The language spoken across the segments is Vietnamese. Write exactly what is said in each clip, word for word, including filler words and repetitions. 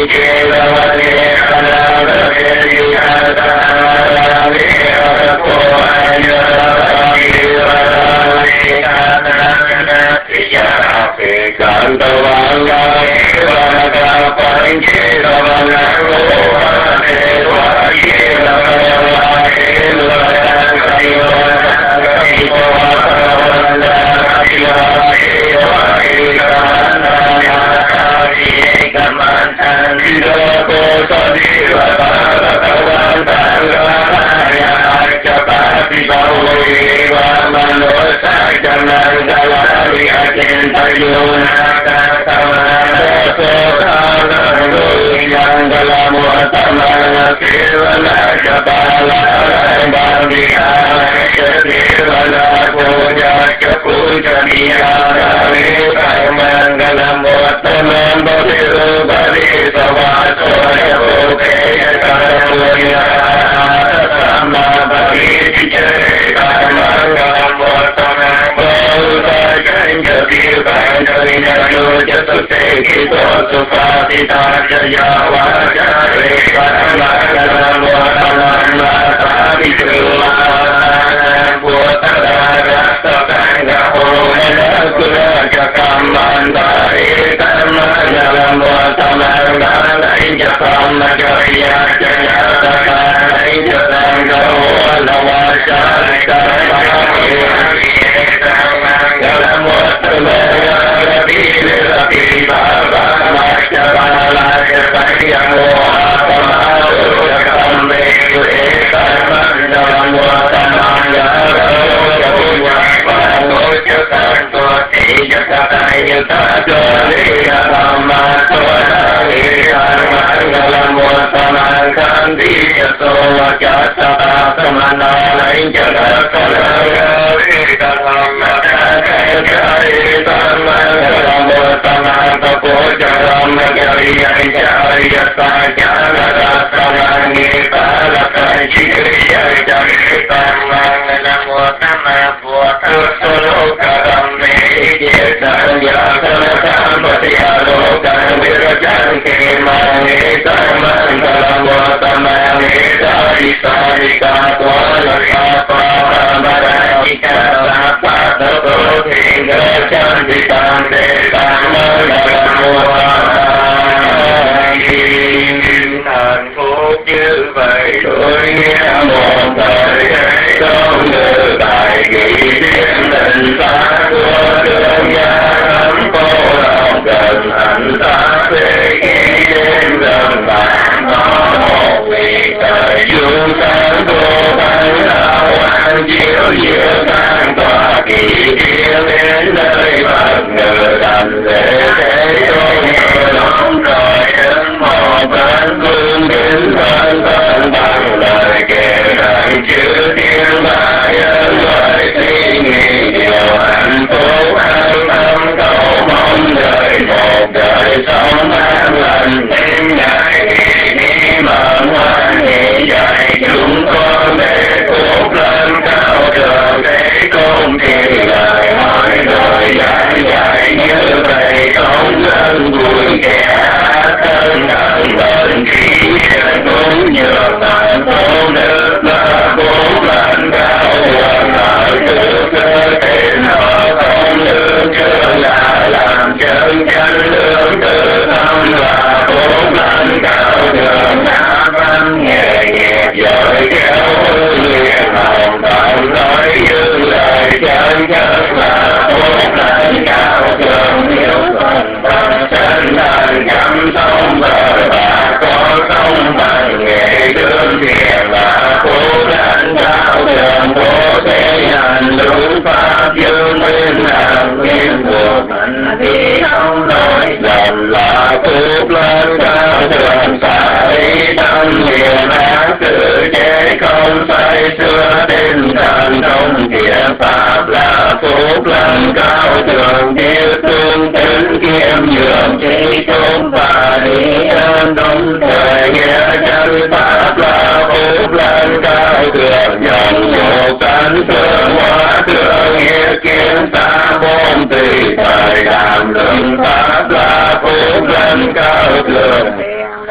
Pháp là phúc lên cao thượng.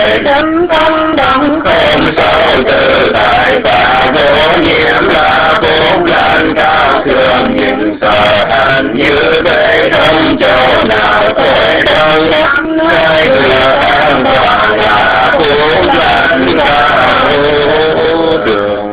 thời thân tâm đấng không sâu tự tại và vô nhiễm là phúc lành cao thượng những sở hạnh như bể thân chỗ nào tội thân nơi được an toàn là phúc lành cao thượng.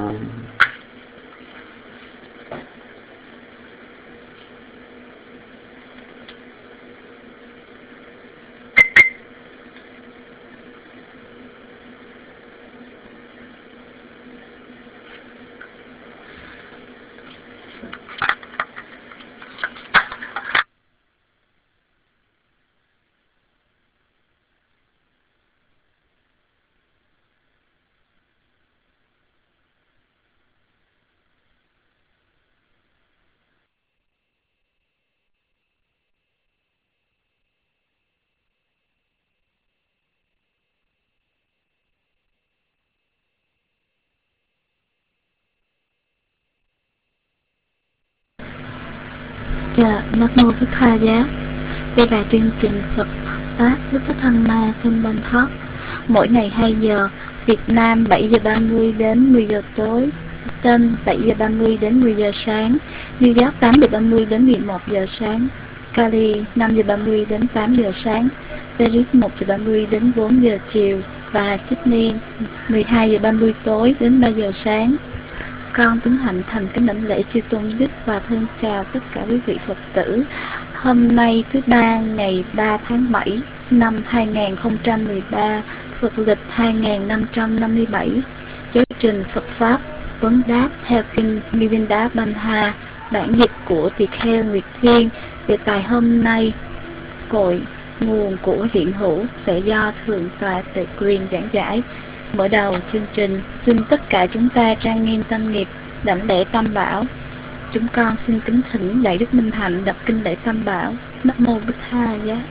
Dạ, Nam Mô Bích Tha Giá. Đây là chương trình Phật Pháp Lúc Thích Thân Ma Thân Bangkok. Mỗi ngày hai giờ, Việt Nam bảy giờ ba mươi đến mười giờ tối, Tân bảy giờ ba mươi đến mười giờ sáng, New York tám giờ ba mươi đến mười một giờ sáng, Cali năm giờ ba mươi đến tám giờ sáng, Paris một giờ ba mươi đến bốn giờ chiều và Sydney mười hai giờ ba mươi tối đến ba giờ sáng. Con Tuấn Hạnh thành kính đảnh lễ chư tôn đức và thân chào tất cả quý vị Phật tử. Hôm nay thứ ba ngày ba tháng bảy năm hai nghìn không trăm mười ba, Phật lịch hai nghìn năm trăm năm mươi bảy, giáo trình Phật Pháp vấn đáp theo kinh Milinda Bantha, bản dịch của Tỳ Kheo Nguyệt Thiên. Đề tài hôm nay cội nguồn của hiện hữu sẽ do Thượng tọa Tề Quyền giảng giải. Mở đầu chương trình, xin tất cả chúng ta trang nghiêm tâm nghiệp đảnh lễ Tam Bảo. Chúng con xin kính thỉnh Đại Đức Minh Hạnh đọc kinh lễ Tam Bảo. Nam Mô Bích Tha Giá.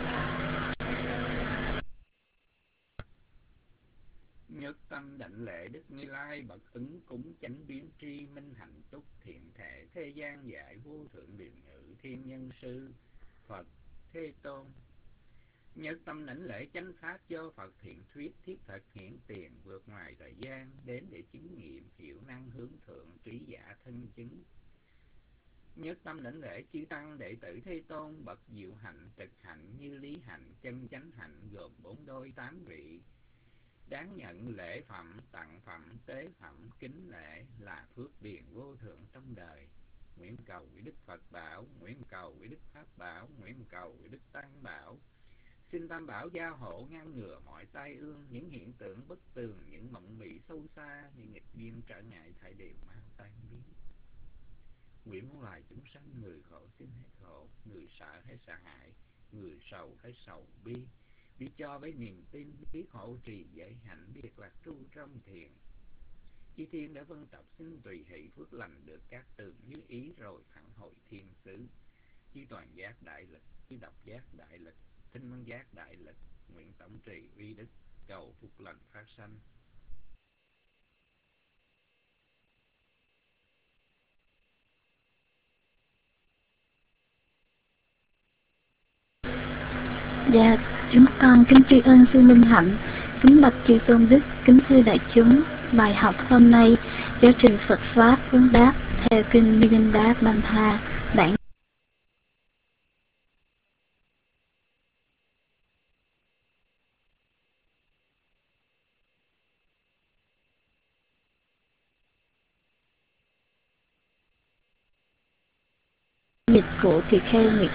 Nhất tâm đảnh lễ Đức Như Lai bậc ứng cúng chánh biến tri minh hạnh túc thiện thể thế gian giải vô thượng điều ngự thiên nhân sư Phật Thế Tôn. Nhất tâm đảnh lễ chánh pháp do Phật thiện thuyết thiết thực hiển tiền vượt ngoài thời gian đến để chứng nghiệm hiệu năng hướng thượng trí giả thân chứng. Nhất tâm đảnh lễ chư tăng đệ tử Thế Tôn bậc diệu hạnh trực hạnh như lý hạnh chân chánh hạnh gồm bốn đôi tám vị, đáng nhận lễ phẩm tặng phẩm tế phẩm kính lễ là phước điền vô thượng trong đời. Nguyện cầu với Đức Phật bảo, nguyện cầu với Đức Pháp bảo, nguyện cầu với Đức Tăng bảo. Xin Tam Bảo gia hộ ngăn ngừa mọi tai ương, những hiện tượng bất tường, những mộng mị sâu xa, những nghịch duyên trở ngại thải đều mau tan biến. Nguyện muôn loài chúng sanh, người khổ xin hết khổ, người sợ hay sợ hãi, người sầu hay sầu bi, biết cho với niềm tin, biết hộ trì giới hạnh, biết lạc tru trong thiền. Chư thiên đã vân tập xin tùy hỷ phước lành được các tường như ý rồi phản hồi thiên xứ. Chư toàn giác đại lực, chư độc giác đại lực, thinh văn giác đại lực, nguyện tổng trì uy đức, cầu phúc lành phát sanh. Dạ, chúng con kính tri ân sư Minh Hạnh, kính bạch chư tôn đức, kính thưa đại chúng. Bài học hôm nay, giáo trình Phật Pháp vấn đáp theo kinh Milinda Bantha, bản dịch của Tỳ Kheo Nguyệt.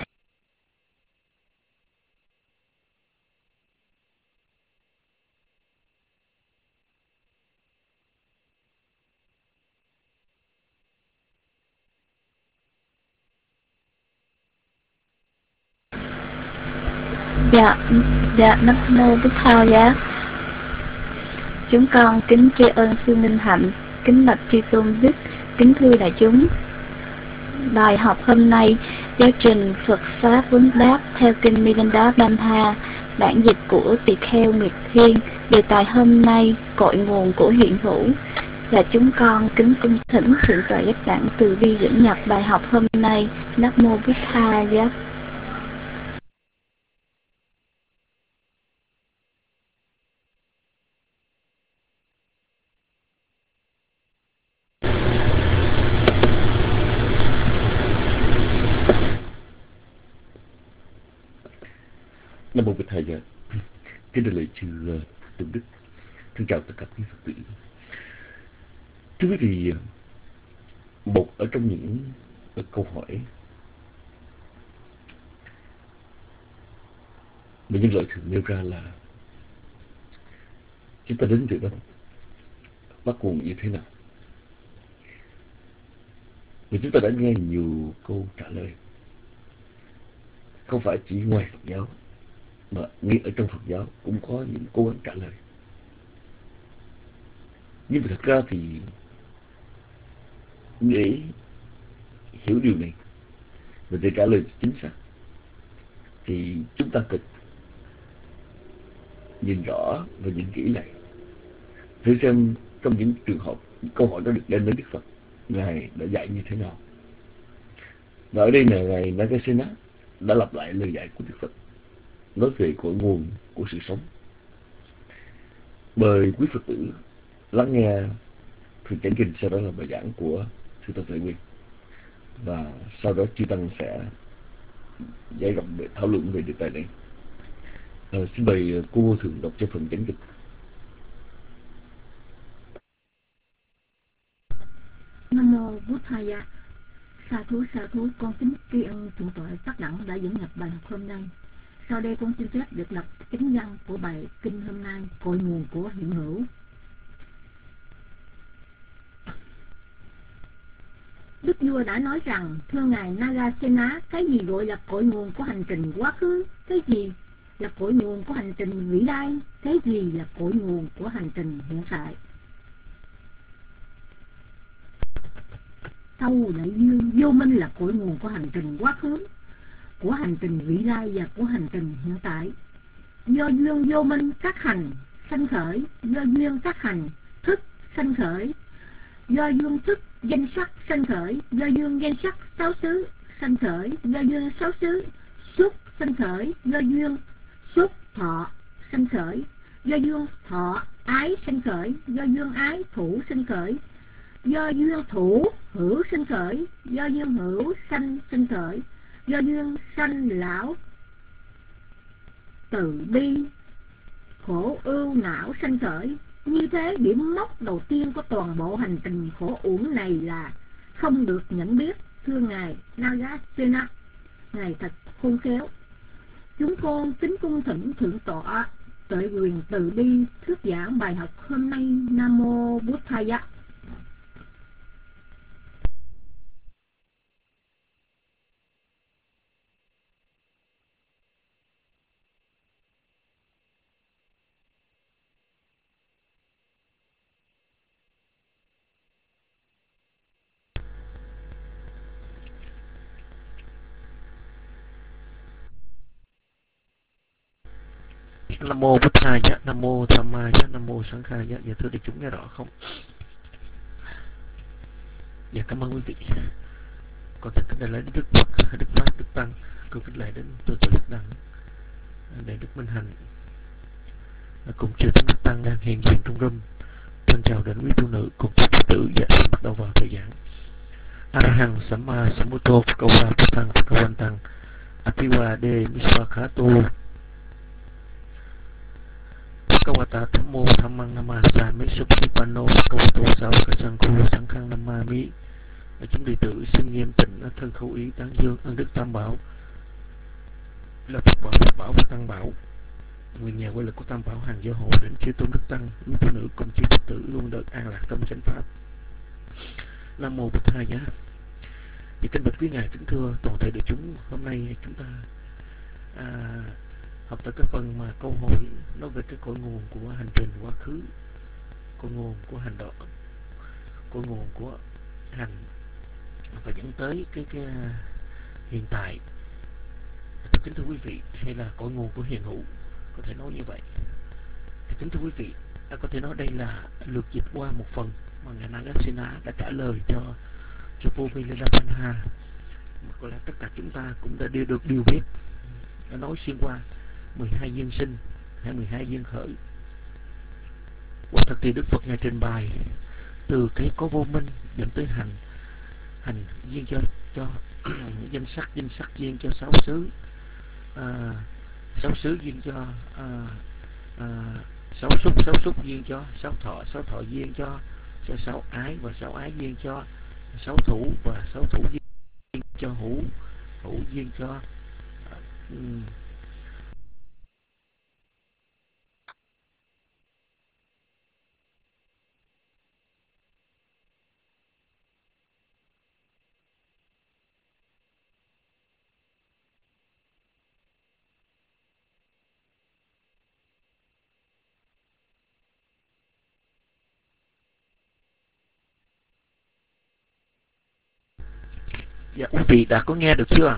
Dạ, dạ, Nam Mô Bích Tha Giá. Chúng con kính tri ân sư Minh Hạnh, kính bạch chư tôn đức, kính thưa đại chúng. Bài học hôm nay, giáo trình Phật Pháp vấn đáp theo kinh Milinda Bantha, bản dịch của Tỳ Kheo Nguyệt Thiên. Đề tài hôm nay, cội nguồn của hiện hữu. Và chúng con kính cung thỉnh Thượng tọa Giác Đẳng từ bi dẫn nhập bài học hôm nay. Nam Mô Bích Tha Giá. Nam mô Bích Thầy Dạ. Kính đảnh lễ chư uh, Tôn Đức. Thân chào tất cả quý Phật tử. Thưa quý vị, một ở trong những uh, câu hỏi mà nhân loại thường nêu ra là chúng ta đến từ đâu, bắt nguồn như thế nào. Và chúng ta đã nghe nhiều câu trả lời, không phải chỉ ngoài Phật giáo mà ngay ở trong Phật giáo cũng có những cố gắng trả lời. Nhưng mà thật ra thì để hiểu điều này và để trả lời chính xác thì chúng ta cần nhìn rõ và nhìn kỹ lại, thử xem trong những trường hợp câu hỏi đó được đem đến Đức Phật, Ngài đã dạy như thế nào. Và ở đây là Ngài Nagasena đã lặp lại lời dạy của Đức Phật, nói về cội nguồn của sự sống. Mời quý Phật tử lắng nghe Thượng Chánh Kinh, sau đó là bài giảng của Sư Tăng Tuệ Nguyên, và sau đó chư Tăng sẽ giải rộng để thảo luận về đề tài này. À, xin mời cô Vô Thượng đọc cho phần Chánh Kinh. Nam mô Bụt Thaya. Sa thú sa thú, con kính tri ân thượng tọa Tác Đẳng đã dẫn nhập bài học hôm nay. Sau đây con xin phép được lập kinh văn của bài kinh hôm nay, cội nguồn của hiện hữu. Đức vua đã nói rằng: thưa ngài Nagasena, cái gì gọi là cội nguồn của hành trình quá khứ? Cái gì là cội nguồn của hành trình vĩ đại? Cái gì là cội nguồn của hành trình hiện tại? Tâu đại dương, vô minh là cội nguồn của hành trình quá khứ, của hành trình vĩ đại và của hành trình hiện tại. Do duyên vô minh các hành sanh khởi, do duyên các hành thức sanh khởi, do duyên thức danh sắc sanh khởi, do duyên danh sắc sáu xứ sanh khởi, do duyên sáu xứ xúc sanh khởi, do duyên xúc thọ sanh khởi, do duyên thọ ái sanh khởi, do duyên ái thủ sanh khởi, do duyên thủ hữu sanh khởi, do duyên hữu sanh sanh khởi, do duyên sanh lão từ bi khổ ưu não sanh khởi. Như thế, điểm mốc đầu tiên của toàn bộ hành trình khổ uổng này là không được nhận biết. Thưa ngài Nagasena, ngài thật khôn khéo. Chúng con kính cung thỉnh thượng tọa Tuệ Quyền từ bi thuyết giảng bài học hôm nay. Nam mô Bụt Thaya. Nam mô Bụt Thaya, Nam mô Tham Maya, Nam mô Sang Khaya. Dạ thưa đại chúng nghe rõ không? Dạ cảm ơn quý vị. Con thật kính lễ đến Đức Phật, Đức Pháp, Đức Tăng. Con kính lễ đến Tôn Tổ Đức Đẳng, để Đức Minh Hạnh cùng chư thánh Đức Tăng đang hiện diện trong room. Thân chào đến quý tu nữ cùng chư Phật tử. Dạ bắt đầu vào thời giảng. Arahang Samma Sambuddho Phakawala Phakang Phakawantang Apiwade Miswakhato Phakawata Thammo Thammang Namasami Supsipano Phakawato Sāvaka Saṅghang Namami. Chúng đệ tử xin nghiêm tịnh thân khẩu ý tán dương ân đức Tam Bảo là Phật Bảo, Phật Bảo và Tăng Bảo. Nguyện nhờ quay lực của Tam Bảo hàng gia hộ đến chư tôn đức tăng, quý tu nữ cùng chư Phật tử luôn được an lạc trong chánh pháp. Nam mô Bụt Thaya. Thì kính bạch quý ngài, kính thưa toàn thể đại chúng, hôm nay chúng ta à, học tới cái phần mà câu hỏi nói về cái cội nguồn của hành trình quá khứ, cội nguồn của hành động, cội nguồn của hành và dẫn tới cái cái hiện tại. Thì kính thưa quý vị, hay là cội nguồn của hiện hữu, có thể nói như vậy. Thì kính thưa quý vị, ta có thể nói đây là lược dịch qua một phần mà ngài Nagasena đã trả lời cho cho vua Vilayapanha, có lẽ tất cả chúng ta cũng đã đều được điều biết. Đã nói xuyên qua mười hai duyên sinh hay mười hai duyên khởi. Quả thật thì Đức Phật ngài trình bày từ cái có vô minh dẫn tới hành hành duyên cho cho danh sắc danh sắc duyên cho sáu xứ, à, sáu xứ duyên cho à, à, sáu xúc, sáu xúc duyên cho sáu thọ, sáu thọ duyên cho cho sáu ái, và sáu ái duyên cho sáu thủ, và sáu thủ duyên cho hữu, hữu duyên cho um, dạ quý vị đã có nghe được chưa?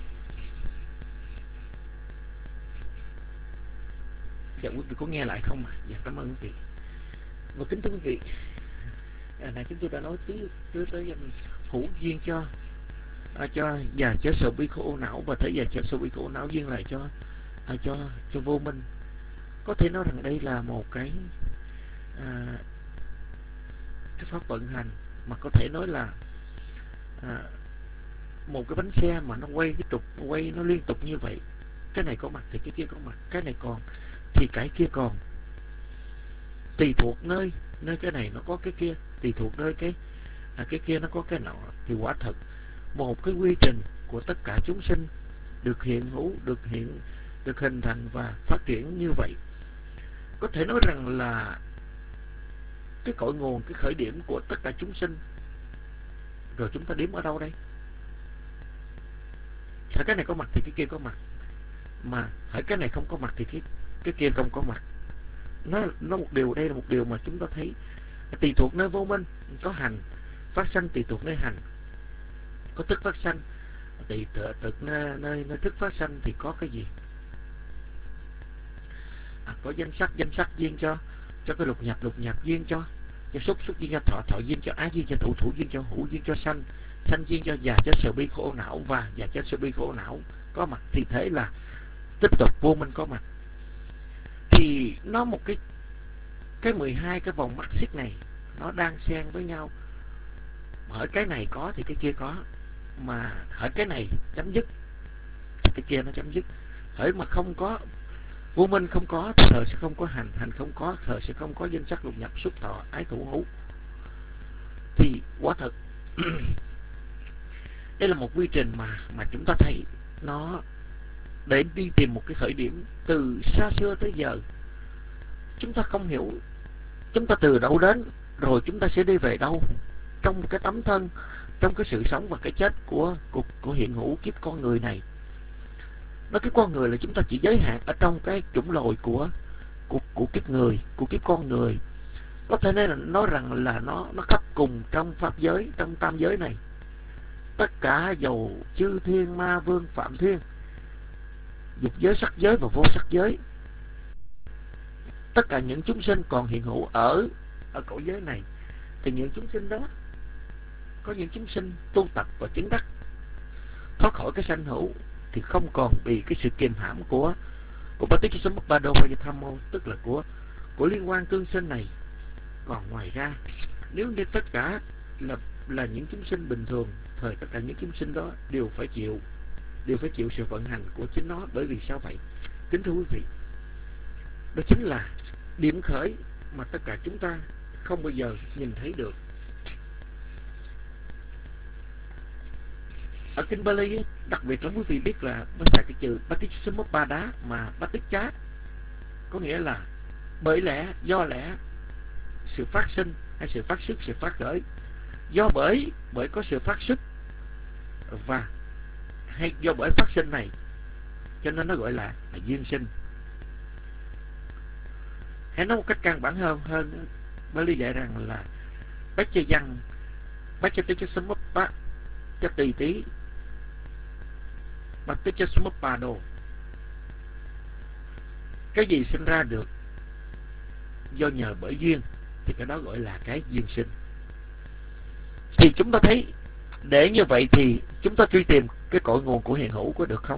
Dạ quý vị có nghe lại không ạ? À? Dạ cảm ơn quý vị. Và kính thưa quý vị, à, này chúng tôi đã nói tới tới, tới hữu duyên cho à, cho già chết sợ bi khổ não, và thể già chết sợ bi khổ não duyên lại cho à, cho cho vô minh. Có thể nói rằng đây là một cái à, cái pháp vận hành mà có thể nói là à, một cái bánh xe mà nó quay cái trục quay nó liên tục như vậy, cái này có mặt thì cái kia có mặt, cái này còn thì cái kia còn, tùy thuộc nơi nơi cái này nó có cái kia, tùy thuộc nơi cái à, cái kia nó có cái nọ. Thì quả thật một cái quy trình của tất cả chúng sinh được hiện hữu, được hiện được hình thành và phát triển như vậy. Có thể nói rằng là cái cội nguồn, cái khởi điểm của tất cả chúng sinh, rồi chúng ta đếm ở đâu đây? Hãy cái này có mặt thì cái kia có mặt, mà hãy cái này không có mặt thì cái cái kia không có mặt. Nó nó một điều, đây là một điều mà chúng ta thấy tùy thuộc nơi vô minh có hành phát sanh, tùy thuộc nơi hành có thức phát sanh, tùy thuộc nơi, nơi nơi thức phát sanh thì có cái gì? À, có danh sắc, danh sắc duyên cho cho cái lục nhập, lục nhập duyên cho cho xúc, xúc duyên cho thọ, thọ duyên cho ái, duyên cho thủ, thủ duyên cho hữu, duyên cho sanh, sanh duyên cho già chết sợ bi khổ não, và già chết sợ bi khổ não có mặt thì thế là tiếp tục vô minh có mặt. Thì nó một cái cái mười hai cái vòng mắt xích này nó đang xen với nhau. Hỡi cái này có thì cái kia có, mà hỡi cái này chấm dứt thì cái kia nó chấm dứt. Hỡi mà không có vô minh, không có thì thời sẽ không có hành, hành không có thời sẽ không có danh sắc, lục nhập, xúc, thọ, ái, thủ, hữu. Thì quả thật đây là một quy trình mà mà chúng ta thấy nó để đi tìm một cái khởi điểm từ xa xưa tới giờ. Chúng ta không hiểu chúng ta từ đâu đến, rồi chúng ta sẽ đi về đâu trong cái tấm thân, trong cái sự sống và cái chết của của, của hiện hữu kiếp con người này. Nói cái con người là chúng ta chỉ giới hạn ở trong cái chủng loại của của của kiếp người, của kiếp con người. Có thể nói là nói rằng là nó nó khắp cùng trong pháp giới, trong tam giới này. Tất cả dầu chư thiên, ma vương, phạm thiên, dục giới, sắc giới và vô sắc giới, tất cả những chúng sinh còn hiện hữu ở ở cõi giới này, thì những chúng sinh đó có những chúng sinh tu tập và chứng đắc thoát khỏi cái sanh hữu, thì không còn bị cái sự kiềm hãm của của Paticca tham mô, tức là của của liên quan tương sinh này. Còn ngoài ra, nếu như tất cả là là những chúng sinh bình thường, thời tất cả những chúng sinh đó đều phải chịu đều phải chịu sự vận hành của chính nó. Bởi vì sao vậy? Kính thưa quý vị, đó chính là điểm khởi mà tất cả chúng ta không bao giờ nhìn thấy được. Ở kinh Bali ấy, đặc biệt là quý vị biết là nó xài cái chữ Paticca mà Paticca có nghĩa là bởi lẽ, do lẽ, sự phát sinh hay sự phát xuất, sự phát khởi. Do bởi bởi có sự phát xuất và hay do bởi phát sinh này, cho nên nó gọi là, là duyên sinh. Hãy nói một cách căn bản hơn hơn Bali dạy rằng là bách chơi văn bách chơi tích sấm bát cho tùy tí bách tích sấm bà đồ. Cái gì sinh ra được do nhờ bởi duyên thì cái đó gọi là cái duyên sinh. Thì chúng ta thấy để như vậy thì chúng ta truy tìm cái cội nguồn của hiện hữu có được không?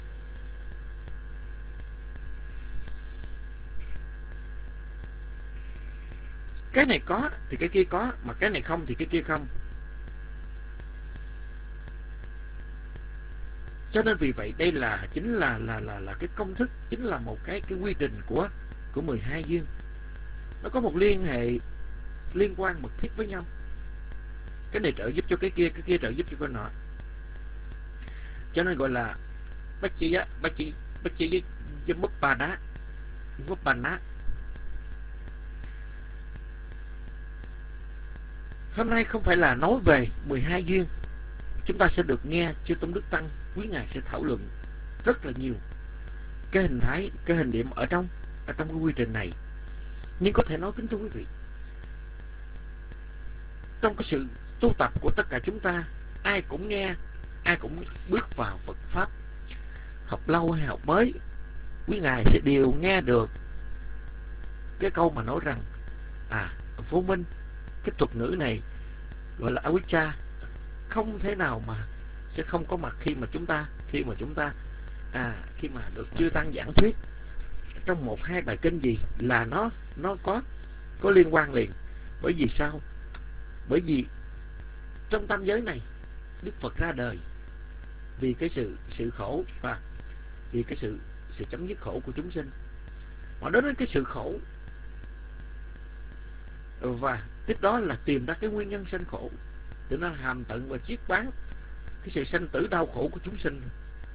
Cái này có thì cái kia có, mà cái này không thì cái kia không. Cho nên vì vậy đây là chính là là là là cái công thức, chính là một cái cái quy trình của của mười hai duyên. Nó có một liên hệ liên quan mật thiết với nhau. Cái này trợ giúp cho cái kia, cái kia trợ giúp cho cái nọ. Cho nên gọi là bác chi á, bác chi bác chi với với mất bà đá, mất bà ná. Hôm nay không phải là nói về mười hai duyên. Chúng ta sẽ được nghe Chư Tôn Đức Tăng quý ngài sẽ thảo luận rất là nhiều cái hình thái, cái hình điểm ở trong ở trong cái quy trình này. Nhưng có thể nói kính thưa quý vị, trong cái sự tu tập của tất cả chúng ta, ai cũng nghe, ai cũng bước vào Phật Pháp, học lâu hay học mới, quý ngài sẽ đều nghe được cái câu mà nói rằng à, vô minh, cái thuật ngữ này gọi là avijja, không thể nào mà sẽ không có mặt khi mà chúng ta khi mà chúng ta à khi mà được Chư Tăng giảng thuyết trong một hai bài kinh gì là nó nó có có liên quan liền. Bởi vì sao? Bởi vì trong tam giới này Đức Phật ra đời vì cái sự sự khổ và vì cái sự sự chấm dứt khổ của chúng sinh. Mà đối với cái sự khổ và tiếp đó là tìm ra cái nguyên nhân sanh khổ, để nó hàm tận và chiết bán cái sự sanh tử đau khổ của chúng sinh.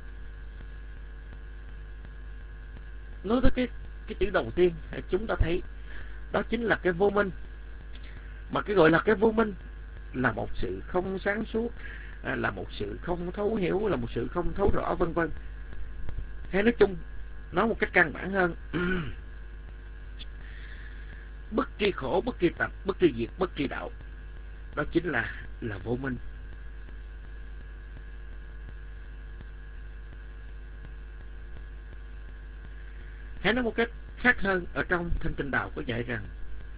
Nói tới cái cái chữ đầu tiên, chúng ta thấy đó chính là cái vô minh. Mà cái gọi là cái vô minh là một sự không sáng suốt, là một sự không thấu hiểu, là một sự không thấu rõ, vân vân. Hay nói chung, nói một cách căn bản hơn, bất tri khổ, bất tri tập, bất tri diệt, bất tri đạo, đó chính là là vô minh. Hay nói một cách khác hơn, ở trong Thanh Tịnh Đạo có dạy rằng,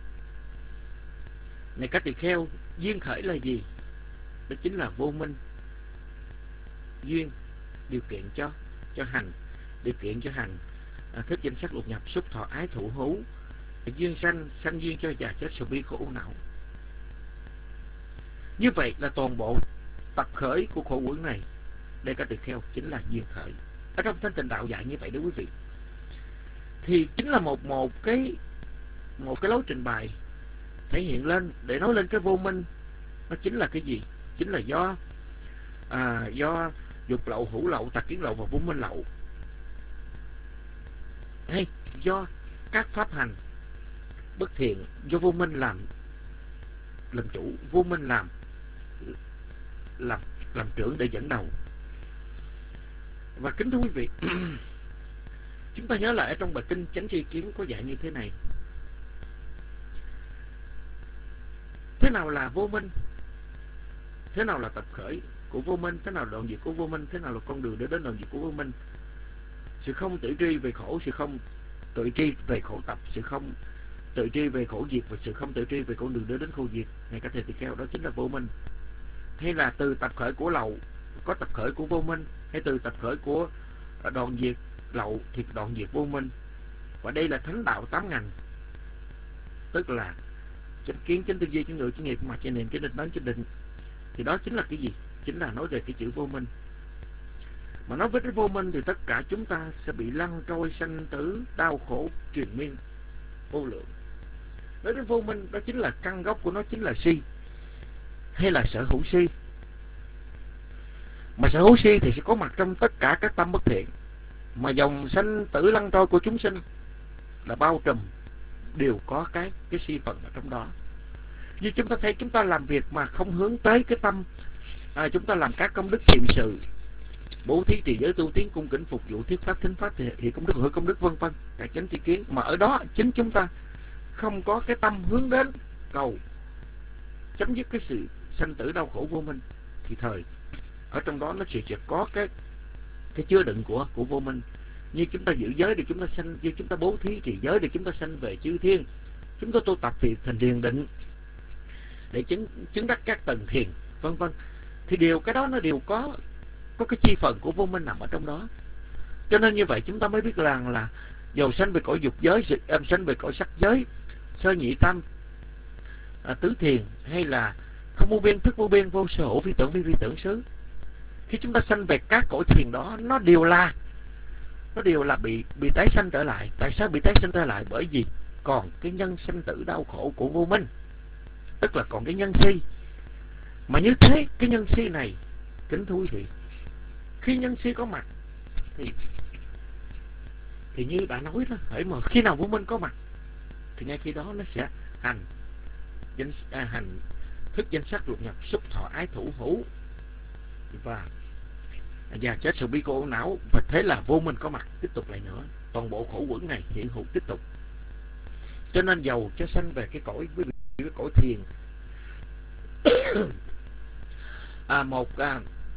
này các tỳ kheo, duyên khởi là gì? Đó chính là vô minh. Duyên điều kiện cho cho hành, điều kiện cho hành à, thức danh sắc lục nhập, xúc thọ ái thụ hữu. Duyên sanh, sanh duyên cho già chết sầu bi khổ não. Như vậy là toàn bộ tập khởi của khổ uẩn này, đây các tỳ kheo, chính là duyên khởi. Ở trong Thanh Tịnh Đạo dạy như vậy đó quý vị. Thì chính là một một cái một cái lối trình bày thể hiện lên để nói lên cái vô minh. Nó chính là cái gì? Chính là do à, do dục lậu, hữu lậu, tà kiến lậu và vô minh lậu. Hay do các pháp hành bất thiện, do vô minh làm làm chủ, vô minh làm làm làm trưởng để dẫn đầu. Và kính thưa quý vị, chúng ta nhớ lại ở trong bài kinh Chánh Tri Kiến có dạy như thế này. Thế nào là vô minh? Thế nào là tập khởi của vô minh? Thế nào là đoạn diệt của vô minh? Thế nào là con đường để đến đoạn diệt của vô minh? Sự không tự tri về khổ, sự không tự tri về khổ tập, sự không tự tri về khổ diệt và sự không tự tri về con đường để đến khổ diệt. Này các thầy tỳ kheo, đó chính là vô minh. Hay là từ tập khởi của lậu có tập khởi của vô minh, hay từ tập khởi của đoạn diệt lậu thì đoạn diệt vô minh. Và đây là thánh đạo tám ngành, tức là chánh kiến, chánh tư duy, chánh ngữ, chánh nghiệp, mà chánh niệm, chánh định, chánh định. Thì đó chính là cái gì? Chính là nói về cái chữ vô minh. Mà nói với cái vô minh thì tất cả chúng ta sẽ bị lăn trôi sanh tử đau khổ triền miên vô lượng. Nói đến vô minh, đó chính là căn gốc của nó chính là si, hay là sở hữu si. Mà sở hữu si thì sẽ có mặt trong tất cả các tâm bất thiện. Mà dòng sanh tử lăn trôi của chúng sinh là bao trùm đều có cái cái si phần ở trong đó. Như chúng ta thấy, chúng ta làm việc mà không hướng tới cái tâm, à, chúng ta làm các công đức thiện sự, bố thí, trì giới, tu tiến, cung kính, phục vụ, thuyết pháp, thính pháp, thì công đức, hưởng công đức, vân vân, cả chánh tri kiến. Mà ở đó chính chúng ta không có cái tâm hướng đến cầu chấm dứt cái sự sanh tử đau khổ vô minh, thì thời ở trong đó nó sẽ, sẽ có cái cái chứa đựng của của vô minh. Như chúng ta giữ giới để chúng ta sanh, như chúng ta bố thí trì giới để chúng ta sanh về chư thiên, chúng ta tu tập thì thành thiền định để chứng chứng đắc các tầng thiền, vân vân, thì điều cái đó nó đều có có cái chi phần của vô minh nằm ở trong đó. Cho nên như vậy chúng ta mới biết rằng là dầu sanh về cõi dục giới, em sanh về cõi sắc giới, sơ nhị tam à, tứ thiền, hay là không vô biên, thức vô biên, vô sở hữu, vi tưởng vi vi tưởng xứ, khi chúng ta sanh về các cõi thiền đó, nó đều là nó đều là bị bị tái sanh trở lại. Tại sao bị tái sanh trở lại? Bởi vì còn cái nhân sanh tử đau khổ của vô minh, tức là còn cái nhân si. Mà như thế cái nhân si này, kính thưa quý vị, khi nhân si có mặt thì thì như đã nói đó, hễ mà khi nào vô minh có mặt thì ngay khi đó nó sẽ hành danh à, hành thức danh sắc lục nhập xúc thọ ái thủ hữu và và chết sự bi cô não, và thế là vô minh có mặt tiếp tục lại nữa, toàn bộ khổ quẩn này hiện hữu tiếp tục. Cho nên dầu cho sanh về cái cõi với cái cõi thiền à, một à,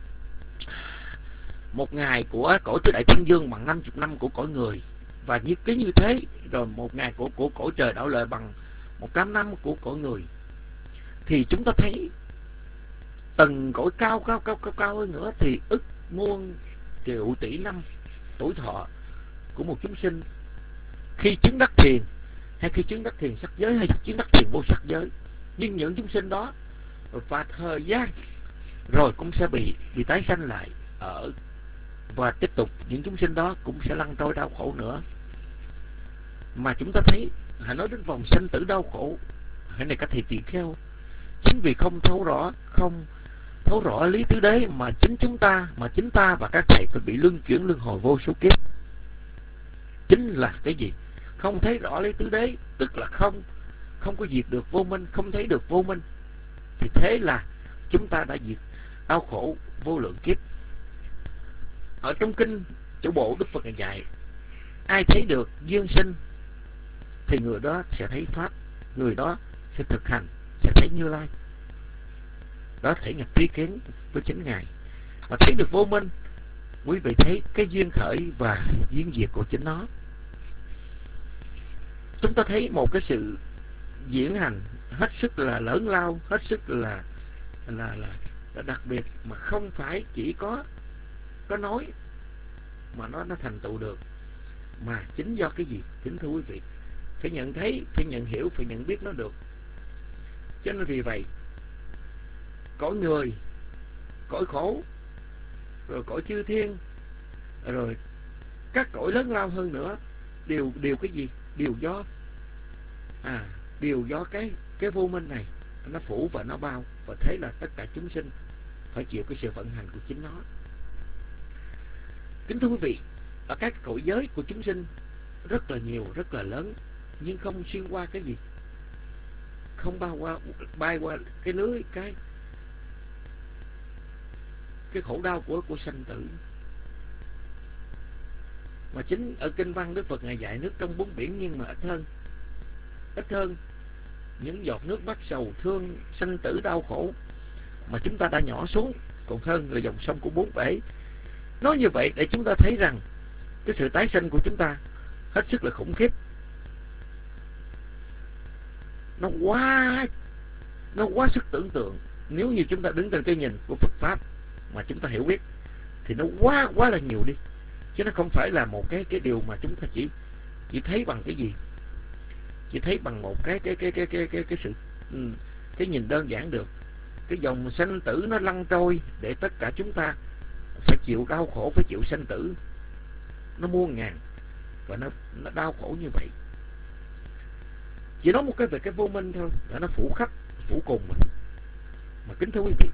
một ngày của cõi tứ đại thiên dương bằng năm mươi năm của cõi người, và như cái như thế rồi một ngày của của cõi trời đảo lợi bằng một trăm năm của cõi người, thì chúng ta thấy từng cõi cao cao cao cao cao hơn nữa thì ức muôn triệu tỷ năm tuổi thọ của một chúng sinh khi chứng đắc thiền, hay khi chứng đắc thiền sắc giới, hay chứng đắc thiền vô sắc giới. Nhưng những chúng sinh đó và thời gian rồi cũng sẽ bị bị tái sanh lại ở, và tiếp tục những chúng sinh đó cũng sẽ lăn trôi đau khổ nữa. Mà chúng ta thấy, hãy nói đến vòng sanh tử đau khổ, hãy này các thầy tỳ kheo, chính vì không thấu rõ không thấu rõ lý tứ đế mà chính chúng ta mà chính ta và các thầy phải bị luân chuyển luân hồi vô số kiếp. Chính là cái gì? Không thấy rõ lý tứ đế, tức là không không có diệt được vô minh, không thấy được vô minh, thì thế là chúng ta đã diệt đau khổ vô lượng kiếp. Ở trong kinh Chủ Bộ, Đức Phật ngài dạy, ai thấy được duyên sinh thì người đó sẽ thấy pháp, người đó sẽ thực hành, sẽ thấy Như Lai. Đó thể nhập trí kiến với chính ngài. Mà thấy được vô minh, quý vị thấy cái duyên khởi và duyên diệt của chính nó. Chúng ta thấy một cái sự diễn hành hết sức là lớn lao, hết sức là là là, là đặc biệt, mà không phải chỉ có có nói mà nó nó thành tựu được, mà chính do cái gì? Kính thưa quý vị, phải nhận thấy, phải nhận hiểu, phải nhận biết nó được. Cho nên vì vậy, cõi người, cõi khổ, rồi cõi chư thiên, rồi các cõi lớn lao hơn nữa, đều đều cái gì? Đều do à, đều do cái cái vô minh này nó phủ và nó bao, và thế là tất cả chúng sinh phải chịu cái sự vận hành của chính nó. Kính thưa quý vị, ở các cõi giới của chúng sinh rất là nhiều, rất là lớn, nhưng không xuyên qua cái gì, không bao qua bay qua cái lưới cái cái khổ đau của của sanh tử. Mà chính ở kinh văn Đức Phật ngài dạy nước trong bốn biển nhưng mà ít hơn ít hơn những giọt nước mắt sầu thương sanh tử đau khổ mà chúng ta đã nhỏ xuống, còn hơn là dòng sông của bốn bể. Nói như vậy để chúng ta thấy rằng cái sự tái sanh của chúng ta hết sức là khủng khiếp. Nó quá Nó quá sức tưởng tượng. Nếu như chúng ta đứng trên cái nhìn của Phật Pháp mà chúng ta hiểu biết thì nó quá quá là nhiều đi, chứ nó không phải là một cái cái điều mà chúng ta chỉ chỉ thấy bằng cái gì, chỉ thấy bằng một cái cái cái cái cái cái cái sự cái nhìn đơn giản được. Cái dòng sanh tử nó lăn trôi để tất cả chúng ta phải chịu đau khổ, phải chịu sanh tử nó muôn ngàn, và nó nó đau khổ như vậy. Chỉ nói một cái về cái vô minh thôi là nó phủ khắp phủ cùng mà. Mà kính thưa quý vị,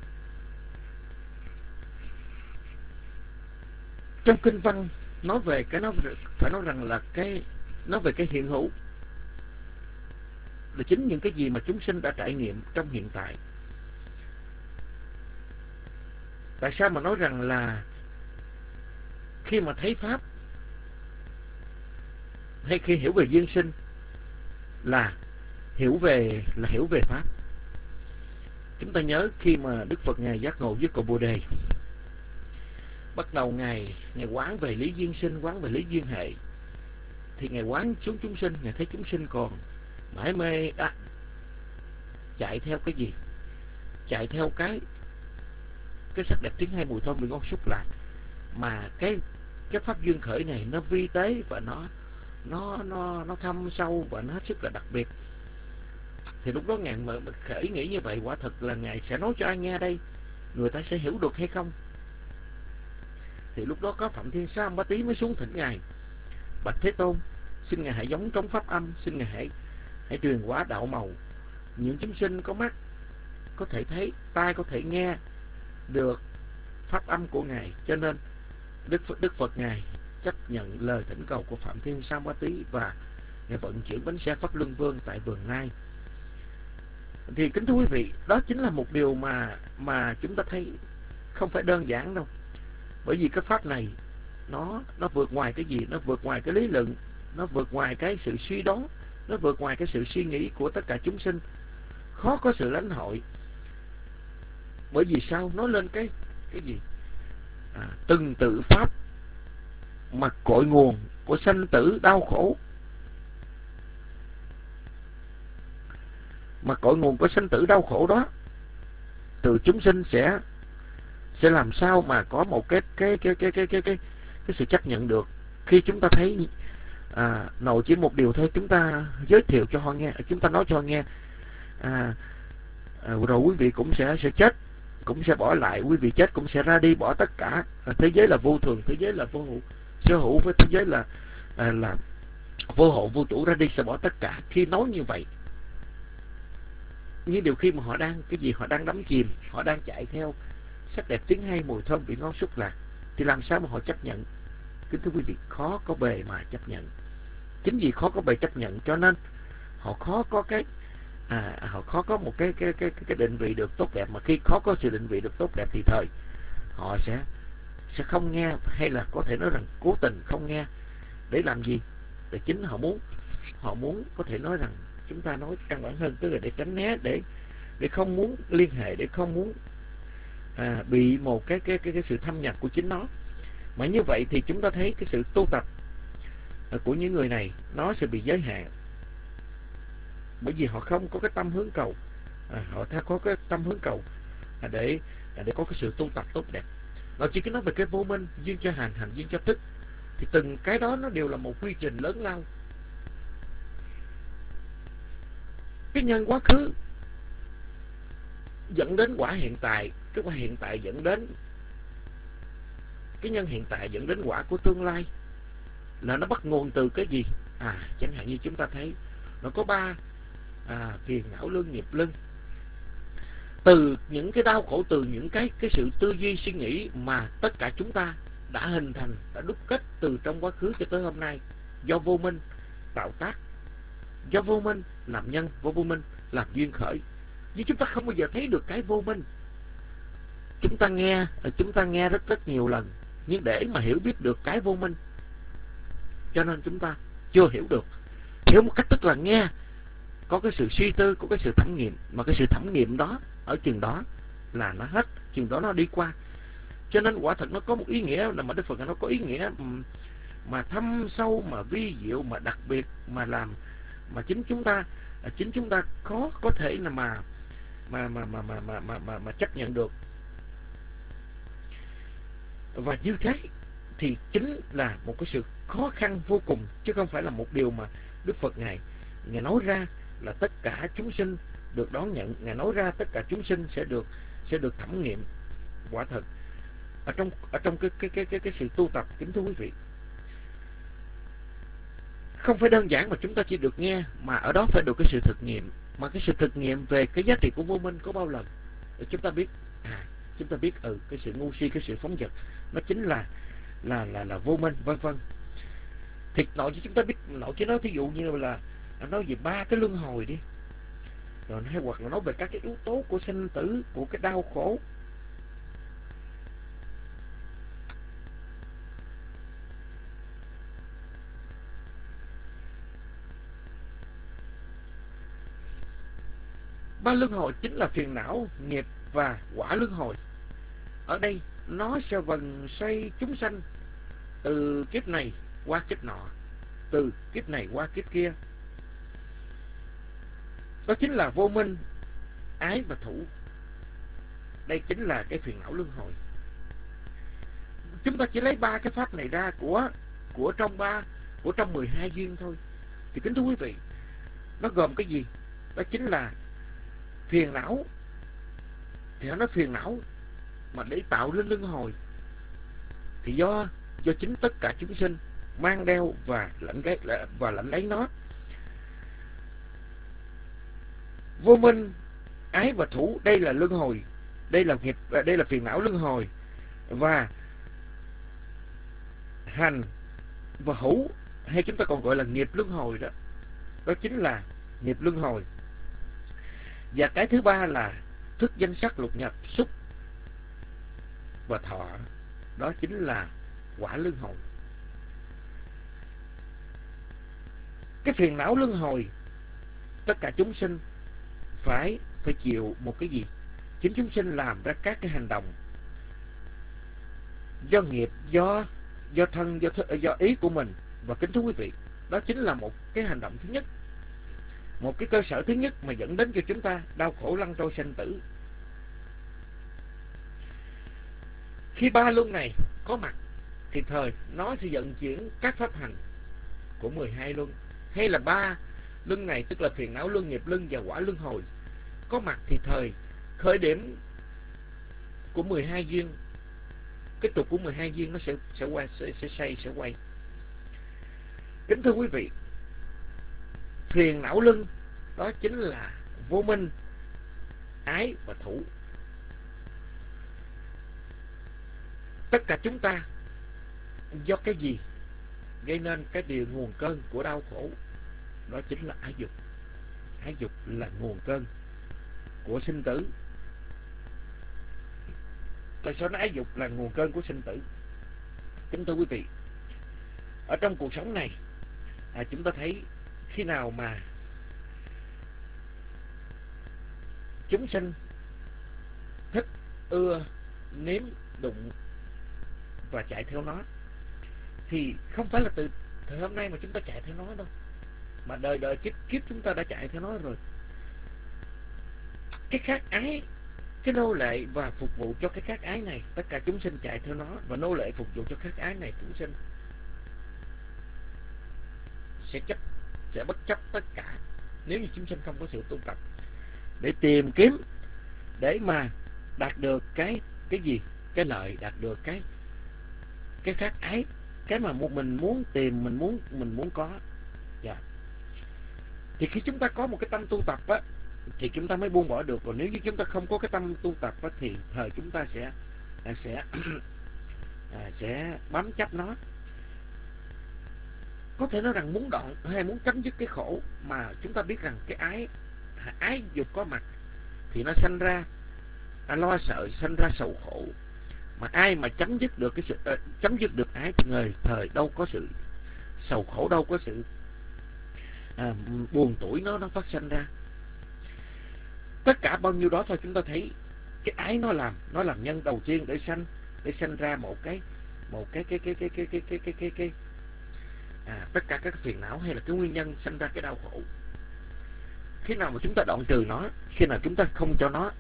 trong kinh văn nói về cái, nó phải nói rằng là cái nói về cái hiện hữu là chính những cái gì mà chúng sinh đã trải nghiệm trong hiện tại. Tại sao mà nói rằng là khi mà thấy pháp hay khi hiểu về duyên sinh là hiểu về là hiểu về pháp? Chúng ta nhớ khi mà Đức Phật ngài giác ngộ với cội Bồ Đề, bắt đầu ngài ngài quán về lý duyên sinh, quán về lý duyên hệ, thì ngài quán xuống chúng sinh, ngài thấy chúng sinh còn mãi mê à, chạy theo cái gì? Chạy theo cái cái sắc đẹp tiếng hay mùi thơm vị ngon xúc lạc, mà cái cái pháp duyên khởi này nó vi tế và nó nó nó nó thâm sâu và nó hết sức là đặc biệt. Thì lúc đó ngài mà khởi nghĩ như vậy, quả thật là ngài sẽ nói cho ai nghe đây, người ta sẽ hiểu được hay không? Thì lúc đó có Phạm Thiên Sa Ba Tí mới xuống thỉnh Ngài: bạch Thế Tôn, xin Ngài hãy giống trống pháp âm, xin Ngài hãy hãy truyền hóa đạo màu. Những chúng sinh có mắt có thể thấy, tai có thể nghe được pháp âm của Ngài, cho nên Đức Phật, Đức Phật Ngài chấp nhận lời thỉnh cầu của Phạm Thiên Sa Ba Tí và Ngài vận chuyển bánh xe Pháp Luân Vương tại vườn Nai. Thì kính thưa quý vị, đó chính là một điều mà mà chúng ta thấy không phải đơn giản đâu. Bởi vì cái pháp này nó nó vượt ngoài cái gì? Nó vượt ngoài cái lý luận, nó vượt ngoài cái sự suy đoán, nó vượt ngoài cái sự suy nghĩ của tất cả chúng sinh. Khó có sự lãnh hội. Bởi vì sao? Nói lên cái cái gì? À, từng tự pháp mà cội nguồn của sanh tử đau khổ, mà cội nguồn của sanh tử đau khổ đó, từ chúng sinh sẽ sẽ làm sao mà có một cái cái cái cái cái cái cái, cái sự chấp nhận được. Khi chúng ta thấy à, nội chỉ một điều thôi, chúng ta giới thiệu cho họ nghe, chúng ta nói cho họ nghe, à, à, rồi quý vị cũng sẽ sẽ chết, cũng sẽ bỏ lại, quý vị chết cũng sẽ ra đi, bỏ tất cả. À, thế giới là vô thường, thế giới là vô hữu, sở hữu với thế giới là à, là vô hộ vô chủ, ra đi sẽ bỏ tất cả. Khi nói như vậy, nhưng điều khi mà họ đang cái gì, họ đang đắm chìm, họ đang chạy theo sắc đẹp tiếng hay, mùi thơm vị ngon xúc lạc, thì làm sao mà họ chấp nhận? Kính thưa quý vị, khó có bề mà chấp nhận. Chính vì khó có bề chấp nhận cho nên họ khó có cái à, họ khó có một cái cái cái cái định vị được tốt đẹp. Mà khi khó có sự định vị được tốt đẹp thì thời họ sẽ sẽ không nghe, hay là có thể nói rằng cố tình không nghe. Để làm gì? Để chính họ muốn họ muốn có thể nói rằng, chúng ta nói căn bản hơn, tức là để tránh né, để để không muốn liên hệ, để không muốn à, bị một cái cái cái cái sự thâm nhập của chính nó. Mà như vậy thì chúng ta thấy cái sự tu tập của những người này nó sẽ bị giới hạn, bởi vì họ không có cái tâm hướng cầu, à, họ ta có cái tâm hướng cầu à, để à, để có cái sự tu tập tốt đẹp. Nó chỉ cứ nói về cái vô minh, duyên cho hành, hành duyên cho thức, thì từng cái đó nó đều là một quy trình lớn lao. Cái nhân quá khứ dẫn đến quả hiện tại, cái quả hiện tại dẫn đến cái nhân hiện tại, dẫn đến quả của tương lai, là nó bắt nguồn từ cái gì? À, chẳng hạn như chúng ta thấy nó có ba à, phiền não lưng, nghiệp lưng. Từ những cái đau khổ, từ những cái cái sự tư duy suy nghĩ mà tất cả chúng ta đã hình thành, đã đúc kết từ trong quá khứ cho tới hôm nay, do vô minh tạo tác, do vô minh làm nhân, vô vô minh làm duyên khởi. Nhưng chúng ta không bao giờ thấy được cái vô minh. Chúng ta nghe chúng ta nghe rất rất nhiều lần, nhưng để mà hiểu biết được cái vô minh, cho nên chúng ta chưa hiểu được. Hiểu một cách tức là nghe, có cái sự suy tư, có cái sự thẩm nghiệm, mà cái sự thẩm nghiệm đó ở chừng đó là nó hết, chừng đó nó đi qua. Cho nên quả thật nó có một ý nghĩa, là mà Đức Phật nó có ý nghĩa mà thâm sâu, mà vi diệu, mà đặc biệt, mà làm mà chính chúng ta chính chúng ta khó có thể là mà mà mà mà mà mà mà, mà, mà chấp nhận được. Và như thế thì chính là một cái sự khó khăn vô cùng, chứ không phải là một điều mà Đức Phật ngài ngài nói ra là tất cả chúng sinh được đón nhận. Ngài nói ra tất cả chúng sinh sẽ được sẽ được thẩm nghiệm. Quả thật ở trong ở trong cái cái cái cái cái sự tu tập, kính thưa quý vị, không phải đơn giản mà chúng ta chỉ được nghe, mà ở đó phải được cái sự thực nghiệm. Mà cái sự thực nghiệm về cái giá trị của vô minh có bao lần để chúng ta biết, à chúng ta biết ừ cái sự ngu si, cái sự phóng dật nó chính là là là là vô minh, vân vân. Thì nội cho chúng ta biết, nội chỉ nói thí dụ như là nói về ba cái luân hồi đi, rồi hay hoặc là nói về các cái yếu tố của sinh tử, của cái đau khổ. Ba luân hồi chính là phiền não, nghiệp và quả luân hồi. Ở đây nó sẽ vần xoay chúng sanh từ kiếp này qua kiếp nọ, từ kiếp này qua kiếp kia. Đó chính là vô minh, ái và thủ. Đây chính là cái phiền não luân hồi. Chúng ta chỉ lấy ba cái pháp này ra của của trong ba của trong mười hai duyên thôi. Thì kính thưa quý vị, nó gồm cái gì? Đó chính là phiền não. Thì nó nói phiền não mà để tạo lên luân hồi. thì do do chính tất cả chúng sinh mang đeo và lãnh cái và lãnh lấy nó. Vô minh, ái và thủ, đây là luân hồi, đây là nghiệp, đây là phiền não luân hồi. Và hành và hữu, hay chúng ta còn gọi là nghiệp luân hồi đó, đó chính là nghiệp luân hồi. Và cái thứ ba là thức danh sắc lục nhập xúc và thọ, đó chính là quả luân hồi. Cái phiền não luân hồi, tất cả chúng sinh phải phải chịu một cái gì? Chính chúng sinh làm ra các cái hành động do nghiệp, do do thân, do do ý của mình. Và kính thưa quý vị, đó chính là một cái hành động thứ nhất, một cái cơ sở thứ nhất mà dẫn đến cho chúng ta đau khổ lăn trôi sanh tử. Khi ba luân này có mặt thì thời nó sẽ vận chuyển các pháp hành của mười hai luân, hay là ba luân này, tức là phiền não luân, nghiệp luân và quả luân hồi có mặt thì thời khởi điểm của mười hai duyên, cái trục của mười hai duyên nó sẽ sẽ quay sẽ sẽ xoay sẽ quay. Kính thưa quý vị, phiền não luân đó chính là vô minh, ái và thủ. Tất cả chúng ta do cái gì gây nên cái điều nguồn cơn của đau khổ? Đó chính là ái dục. Ái dục là nguồn cơn của sinh tử. Tại sao nói ái dục là nguồn cơn của sinh tử? Kính thưa quý vị, ở trong cuộc sống này à, chúng ta thấy khi nào mà chúng sinh thích, ưa, nếm, đụng và chạy theo nó, thì không phải là từ thời hôm nay mà chúng ta chạy theo nó đâu, mà đời đời kiếp kiếp chúng ta đã chạy theo nó rồi. Cái khát ái, cái nô lệ và phục vụ cho cái khát ái này, tất cả chúng sinh chạy theo nó, và nô lệ phục vụ cho khát ái này, chúng sinh sẽ chấp, sẽ bất chấp tất cả nếu như chúng sinh không có sự tu tập để tìm kiếm, để mà đạt được cái cái gì, cái lợi, đạt được cái cái khát ái, cái mà mình muốn tìm, mình muốn mình muốn có. Yeah. Thì khi chúng ta có một cái tâm tu tập á, thì chúng ta mới buông bỏ được. Còn nếu như chúng ta không có cái tâm tu tập á, thì thời chúng ta sẽ sẽ sẽ bám chấp nó. Có thể nói rằng muốn đoạn hay muốn chấm dứt cái khổ, mà chúng ta biết rằng cái ái ái dục có mặt thì nó sanh ra lo sợ, sanh ra sầu khổ. Mà ai mà chấm dứt được cái sự uh, chấm dứt được ái thì người thời đâu có sự sầu khổ, đâu có sự à, buồn tủi nó nó phát sinh ra. Tất cả bao nhiêu đó thôi, chúng ta thấy cái ái nó làm nó làm nhân đầu tiên để sanh để sanh ra một cái một cái cái cái cái cái cái cái cái cái, cái. À, tất cả các phiền não hay là cái nguyên nhân sanh ra cái đau khổ. Khi nào mà chúng ta đoạn trừ nó, khi nào chúng ta không cho nó,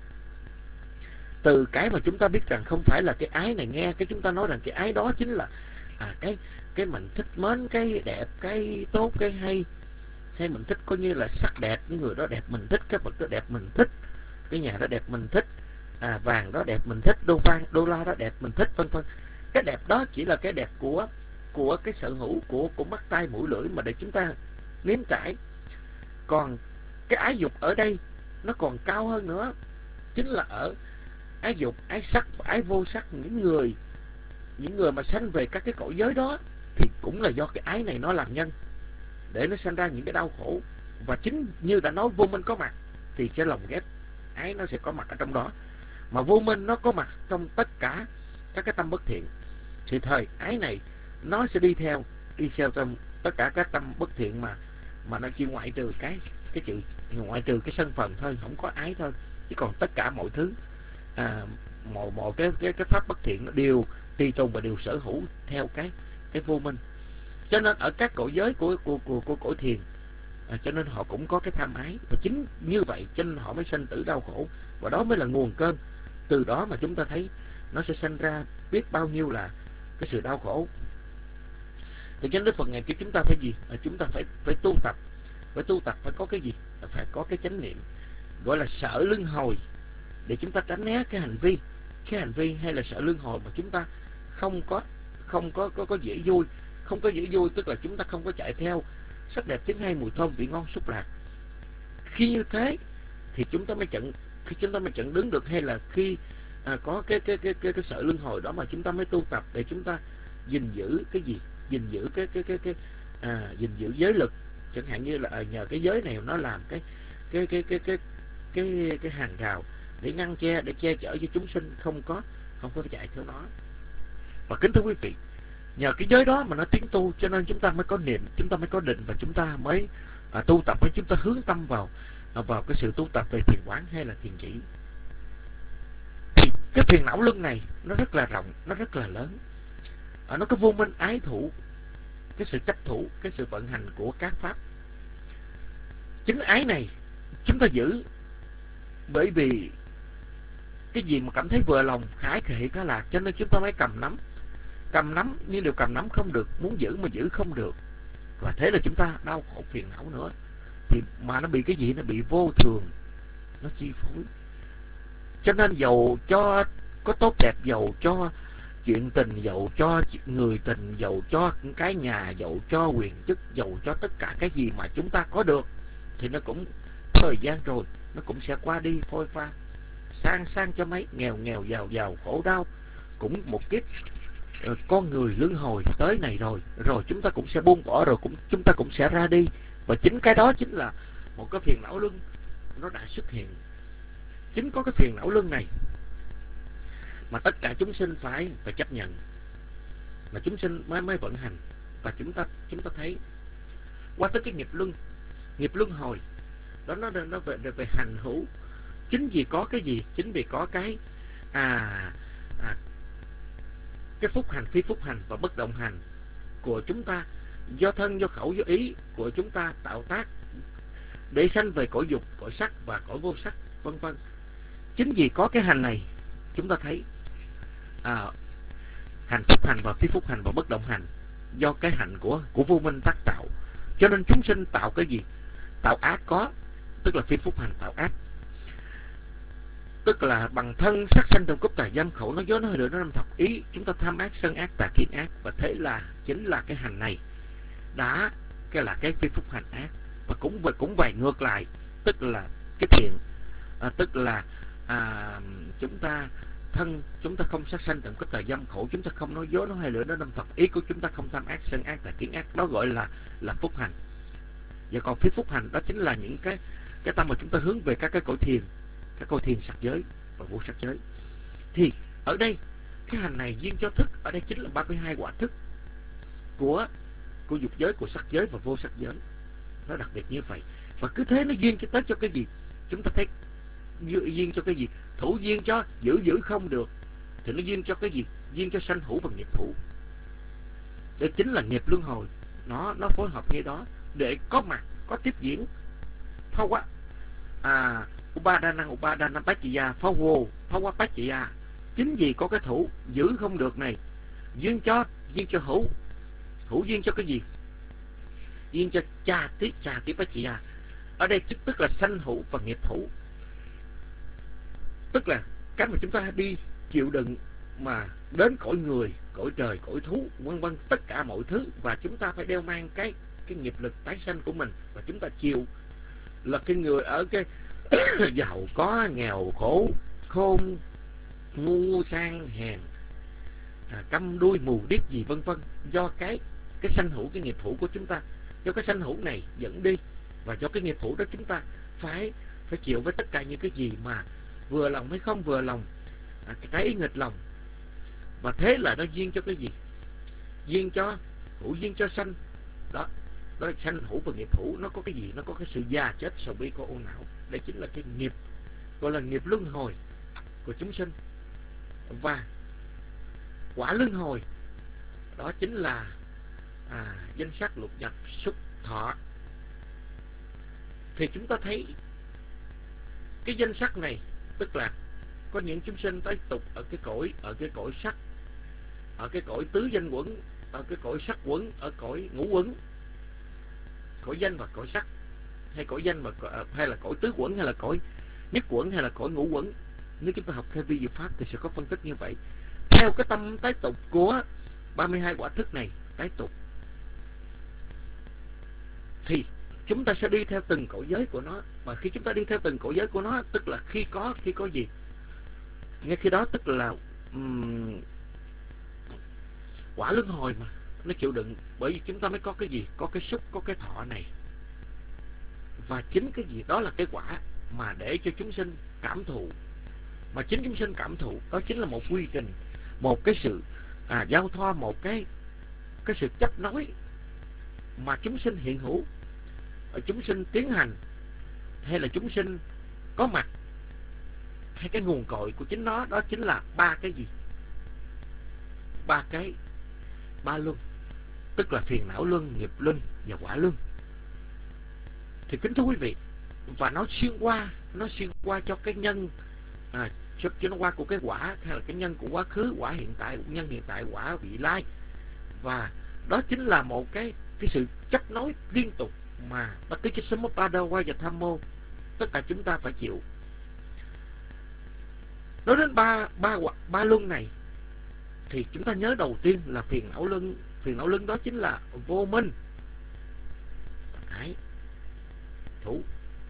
từ cái mà chúng ta biết rằng không phải là cái ái này, nghe cái chúng ta nói rằng cái ái đó chính là à, cái cái mình thích mến, cái đẹp, cái tốt, cái hay, hay mình thích coi như là sắc đẹp, cái người đó đẹp mình thích, cái vật đó đẹp mình thích, cái nhà đó đẹp mình thích, à, vàng đó đẹp mình thích, đô vang đô la đó đẹp mình thích, vân vân. Cái đẹp đó chỉ là cái đẹp của của cái sở hữu của của mắt tai mũi lưỡi mà để chúng ta nếm trải. Còn cái ái dục ở đây nó còn cao hơn nữa, chính là ở ái dục, ái sắc và ái vô sắc. Những người những người mà sanh về các cái cõi giới đó thì cũng là do cái ái này nó làm nhân để nó sanh ra những cái đau khổ. Và chính như đã nói, vô minh có mặt thì sẽ lồng ghép ái nó sẽ có mặt ở trong đó. Mà vô minh nó có mặt trong tất cả các cái tâm bất thiện thì thời ái này nó sẽ đi theo đi theo trong tất cả các tâm bất thiện, mà mà nó chỉ ngoại trừ cái cái chữ ngoại trừ cái身phần thôi, không có ái thôi, chứ còn tất cả mọi thứ à, mọi mọi cái cái cái pháp bất thiện nó đều tùy tùng và đều sở hữu theo cái cái vô minh. Cho nên ở các cõi giới của của của, của cõi thiền à, cho nên họ cũng có cái tham ái, và chính như vậy cho nên họ mới sanh tử đau khổ, và đó mới là nguồn cơn. Từ đó mà chúng ta thấy nó sẽ sanh ra biết bao nhiêu là cái sự đau khổ. Thì cho nên Phật ngày kia chúng ta phải gì? À, chúng ta phải phải tu tập, phải tu tập phải có cái gì? Phải có cái chánh niệm, gọi là sợ luân hồi, để chúng ta tránh né cái hành vi, cái hành vi hay là sợ luân hồi mà chúng ta không có không có có có dễ vui. Không có dễ vui tức là chúng ta không có chạy theo sắc đẹp tiếng hay, mùi thơm, vị ngon, xúc lạc. Khi như thế thì chúng ta mới chặn khi chúng ta mới chặn đứng được, hay là khi à, có cái cái cái cái cái sợi luân hồi đó mà chúng ta mới tu tập để chúng ta gìn giữ cái gì, gìn giữ cái cái cái cái à, gìn giữ giới lực, chẳng hạn như là nhờ cái giới này nó làm cái cái cái cái cái cái cái hàng rào để ngăn che, để che chở cho chúng sinh không có không có chạy theo nó. Và kính thưa quý vị, nhờ cái giới đó mà nó tiến tu, cho nên chúng ta mới có niệm, chúng ta mới có định, và chúng ta mới à, tu tập, mới chúng ta hướng tâm vào à, vào cái sự tu tập về thiền quán hay là thiền chỉ. Thì cái phiền não luân này nó rất là rộng, nó rất là lớn, à, nó có vô minh ái thủ, cái sự chấp thủ, cái sự vận hành của các pháp. Chính ái này chúng ta giữ, bởi vì cái gì mà cảm thấy vừa lòng, khái khệ khá lạc, cho nên chúng ta mới cầm nắm. Cầm nắm nhưng điều cầm nắm không được, muốn giữ mà giữ không được, và thế là chúng ta đau khổ phiền não nữa. Thì mà nó bị cái gì? Nó bị vô thường nó chi phối. Cho nên dầu cho có tốt đẹp, dầu cho chuyện tình, dầu cho người tình, dầu cho cái nhà, dầu cho quyền chức, dầu cho tất cả cái gì mà chúng ta có được, thì nó cũng thời gian rồi nó cũng sẽ qua đi phôi pha. Sang sang cho mấy, nghèo nghèo, giàu giàu, khổ đau, cũng một kiếp uh, con người luân hồi tới này rồi, rồi chúng ta cũng sẽ buông bỏ, rồi cũng chúng ta cũng sẽ ra đi. Và chính cái đó chính là một cái phiền não luân nó đã xuất hiện. Chính có cái phiền não luân này mà tất cả chúng sinh phải phải chấp nhận, mà chúng sinh mới mới vận hành. Và chúng ta chúng ta thấy qua tới cái nghiệp luân, nghiệp luân hồi đó, nó nó về về hành hữu. Chính vì có cái gì? Chính vì có cái à, à cái phúc hành, phi phúc hành và bất động hành của chúng ta, do thân, do khẩu, do ý của chúng ta tạo tác để sanh về cõi dục, cõi sắc và cõi vô sắc, vân vân. Chính vì có cái hành này, chúng ta thấy à, hành phúc hành và phi phúc hành và bất động hành do cái hành của của vô minh tác tạo. Cho nên chúng sinh tạo cái gì? Tạo ác có, tức là phi phúc hành tạo ác, tức là bằng thân sắc sanh trong cốc tài dâm khẩu, nó gió, nó hơi lửa, nó năm thập ý, chúng ta tham ác, sân ác, tà kiến ác. Và thế là chính là cái hành này đã cái là cái phi phúc hành ác. Và cũng và cũng vậy ngược lại, tức là cái thiện, à, tức là à, chúng ta thân chúng ta không sát sanh tận cốc tài dâm khẩu, chúng ta không nói dối, nói hai lửa, nói năm thập ý của chúng ta không tham ác, sân ác, tà kiến ác, đó gọi là là phúc hành. Và còn phi phúc hành đó chính là những cái cái tâm mà chúng ta hướng về các cái cõi thiền, các cõi thiền sắc giới và vô sắc giới. Thì ở đây cái hành này duyên cho thức, ở đây chính là ba mươi hai quả thức của của dục giới, của sắc giới và vô sắc giới. Nó đặc biệt như vậy. Và cứ thế nó duyên cho tới cho cái gì? Chúng ta thấy duyên cho cái gì? Thủ duyên cho giữ giữ không được, thì nó duyên cho cái gì? Duyên cho sanh hữu và nghiệp hữu. Đây chính là nghiệp luân hồi. Nó nó phối hợp như đó để có mặt, có tiếp diễn. Phá quá à Upadana, Upadana Paccaya, phá vô, phá quá Paccaya. Chính vì có cái thủ giữ không được này, duyên cho duyên cho hữu. Hữu duyên cho cái gì? Duyên cho cha tí, cha tí Paccaya. Ở đây tức là sanh hữu và nghiệp hữu, tức là cái mà chúng ta đi chịu đựng mà đến cõi người, cõi trời, cõi thú, vân vân, tất cả mọi thứ. Và chúng ta phải đeo mang cái cái nghiệp lực tái sanh của mình, và chúng ta chịu là cái người ở cái giàu có, nghèo khổ, khôn ngu, sang hèn, à, câm đuôi mù điếc gì vân vân, do cái cái sanh hữu, cái nghiệp hữu của chúng ta, do cái sanh hữu này dẫn đi. Và do cái nghiệp hữu đó chúng ta phải phải chịu với tất cả những cái gì mà vừa lòng hay không vừa lòng, à, cái ý nghịch lòng. Và thế là nó duyên cho cái gì? Duyên cho hữu, duyên cho sanh. Đó, đó sanh hữu và nghiệp hữu, nó có cái gì? Nó có cái sự già chết, sầu bi, có ôn não. Đây chính là cái nghiệp, gọi là nghiệp luân hồi của chúng sinh. Và quả luân hồi đó chính là à, danh sắc, lục nhập, xúc, thọ. Thì chúng ta thấy cái danh sắc này, tức là có những chúng sinh tới tục ở cái cõi ở cái cõi sắc, ở cái cõi tứ danh quẩn, ở cái cõi sắc quẩn, ở cõi ngũ quẩn, cõi danh và cõi sắc, hay cõi danh và cõi, hay là cõi tứ quẩn, hay là cõi nhất quẩn, hay là cõi ngũ quẩn. Nếu chúng ta học theo vi diệu pháp thì sẽ có phân tích như vậy. Theo cái tâm tái tục của ba mươi hai quả thức này tái tục, thì chúng ta sẽ đi theo từng cõi giới của nó. Và khi chúng ta đi theo từng cõi giới của nó, tức là khi có khi có gì, ngay khi đó tức là um, quả luân hồi mà nó chịu đựng. Bởi vì chúng ta mới có cái gì, có cái xúc, có cái thọ này. Và chính cái gì đó là cái quả mà để cho chúng sinh cảm thụ. Mà chính chúng sinh cảm thụ đó chính là một quy trình, một cái sự à, giao thoa, một cái cái sự chấp nối mà chúng sinh hiện hữu, chúng sinh tiến hành, hay là chúng sinh có mặt, hay cái nguồn cội của chính nó. Đó chính là ba cái gì, ba cái ba luân, tức là phiền não luân, nghiệp luân và quả luân. Thì kính thưa quý vị, và nó xuyên qua, nó xuyên qua cho cái nhân, à, cho, cho nó qua của cái quả, hay là cái nhân của quá khứ, quả hiện tại, nhân hiện tại, quả vị lai. Và đó chính là một cái cái sự chấp nối liên tục mà bất cứ cái Samuppada và tham mô tất cả chúng ta phải chịu. Nói đến ba ba ba luân này thì chúng ta nhớ đầu tiên là phiền não luân. Phiền não luân đó chính là vô minh, ái, thủ.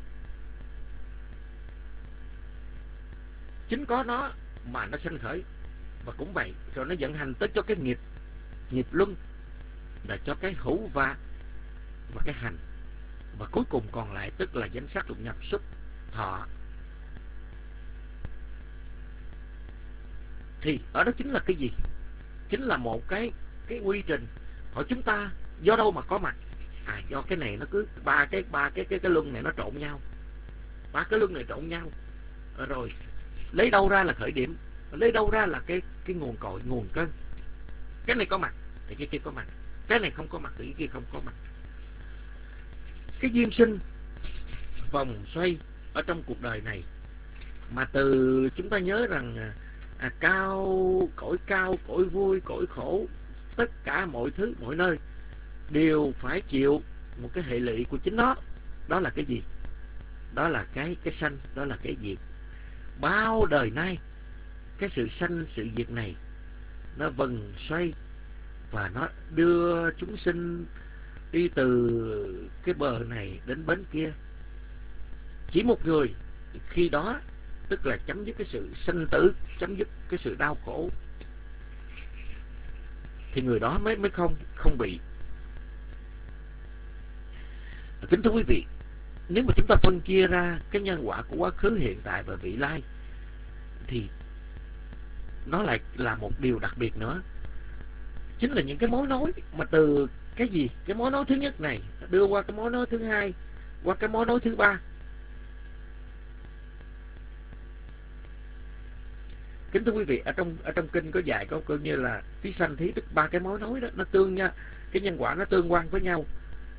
Chính có nó mà nó sanh khởi, và cũng vậy rồi nó vận hành tới cho cái nghiệp, nghiệp luân là cho cái hữu và và cái hành. Và cuối cùng còn lại tức là danh sắc, lục nhập, xúc, thọ. Thì ở đó chính là cái gì? Chính là một cái cái quy trình. Hỏi chúng ta do đâu mà có mặt? À, do cái này nó cứ ba cái ba cái cái cái luân này nó trộn nhau, ba cái luân này trộn nhau, rồi lấy đâu ra là khởi điểm, lấy đâu ra là cái cái nguồn cội, nguồn cơn. Cái này có mặt thì cái kia có mặt, cái này không có mặt thì cái kia không có mặt. Cái duyên sinh vòng xoay ở trong cuộc đời này, mà từ chúng ta nhớ rằng à, cao cõi cao, cõi vui, cõi khổ, tất cả mọi thứ mọi nơi đều phải chịu một cái hệ lụy của chính nó. Đó là cái gì? Đó là cái cái sanh, đó là cái diệt. Bao đời nay cái sự sanh, sự diệt này nó vần xoay, và nó đưa chúng sinh đi từ cái bờ này đến bến kia. Chỉ một người khi đó tức là chấm dứt cái sự sanh tử, chấm dứt cái sự đau khổ, thì người đó mới mới không không bị. Kính thưa quý vị, nếu mà chúng ta phân chia ra cái nhân quả của quá khứ, hiện tại và vị lai, thì nó lại là một điều đặc biệt nữa. Chính là những cái mối nối mà từ cái gì, cái mối nối thứ nhất này đưa qua cái mối nối thứ hai, qua cái mối nối thứ ba. Kính thưa quý vị, ở trong ở trong kinh có dạy có câu như là thí sanh thí, tức ba cái mối nối đó nó tương nha, cái nhân quả nó tương quan với nhau.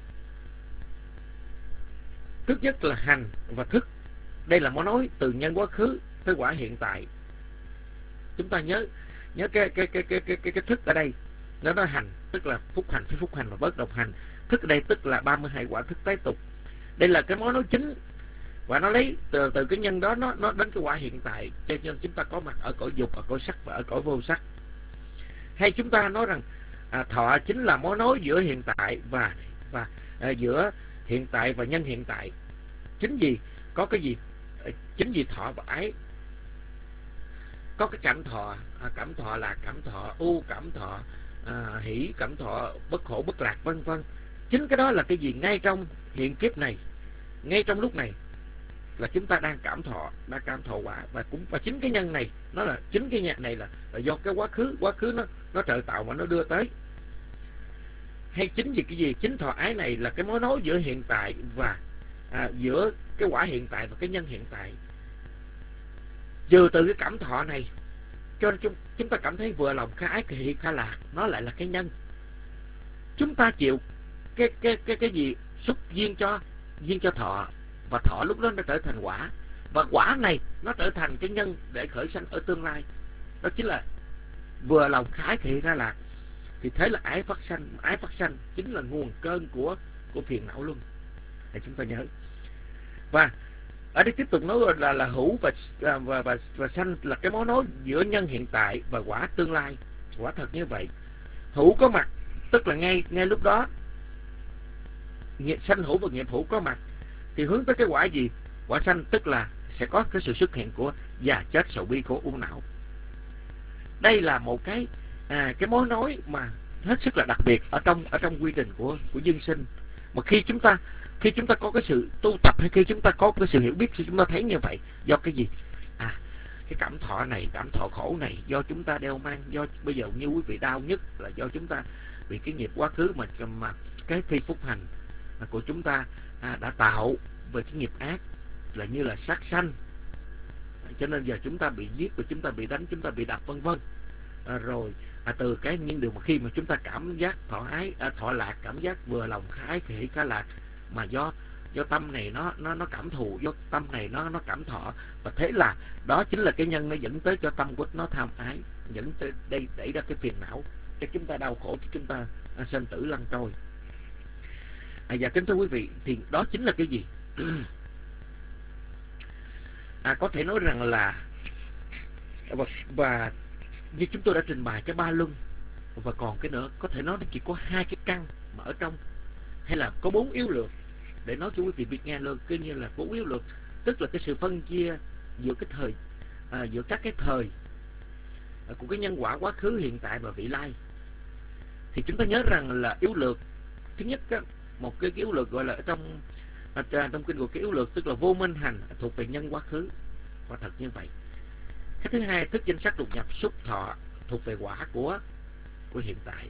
Thứ nhất là hành và thức. Đây là mối nối từ nhân quá khứ tới quả hiện tại. Chúng ta nhớ nhớ cái cái cái cái cái cái, cái thức ở đây nó nói hành tức là phúc hành, phi phúc hành và bớt độc hành. Thức ở đây tức là ba mươi hai quả thức tái tục. Đây là cái mối nối chính, và nó lấy từ từ cái nhân đó nó nó đến cái quả hiện tại, cho nên chúng ta có mặt ở cõi dục, ở cõi sắc và ở cõi vô sắc. Hay chúng ta nói rằng à, thọ chính là mối nối giữa hiện tại và và à, giữa hiện tại và nhân hiện tại. Chính gì có cái gì, chính vì thọ và ái có cái cảm thọ, à, cảm thọ là cảm thọ ưu, cảm thọ à, hỷ, cảm thọ bất khổ bất lạc, vân vân. Chính cái đó là cái gì? Ngay trong hiện kiếp này, ngay trong lúc này là chúng ta đang cảm thọ, đang cảm thọ quả. Và cũng và chính cái nhân này, nó là chính cái nhân này là, là do cái quá khứ, quá khứ nó nó trợ tạo mà nó đưa tới. Hay chính vì cái gì? Chính thọ ái này là cái mối nối giữa hiện tại và à, giữa cái quả hiện tại và cái nhân hiện tại. Trừ từ cái cảm thọ này, cho nên chúng, chúng ta cảm thấy vừa lòng, khá ái, hỷ, khá lạc, nó lại là cái nhân. Chúng ta chịu cái cái cái cái gì xúc duyên cho duyên cho thọ, và thọ lúc đó nó trở thành quả, và quả này nó trở thành cái nhân để khởi sanh ở tương lai. Đó chính là vừa lòng, khá ái, hỷ, khá lạc. Thì thế là ái phát sanh, ái phát sanh chính là nguồn cơn của của phiền não luân. Để chúng ta nhớ. Và ở đây tiếp tục nói là là hữu và và và, và sanh là cái mối nối giữa nhân hiện tại và quả tương lai. Quả thật như vậy. hữu có mặt, tức là ngay ngay lúc đó nghiệp sanh hữu và nghiệp hữu có mặt thì hướng tới cái quả gì? Quả sanh, tức là sẽ có cái sự xuất hiện của già chết sầu bi khổ u não. Đây là một cái à, cái mối nối mà hết sức là đặc biệt ở trong ở trong quy trình của của dân sinh. Mà khi chúng ta khi chúng ta có cái sự tu tập, hay khi chúng ta có cái sự hiểu biết, thì chúng ta thấy như vậy do cái gì? À, cái cảm thọ này, cảm thọ khổ này do chúng ta đeo mang, do bây giờ như quý vị đau nhất là do chúng ta vì cái nghiệp quá khứ mà mà cái phi phúc hành của chúng ta à, đã tạo về cái nghiệp ác, là như là sát sanh, cho nên giờ chúng ta bị giết, và chúng ta bị đánh, chúng ta bị đập, vân vân. À, rồi à, từ cái những điều mà khi mà chúng ta cảm giác thọ ái, à, thọ lạc, cảm giác vừa lòng khái khỉ khá lạc, mà do do tâm này nó nó nó cảm thù, do tâm này nó nó cảm thọ, và thế là đó chính là cái nhân nó dẫn tới cho tâm của nó tham ái, dẫn tới đây đẩy ra cái phiền não, cho chúng ta đau khổ, cho chúng ta à, sinh tử lăn trôi. À, và kính thưa quý vị, thì đó chính là cái gì? À, có thể nói rằng là và, và như chúng tôi đã trình bày cái ba luân, và còn cái nữa có thể nói nó chỉ có hai cái căn mà ở trong, hay là có bốn yếu lược, để nói cho quý vị biết nghe luôn. Cứ như là bốn yếu lược, tức là cái sự phân chia giữa cái thời à, giữa các cái thời à, của cái nhân quả quá khứ, hiện tại và vị lai. Thì chúng ta nhớ rằng là yếu lược thứ nhất á, một cái yếu lược gọi là ở trong à, trong kinh của cái yếu lược, tức là vô minh hành, thuộc về nhân quá khứ, quả thật như vậy. Cái thứ hai, thức danh sắc lục nhập xúc thọ, thuộc về quả của của hiện tại,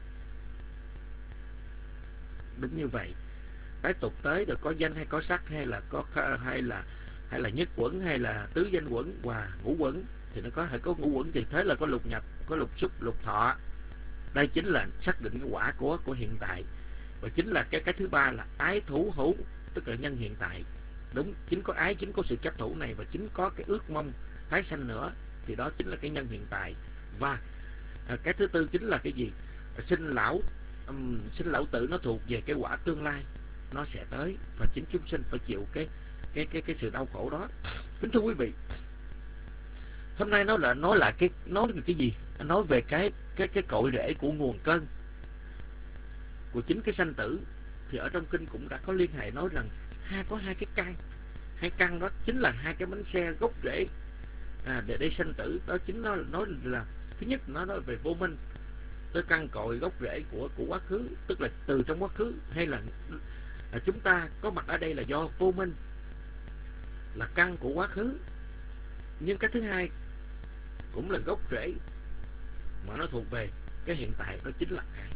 đúng như vậy. Cái tục tới được có danh hay có sắc, hay là có hay là hay là nhất quẩn, hay là tứ danh quẩn và ngũ quẩn, thì nó có hay có ngũ quẩn, thì thế là có lục nhập, có lục xúc, lục thọ. Đây chính là xác định cái quả của của hiện tại. Và chính là cái cái thứ ba là ái thủ hữu, tức là nhân hiện tại. Đúng, chính có ái, chính có sự chấp thủ này, và chính có cái ước mong tái sanh nữa, thì đó chính là cái nhân hiện tại. Và à, cái thứ tư chính là cái gì? Sinh lão um, sinh lão tử, nó thuộc về cái quả tương lai, nó sẽ tới, và chính chúng sinh phải chịu cái cái cái cái sự đau khổ đó. Kính thưa quý vị, hôm nay nó là nói lại cái nói về cái gì? Nói về cái cái cái cội rễ của nguồn cơn của chính cái sanh tử. Thì ở trong kinh cũng đã có liên hệ nói rằng hai có hai cái căn, hai căn đó chính là hai cái bánh xe gốc rễ à, để đây sanh tử. Đó chính nó nói là thứ nhất, nó nói về vô minh, tới căn cội gốc rễ của của quá khứ, tức là từ trong quá khứ, hay là à, chúng ta có mặt ở đây là do vô minh, là căn của quá khứ. Nhưng cái thứ hai cũng là gốc rễ mà nó thuộc về cái hiện tại, đó chính là ái.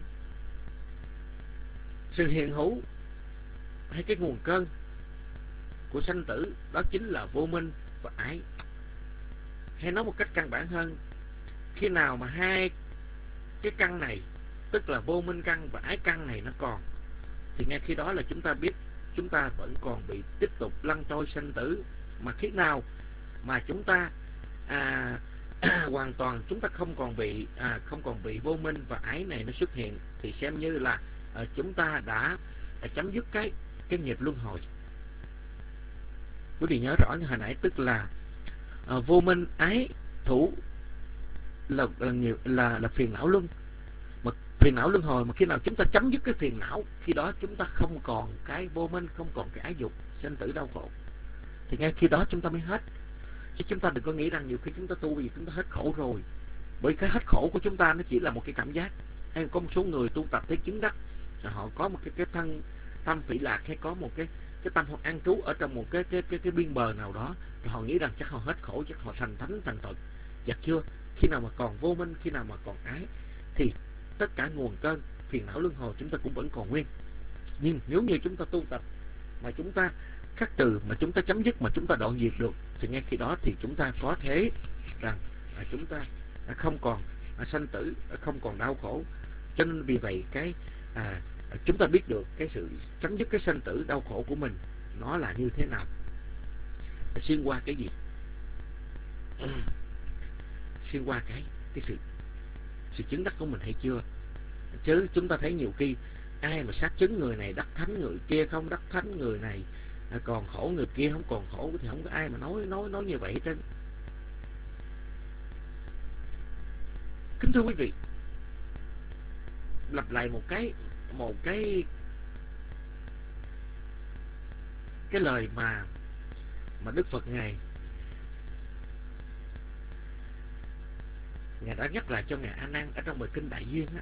Sự hiện hữu hay cái nguồn cơn của sanh tử, đó chính là vô minh và ái. Hay nói một cách căn bản hơn, khi nào mà hai cái căn này, tức là vô minh căn và ái căn này nó còn, thì ngay khi đó là chúng ta biết chúng ta vẫn còn bị tiếp tục lăn trôi sanh tử. Mà khi nào mà chúng ta à, hoàn toàn chúng ta không còn bị à, không còn bị vô minh và ái này nó xuất hiện, thì xem như là à, chúng ta đã à, chấm dứt cái cái nghiệp luân hồi. Quý vị nhớ rõ như hồi nãy, tức là à, vô minh ái thủ là là, nghiệp, là là phiền não luân. Mà phiền não luân hồi, mà khi nào chúng ta chấm dứt cái phiền não, khi đó chúng ta không còn cái vô minh, không còn cái ái dục, sinh tử đau khổ, thì ngay khi đó chúng ta mới hết. Chứ chúng ta đừng có nghĩ rằng nhiều khi chúng ta tu vì chúng ta hết khổ rồi. Bởi cái hết khổ của chúng ta nó chỉ là một cái cảm giác. Hay có một số người tu tập tới chứng đắc, họ có một cái cái thân tâm phỉ lạc, hay có một cái cái tâm họ an trú ở trong một cái cái cái cái biên bờ nào đó, rồi họ nghĩ rằng chắc họ hết khổ, chắc họ thành thánh thành Phật. Dạ chưa. Khi nào mà còn vô minh, khi nào mà còn ái, thì tất cả nguồn cơn phiền não luân hồi chúng ta cũng vẫn còn nguyên. Nhưng nếu như chúng ta tu tập mà chúng ta khắc trừ, mà chúng ta chấm dứt, mà chúng ta đoạn diệt được, thì ngay khi đó thì chúng ta có thể rằng là chúng ta không còn sanh tử, không còn đau khổ. Cho nên vì vậy cái à, chúng ta biết được cái sự chấm dứt cái sanh tử đau khổ của mình nó là như thế nào. Xuyên qua cái gì? Xuyên qua cái cái sự sự chứng đắc của mình hay chưa? Chứ chúng ta thấy nhiều khi ai mà xác chứng người này đắc thánh, người kia không đắc thánh, người này còn khổ, người kia không còn khổ, thì không có ai mà nói nói nói như vậy hết trơn. Kính thưa quý vị, lặp lại một cái một cái cái lời mà mà Đức Phật ngài ngài đã nhắc lại cho ngài A Nan ở trong bài kinh Đại Duyên á.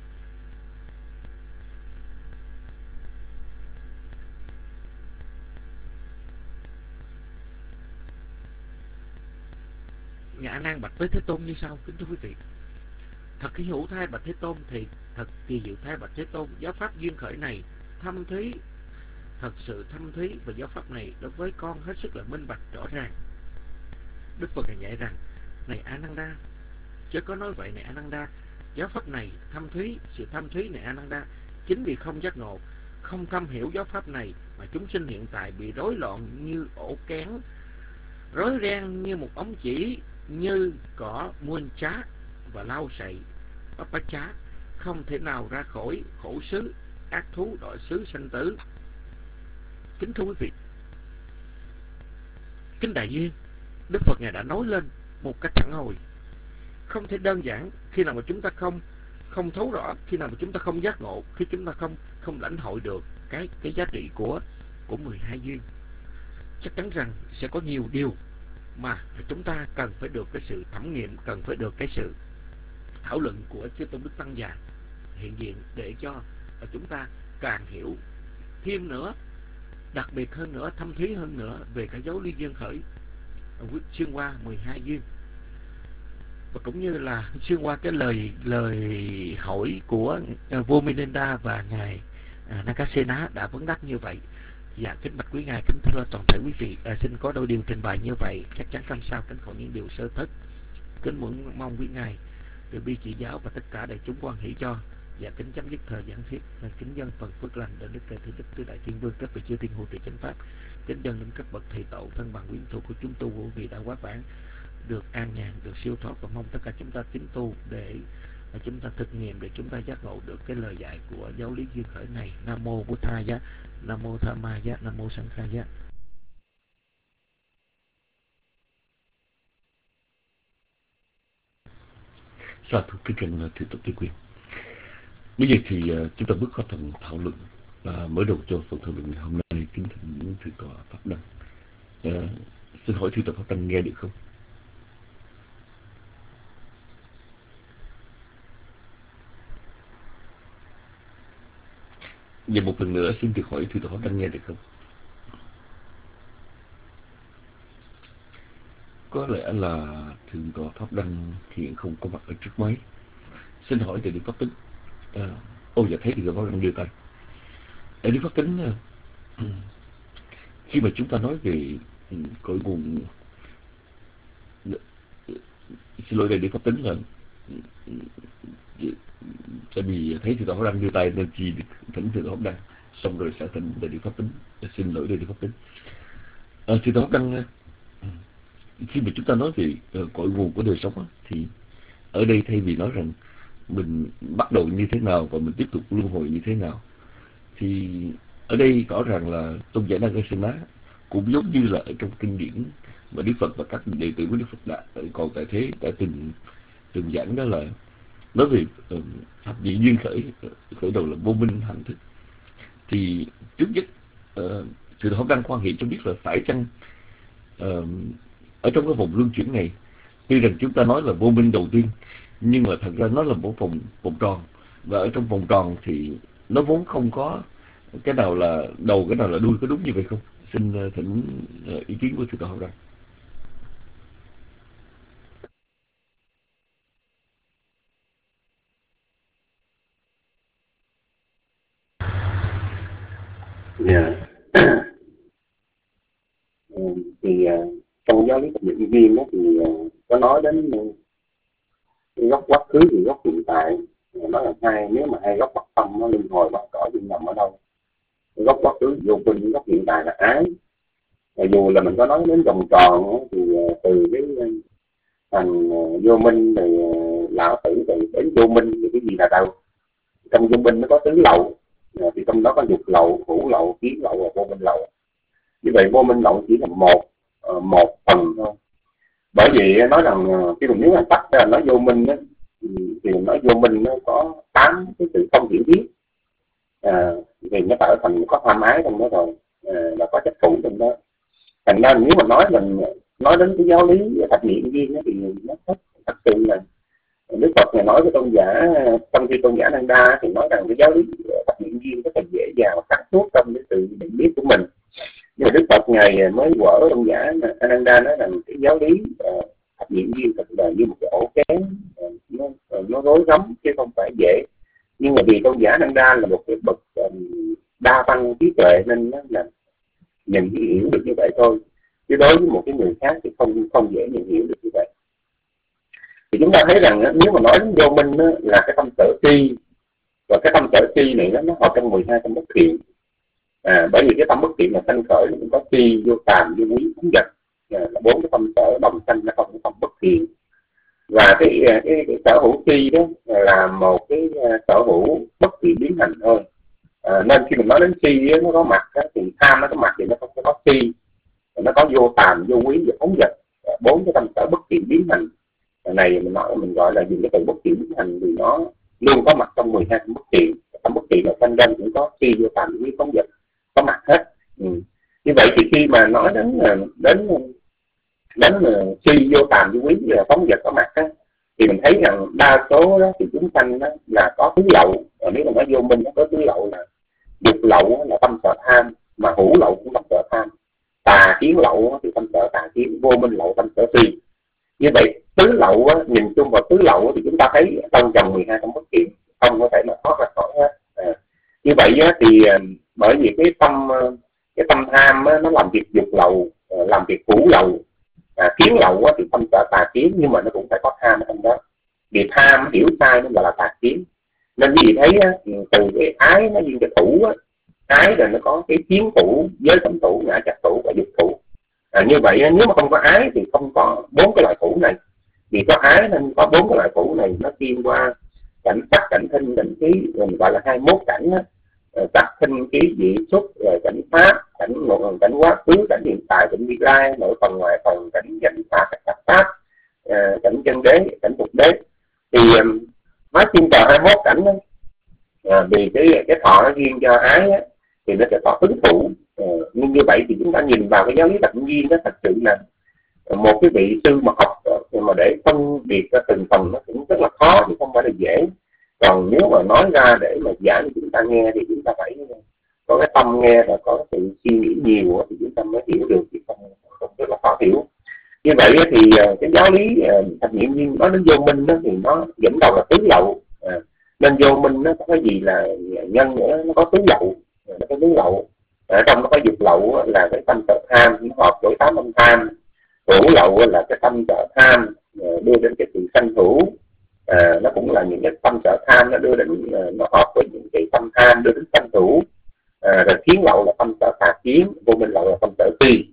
Ngài A Nan bạch với Thế Tôn như sau: kính thưa quý vị, thật khi hữu thai bạch Thế Tôn, thì thật kỳ diệu thay bạch Thế Tôn, giáo pháp duyên khởi này thâm thúy, thật sự thâm thúy, và giáo pháp này đối với con hết sức là minh bạch rõ ràng. Đức Phật ngài dạy rằng: này Ananda, chớ có nói vậy này Ananda, giáo pháp này thâm thúy, sự thâm thúy này Ananda, chính vì không giác ngộ, không thâm hiểu giáo pháp này, mà chúng sinh hiện tại bị rối loạn như ổ kén, rối ren như một ống chỉ, như cỏ muôn trá và lau sậy bắp bá trá, không thể nào ra khỏi khổ xứ ác thú đọa xứ sanh tử. Kính thưa quý vị, kinh Đại Duyên, Đức Phật ngài đã nói lên một cách thẳng hồi, không thể đơn giản khi nào mà chúng ta không không thấu rõ, khi nào mà chúng ta không giác ngộ, khi chúng ta không không lãnh hội được cái cái giá trị của của mười hai duyên. Chắc chắn rằng sẽ có nhiều điều mà chúng ta cần phải được cái sự thẩm nghiệm, cần phải được cái sự thảo luận của chư tôn đức tăng già hiện diện, để cho chúng ta càng hiểu thêm nữa, đặc biệt hơn nữa, thâm thúy hơn nữa về cái dấu ly duyên khởi xuyên qua mười hai duyên, và cũng như là xuyên qua cái lời lời hỏi của uh, vua Milinda và ngài uh, Nakasena đã vấn đáp như vậy. Dạ kính bạch quý ngài, kính thưa toàn thể quý vị, uh, xin có đôi điều trình bày như vậy, chắc chắn không sao kính khỏi những điều sơ thất. Kính muốn mong quý ngài từ bi chỉ giáo và tất cả đại chúng quan hỷ cho. Dạ kính chấm dứt thời giảng thuyết, kính dân phần phước lành đến đức Đại Thiên Đức Tứ Đại Thiên Vương, các vị chư thiên hộ trì chánh pháp, kính dân đến các bậc thầy tổ thân bằng quyến thuộc của chúng tu, quý vị đã quá vãng được an nhàn, được siêu thoát, và mong tất cả chúng ta tín tu để chúng ta thực nghiệm, để chúng ta giác ngộ được cái lời dạy của giáo lý duyên khởi này. Nam mô Bụt Thaya Giá, Nam mô Tham Ma Giá, Nam mô Sang Kha Giá. Sa thú kính cần thưa tổ tư quyền. Bây giờ thì uh, chúng ta bước vào phần thảo luận, và mở đầu cho phần thảo luận ngày hôm nay kính thỉnh thượng tọa Pháp Đăng. Uh, xin hỏi thượng tọa Pháp Đăng nghe được không? Và một lần nữa xin được hỏi thượng tọa Pháp Đăng nghe được không? Có lẽ là thượng tọa Pháp Đăng hiện không có mặt ở trước máy. Xin hỏi từ Đức Pháp Tính. À, ô dạ thấy thì Pháp Đăng đưa tay. Ở Đức Pháp Tính, uh, khi mà chúng ta nói về um, cội nguồn, uh, xin lỗi đây Đức Pháp Tính là uh, tại vì thấy thì Pháp Đăng đưa tay nên chỉ thỉnh từ Pháp Đăng, xong rồi sẽ thỉnh đại Đức Pháp Tính. Xin lỗi đây Đức Pháp Tính. À, thì Pháp Đăng, uh, khi mà chúng ta nói về uh, cội nguồn của đời sống á, thì ở đây thay vì nói rằng mình bắt đầu như thế nào và mình tiếp tục luân hồi như thế nào, thì ở đây rõ ràng là tôn giả Nagasena cũng giống như là ở trong kinh điển mà Đức Phật và các đệ tử của Đức Phật đã còn tại thế đã từng từng giảng, đó là nói về uh, pháp vị duyên khởi, khởi đầu là vô minh hạnh thức. Thì trước nhất uh, sự Pháp Đăng quan hệ cho biết là phải chăng uh, ở trong cái vòng luân chuyển này, tuy rằng chúng ta nói là vô minh đầu tiên, nhưng mà thật ra nó là một vòng vòng tròn, và ở trong vòng tròn thì nó vốn không có cái nào là đầu, cái nào là đuôi, có đúng như vậy không? Xin uh, thỉnh uh, ý kiến của thượng tọa Pháp Đăng. Dạ. Thì uh, trong giáo lý tập định duyên đó, thì uh, có nói đến uh, gốc quá khứ thì gốc hiện tại. Nói là hai, nếu mà hai gốc bắt tâm nó luân hồi bắt cõi thì nằm ở đâu? Gốc quá khứ vô minh, gốc hiện tại là ái. Và dù là mình có nói đến vòng tròn thì uh, từ cái uh, thành uh, vô minh thì uh, lão tử thì đến vô minh thì cái gì là đâu? Trong vô minh nó có tứ lậu, uh, thì trong đó có dục lậu, hữu lậu, kiến lậu và vô minh lậu. Như vậy vô minh lậu chỉ là một uh, một phần thôi. Bởi vì nói rằng khi mình nếu mà tắt ra nói vô minh đó, thì nói vô minh nó có tám cái sự không hiểu biết, à, thì nó trở thành có tham ái trong đó rồi, à, là có chấp thủ trong đó. Thành ra nếu mà nói mình nói đến cái giáo lý thập niệm viên thì nó thật, thật sự là Đức Phật này nói với tôn giả, trong khi tôn giả Nanda thì nói rằng cái giáo lý thập niệm viên rất là dễ dàng và sáng suốt trong cái sự nhận biết của mình. Nhưng mà Đức Phật ngày mới quở tôn giả Ananda nói rằng cái giáo lý uh, thập niệm viên thật là như một cái ổ kén, uh, nó, uh, nó rối rắm chứ không phải dễ. Nhưng mà vì tôn giả Ananda là một cái bậc um, đa văn trí tuệ nên nó là nhận hiểu được như vậy thôi, chứ đối với một cái người khác thì không không dễ nhận hiểu được như vậy. Thì chúng ta thấy rằng nếu mà nói đến vô minh đó, là cái tâm sở tri, và cái tâm sở tri này nó, nó hợp trong mười hai tâm bất thiện. À, bởi vì cái tâm bất thiện là sanh khởi cũng có tri, vô tàm, vô quý, phóng dật, à, là bốn cái tâm sở đồng sanh nó không có tâm bất thiện. Và cái, cái, cái sở hữu tri đó là một cái sở hữu bất thiện biến hành thôi. À, nên khi mình nói đến tri nó có mặt đó, thì tham nó có mặt thì nó không có tri, nó có vô tàm, vô quý và phóng dật, bốn cái tâm sở bất thiện biến hành này mình nói mình gọi là dùng cái từ bất thiện biến hành vì nó luôn có mặt trong mười hai tâm bất thiện. Tâm bất thiện là sanh lên cũng có tri, vô tàm, vô quý, phóng dật có mặt hết. Ừ. Như vậy thì khi mà nói đến đến đến tri, vô tàm, vô quý và phóng dật có mặt á, thì mình thấy rằng đa số đó thì chúng sanh đó là có tứ lậu. Nếu mà nói vô minh nó có tứ lậu là dục lậu là tâm sở tham, mà hữu lậu cũng tâm sở tham, tà kiến lậu thì tâm sở tà kiến, vô minh lậu tâm sở si. Như vậy tứ lậu á, nhìn chung vào tứ lậu thì chúng ta thấy trong vòng mười hai tâm bất thiện không có thể mà thoát ra khỏi hết. À, như vậy á, thì bởi vì cái tâm cái tâm tham á, nó làm việc dục lậu, làm việc hữu lậu, à, kiến lậu á, thì tâm sở tà kiến, nhưng mà nó cũng phải có tham ở trong đó. Vì tham hiểu sai nó gọi là tà kiến. Nên quý vị thấy á, từ cái ái nó duyên cái thủ á, ái rồi nó có cái kiến thủ, giới tâm thủ, ngã chặt thủ và dục thủ. À, như vậy nếu mà không có ái thì không có bốn cái loại thủ này. Vì có ái nên có bốn cái loại thủ này, nó xuyên qua cảnh sắc, cảnh thinh, cảnh khí, mình gọi là hai mươi mốt cảnh đó. Sắc, thinh, khí, vị, xúc, rồi cảnh pháp, cảnh ngộ, cảnh quá khứ, cảnh hiện tại, cảnh vị lai, nội phần, ngoại phần, cảnh danh pháp, cảnh pháp, à, cảnh chân đế, cảnh phục đế. Thì nói chung vào hai mươi mốt cảnh đó, à, vì cái cái thọ nó riêng cho ái á, thì nó sẽ có tứ thủ. À, nhưng như vậy thì chúng ta nhìn vào cái giáo lý thập niệm đó, thật sự là một cái vị sư mà học mà để phân biệt ra từng phần nó cũng rất là khó chứ không phải là dễ. Còn nếu mà nói ra để mà giảng cho chúng ta nghe thì chúng ta phải có cái tâm nghe và có cái sự suy nghĩ nhiều thì chúng ta mới hiểu được, thì không, không rất là khó hiểu. Như vậy thì cái giáo lý thập niệm viên nói đến vô minh đó, thì nó dẫn đầu là tứ lậu. À, nên vô minh nó có cái gì là nhân nữa, nó có tứ lậu, nó có tứ lậu. Ở trong nó có dục lậu là cái tâm sở tham, nó hợp với tám tâm tham. Hữu lậu là cái tâm sở tham đưa đến cái sự sanh hữu, à, nó cũng là những cái tâm sở tham nó đưa đến, nó hợp với những cái tâm tham đưa đến sanh hữu. À, rồi kiến lậu là tâm sở tà kiến, vô minh lậu là tâm sở si.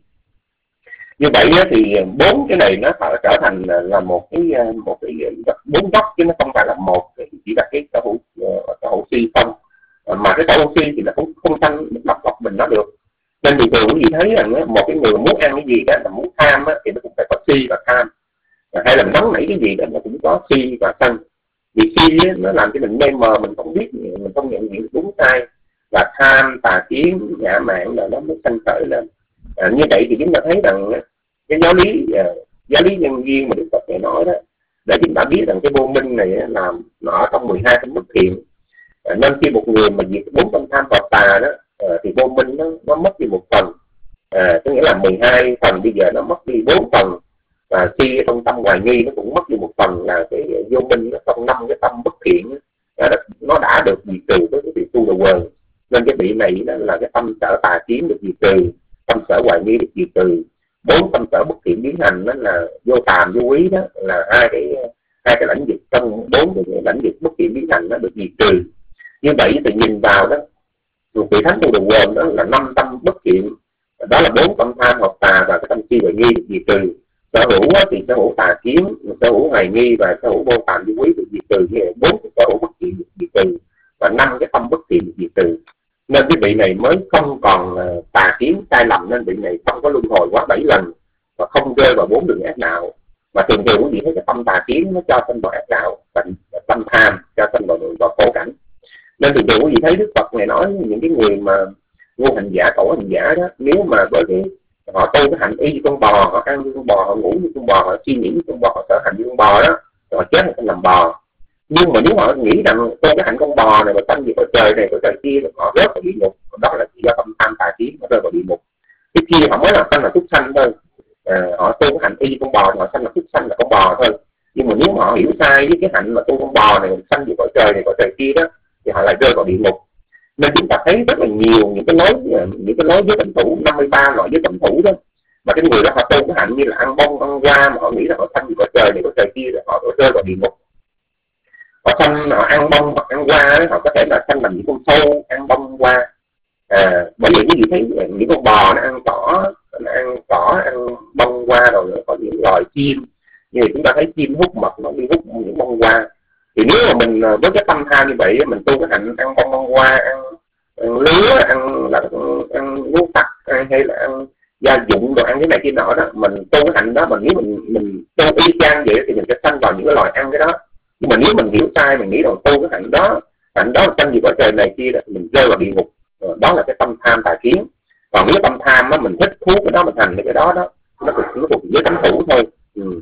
Như vậy thì bốn cái này nó trở thành là một cái một cái bốn góc, chứ nó không phải là một, chỉ là cái sở hữu sở hữu si không. Mà cái sở hữu si thì nó cũng không sanh độc lập mình nó được. Nên bình thường quý vị thấy rằng một cái người muốn ăn cái gì đó là muốn tham á, thì nó cũng phải có si và tham. Hay là nóng nảy cái gì đó nó cũng có si và sân. Vì si á, nó làm cho mình mê mờ, mình không biết, mình không nhận diện đúng sai. Và tham, tà kiến, ngã mạn là nó mới sanh khởi lên. À, như vậy thì chúng ta thấy rằng cái giáo lý giáo lý nhân duyên mà Đức Phật này nói đó, để chúng ta biết rằng cái vô minh này là nó ở trong mười hai tâm bất thiện. À, nên khi một người mà diệt bốn tâm tham và tà đó, à, thì vô minh nó, nó mất đi một phần. À, có nghĩa là mười hai phần bây giờ nó mất đi bốn phần. Và khi trong tâm hoài nghi nó cũng mất đi một phần, là cái vô minh nó trong năm cái tâm bất thiện đó, nó đã được diệt trừ với cái vị tu đầu quần. Nên cái vị này đó là cái tâm sở tà kiến được diệt trừ, tâm sở hoài nghi được diệt trừ, bốn tâm sở bất thiện biến hành đó là vô tàm, vô quý, đó là hai cái hai cái lãnh vực trong bốn cái lãnh vực bất thiện biến hành nó được diệt trừ. Như vậy thì nhìn vào đó, một vị thánh tu đầu quần đó là năm tâm bất thiện, đó là bốn tâm tham hoặc tà và cái tâm si hoài nghi được diệt trừ. Sở hữu thì sở hữu tà kiến, sở hữu hoài nghi và sở hữu vô tàm, vô quý được diệt trừ. Như vậy bốn cái sở hữu bất thiện được diệt trừ và năm cái tâm bất thiện được diệt trừ. Nên cái vị này mới không còn uh, tà kiến sai lầm, nên vị này không có luân hồi quá bảy lần và không rơi vào bốn đường ác đạo. Mà thường thường quý vị thấy cái tâm tà kiến nó cho sinh vào ác đạo, và tâm tham cho sanh vào, vào khổ cảnh. Nên thường thường quý vị thấy Đức Phật này nói những cái người mà vô hành giả, khổ hành giả đó, nếu mà với cái họ tu cái hạnh y như con bò, họ ăn như con bò, họ ngủ như con bò, họ suy nghĩ như con bò, họ sở hành như con bò đó, họ chết họ làm bò. Nhưng mà nếu họ nghĩ rằng tu cái hạnh con bò này mà sanh về cõi trời này cõi trời kia, họ rớt vào địa ngục, đó là do tâm tham tà kiến, họ rơi vào địa ngục. Cái kia họ mới là sanh là súc sanh thôi. À, họ tu cái hạnh y con bò, họ sanh là súc sanh là con bò thôi. Nhưng mà nếu mà họ hiểu sai với cái hạnh mà tu con bò này sanh về cõi trời này cõi trời kia đó, thì họ lại rơi vào địa ngục. Nên chúng ta thấy rất là nhiều những cái lối những cái lối giới cấm thủ, năm mươi ba loại giới cấm thủ đó, mà cái người đó họ tu cái hạnh như là ăn bông ăn hoa, mà họ nghĩ là họ sanh về cõi trời này cõi trời kia, họ rơi vào địa ngục. Họ sanh họ ăn bông hoặc ăn hoa, họ có thể là sanh làm những con sâu ăn bông hoa. À, bởi vì cái gì thấy những con bò nó ăn cỏ, nó ăn cỏ ăn bông hoa, rồi có những loài chim như chúng ta thấy chim hút mật nó đi hút những bông hoa. Thì nếu mà mình với cái tâm tham như vậy, mình tu cái hạnh ăn bông bông hoa, ăn, ăn lứa, ăn là ăn lúa tắc, hay là ăn gia dụng, rồi ăn cái này kia nọ đó, mình tu cái hạnh đó, mình nếu mình mình tu y chang vậy thì mình sẽ sanh vào những cái loài ăn cái đó. Nhưng mà nếu mình hiểu sai, mình nghĩ rằng tu cái hạnh đó, hạnh đó là sanh gì cõi trời này kia đó, mình rơi vào địa ngục. Đó là cái tâm tham tà kiến. Còn nếu tâm tham đó, mình thích thú cái đó, mình thành cái đó đó, nó thuộc nó thuộc với cấm thủ thôi. Ừ.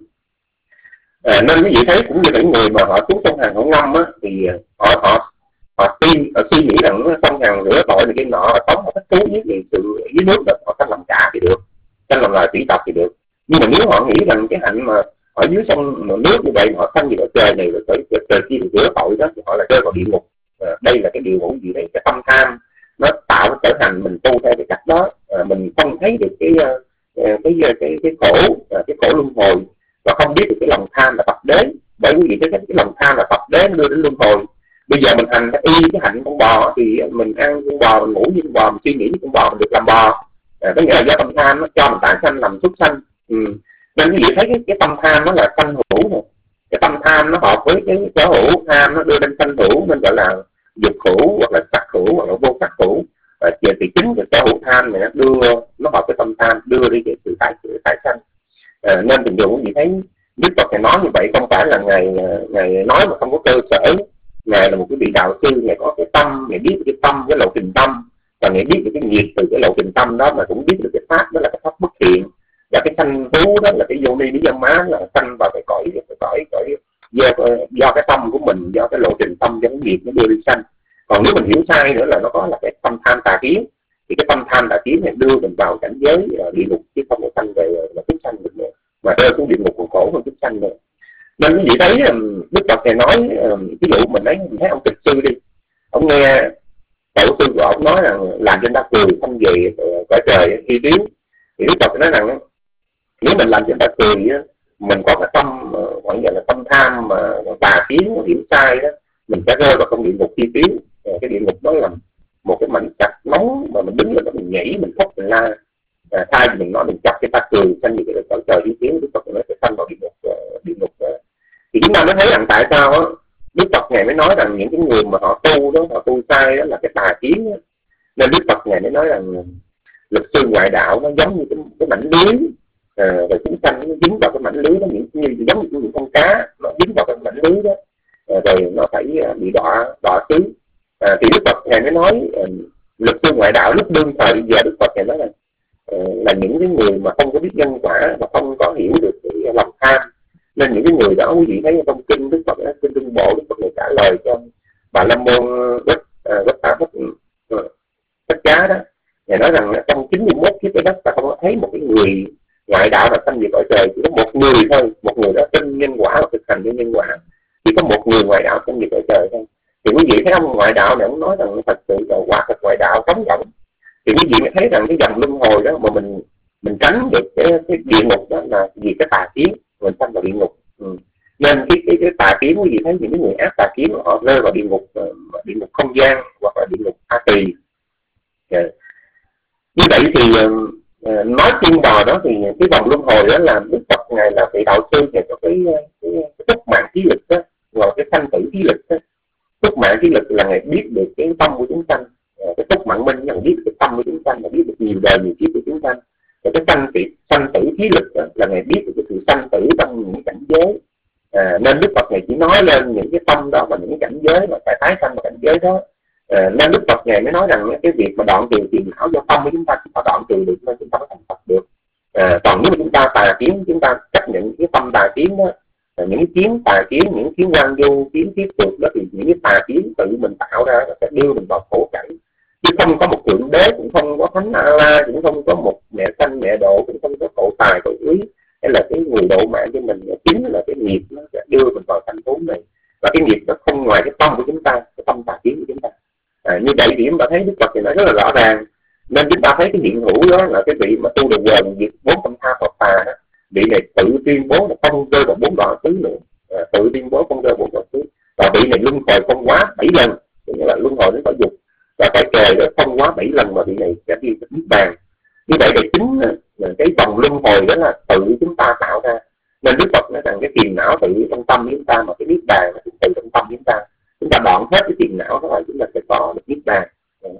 À, nên quý vị thấy cũng như những người mà họ xuống sông Hằng họ ngâm á, thì họ họ họ tin, họ suy nghĩ rằng sông Hằng rửa tội này kia nọ, họ sống họ thích thú với cái sự dưới nước đó, họ sanh làm cả thì được, sanh làm loài thủy tộc thì được. Nhưng mà nếu họ nghĩ rằng cái hạnh mà ở dưới sông nước như vậy mà họ sanh gì ở trời này rồi trời, trời, trời kia thì rửa tội đó, thì họ lại rơi vào địa ngục. À, đây là cái điều ngũ gì đây, cái tâm tham nó tạo cái trở thành mình tu theo cái cách đó. À, mình không thấy được cái cái cái cái, cái khổ cái khổ luân hồi, và không biết được cái lòng tham là tập đế. Bởi vì cái, cái cái lòng tham là tập đế đưa đến luân hồi. Bây giờ mình hành cái y cái hạnh con bò thì mình ăn con bò, mình ngủ như con bò, mình suy nghĩ như con bò, mình được làm bò. À, có nghĩa là do tâm tham nó cho mình tái sanh làm súc sanh. Ừ. Nên quý vị thấy cái, cái tâm tham nó là sanh hữu rồi. Cái tâm tham nó hợp với cái sở hữu, tham nó đưa đến sanh hữu, nên gọi là dục hữu hoặc là sắc hữu hoặc là vô sắc hữu. À, thì chính cái sở hữu tham này nó đưa, nó hợp với tâm tham, đưa đi cái sự tái sự tái sanh. À, nên tình dùng quý vị thấy Đức Phật Ngài nói như vậy không phải là Ngài Ngài nói mà không có cơ sở. Ngài là một cái vị đạo sư, Ngài có cái tâm, Ngài biết cái tâm, cái lộ trình tâm, và Ngài biết được cái nghiệp từ cái lộ trình tâm đó, mà cũng biết được cái pháp đó là cái pháp bất thiện, và cái sanh thú đó là cái vô ni lý dân má, là sanh vào cái cõi cái cõi cõi do, do cái tâm của mình, do cái lộ trình tâm, do cái nghiệp nó đưa đi sanh. Còn nếu mình hiểu sai nữa là nó có là cái tâm tham tà kiến, thì cái tâm tham tà kiến này đưa mình vào cảnh giới uh, địa ngục, chứ không có sanh về là chúng sanh được nữa, mà rơi xuống địa ngục còn khổ hơn chúng sanh nữa. Nên quý vị thấy um, Đức Phật này nói, um, ví dụ mình thấy mình thấy ông kịch sư đi, ông nghe tổ sư của ông nói rằng làm cho người ta cười không về cõi trời khi tiếng, thì Đức Phật nói rằng nếu mình làm cho người ta cười, mình có cái tâm gọi uh, là tâm tham mà tà kiến hiểu sai đó, mình sẽ rơi vào trong địa ngục chi tiếng. Cái địa ngục đó là một cái mảnh sắt nóng mà mình đứng lên đó mình nhảy, mình khóc, mình la. À, thay vì mình nói mình chặt cái ta cười sanh như cái cõi trời chi tiếng, Đức Phật nó sẽ sanh vào địa ngục. Uh, địa ngục uh. Thì chúng ta mới thấy rằng tại sao á Đức Phật Ngài mới nói rằng những cái người mà họ tu đó, họ tu sai đó là cái tà kiến đó. Nên Đức Phật Ngài mới nói rằng luật sư ngoại đạo nó giống như cái, cái mảnh lưới, à, rồi chúng sanh nó dính vào cái mảnh lưới đó, những như giống như những con cá nó dính vào cái mảnh lưới đó, à, rồi nó phải bị đọa đọa xứ. À, thì Đức Phật Ngài mới nói uh, luật sư ngoại đạo lúc đương thời bây giờ Đức Phật Ngài nói là uh, là những cái người mà không có biết nhân quả và không có hiểu được cái lòng tham. Nên những cái người đó quý vị thấy trong kinh Đức Phật, kinh Trung Bộ, Đức Phật Ngài trả lời cho Bà La Môn Quách Quách Tá Bất Tất Cá đó, Ngài nói rằng trong chín mươi mốt kiếp trái đất ta không có thấy một cái người ngoại đạo là sanh về cõi trời, chỉ có một người thôi, một người đó tin nhân quả và thực hành với nhân quả, chỉ có một người ngoại đạo sanh về cõi trời thôi. Thì quý vị thấy ông ngoại đạo này ông nói rằng thật sự là quả thật ngoại đạo sống động, thì quý vị mới thấy rằng cái dòng luân hồi đó mà mình mình tránh được cái, cái địa ngục đó là vì cái tà kiến, mình sanh vào địa ngục. Ừ. Nên cái cái cái tà kiến quý vị thấy những cái người ác tà kiến họ rơi vào địa ngục, uh, địa ngục không gian hoặc là địa ngục A Tỳ. Yeah. Như vậy thì uh, nói chung vào đó thì cái vòng luân hồi đó là Đức Phật Ngài là vị đạo sư, Ngài có cái cái, cái túc mạng trí lực đó, hoặc cái sanh tử trí lực đó. Túc mạng trí lực là Ngài biết được cái tâm của chúng sanh, uh, cái túc mạng minh là biết được cái tâm của chúng sanh, là biết được nhiều đời nhiều kiếp của chúng sanh. Cái sanh tử, sanh tử trí lực đó, là Ngài biết được cái sự sanh tử trong những cảnh giới À, nên Đức Phật Ngài chỉ nói lên những cái tâm đó và những cái cảnh giới mà phải tái sanh và cảnh giới đó. À, nên Đức Phật Ngài mới nói rằng cái việc mà đoạn trừ phiền não do tâm của chúng ta chúng ta đoạn trừ được nên chúng ta mới thành Phật được. À, còn nếu mà chúng ta tà kiến, chúng ta chấp nhận cái tâm tà kiến đó, những cái kiến tà kiến, những kiến quan du, kiến thiết thực đó, thì những cái tà kiến tự mình tạo ra nó sẽ đưa mình vào khổ cảnh, chứ không có một thượng đế, cũng không có thánh A-la, cũng không có một mẹ sanh mẹ độ, cũng không có cậu tài cậu úy, hay là cái người độ mạng cho mình. Chính là cái nghiệp nó sẽ đưa mình vào thành thốn này, và cái nghiệp nó không ngoài cái tâm của chúng ta, cái tâm tà kiến của chúng ta. À, như vậy thì chúng ta thấy Đức Phật thì nói rất là rõ ràng. Nên chúng ta thấy cái hiện hữu đó là cái vị mà tu được quần diệt bốn tâm tha Phật tà đó, vị này tự tuyên bố là không rơi vào bốn đoạn xứ nữa, à, tự tuyên bố không rơi vào bốn đoạn xứ, và vị này luân hồi không quá bảy lần, nghĩa là luân hồi đến cõi dục, và phải kề đó không quá bảy lần mà vị này sẽ đi niết bàn. Như vậy thì chính là cái vòng luân hồi đó là tự chúng ta tạo ra. Nên Đức Phật nói rằng cái phiền não tự trong tâm chúng ta, mà cái niết bàn là tự trong tâm chúng ta. Chúng ta đoạn hết cái phiền não đó là chúng ta sẽ có được niết bàn.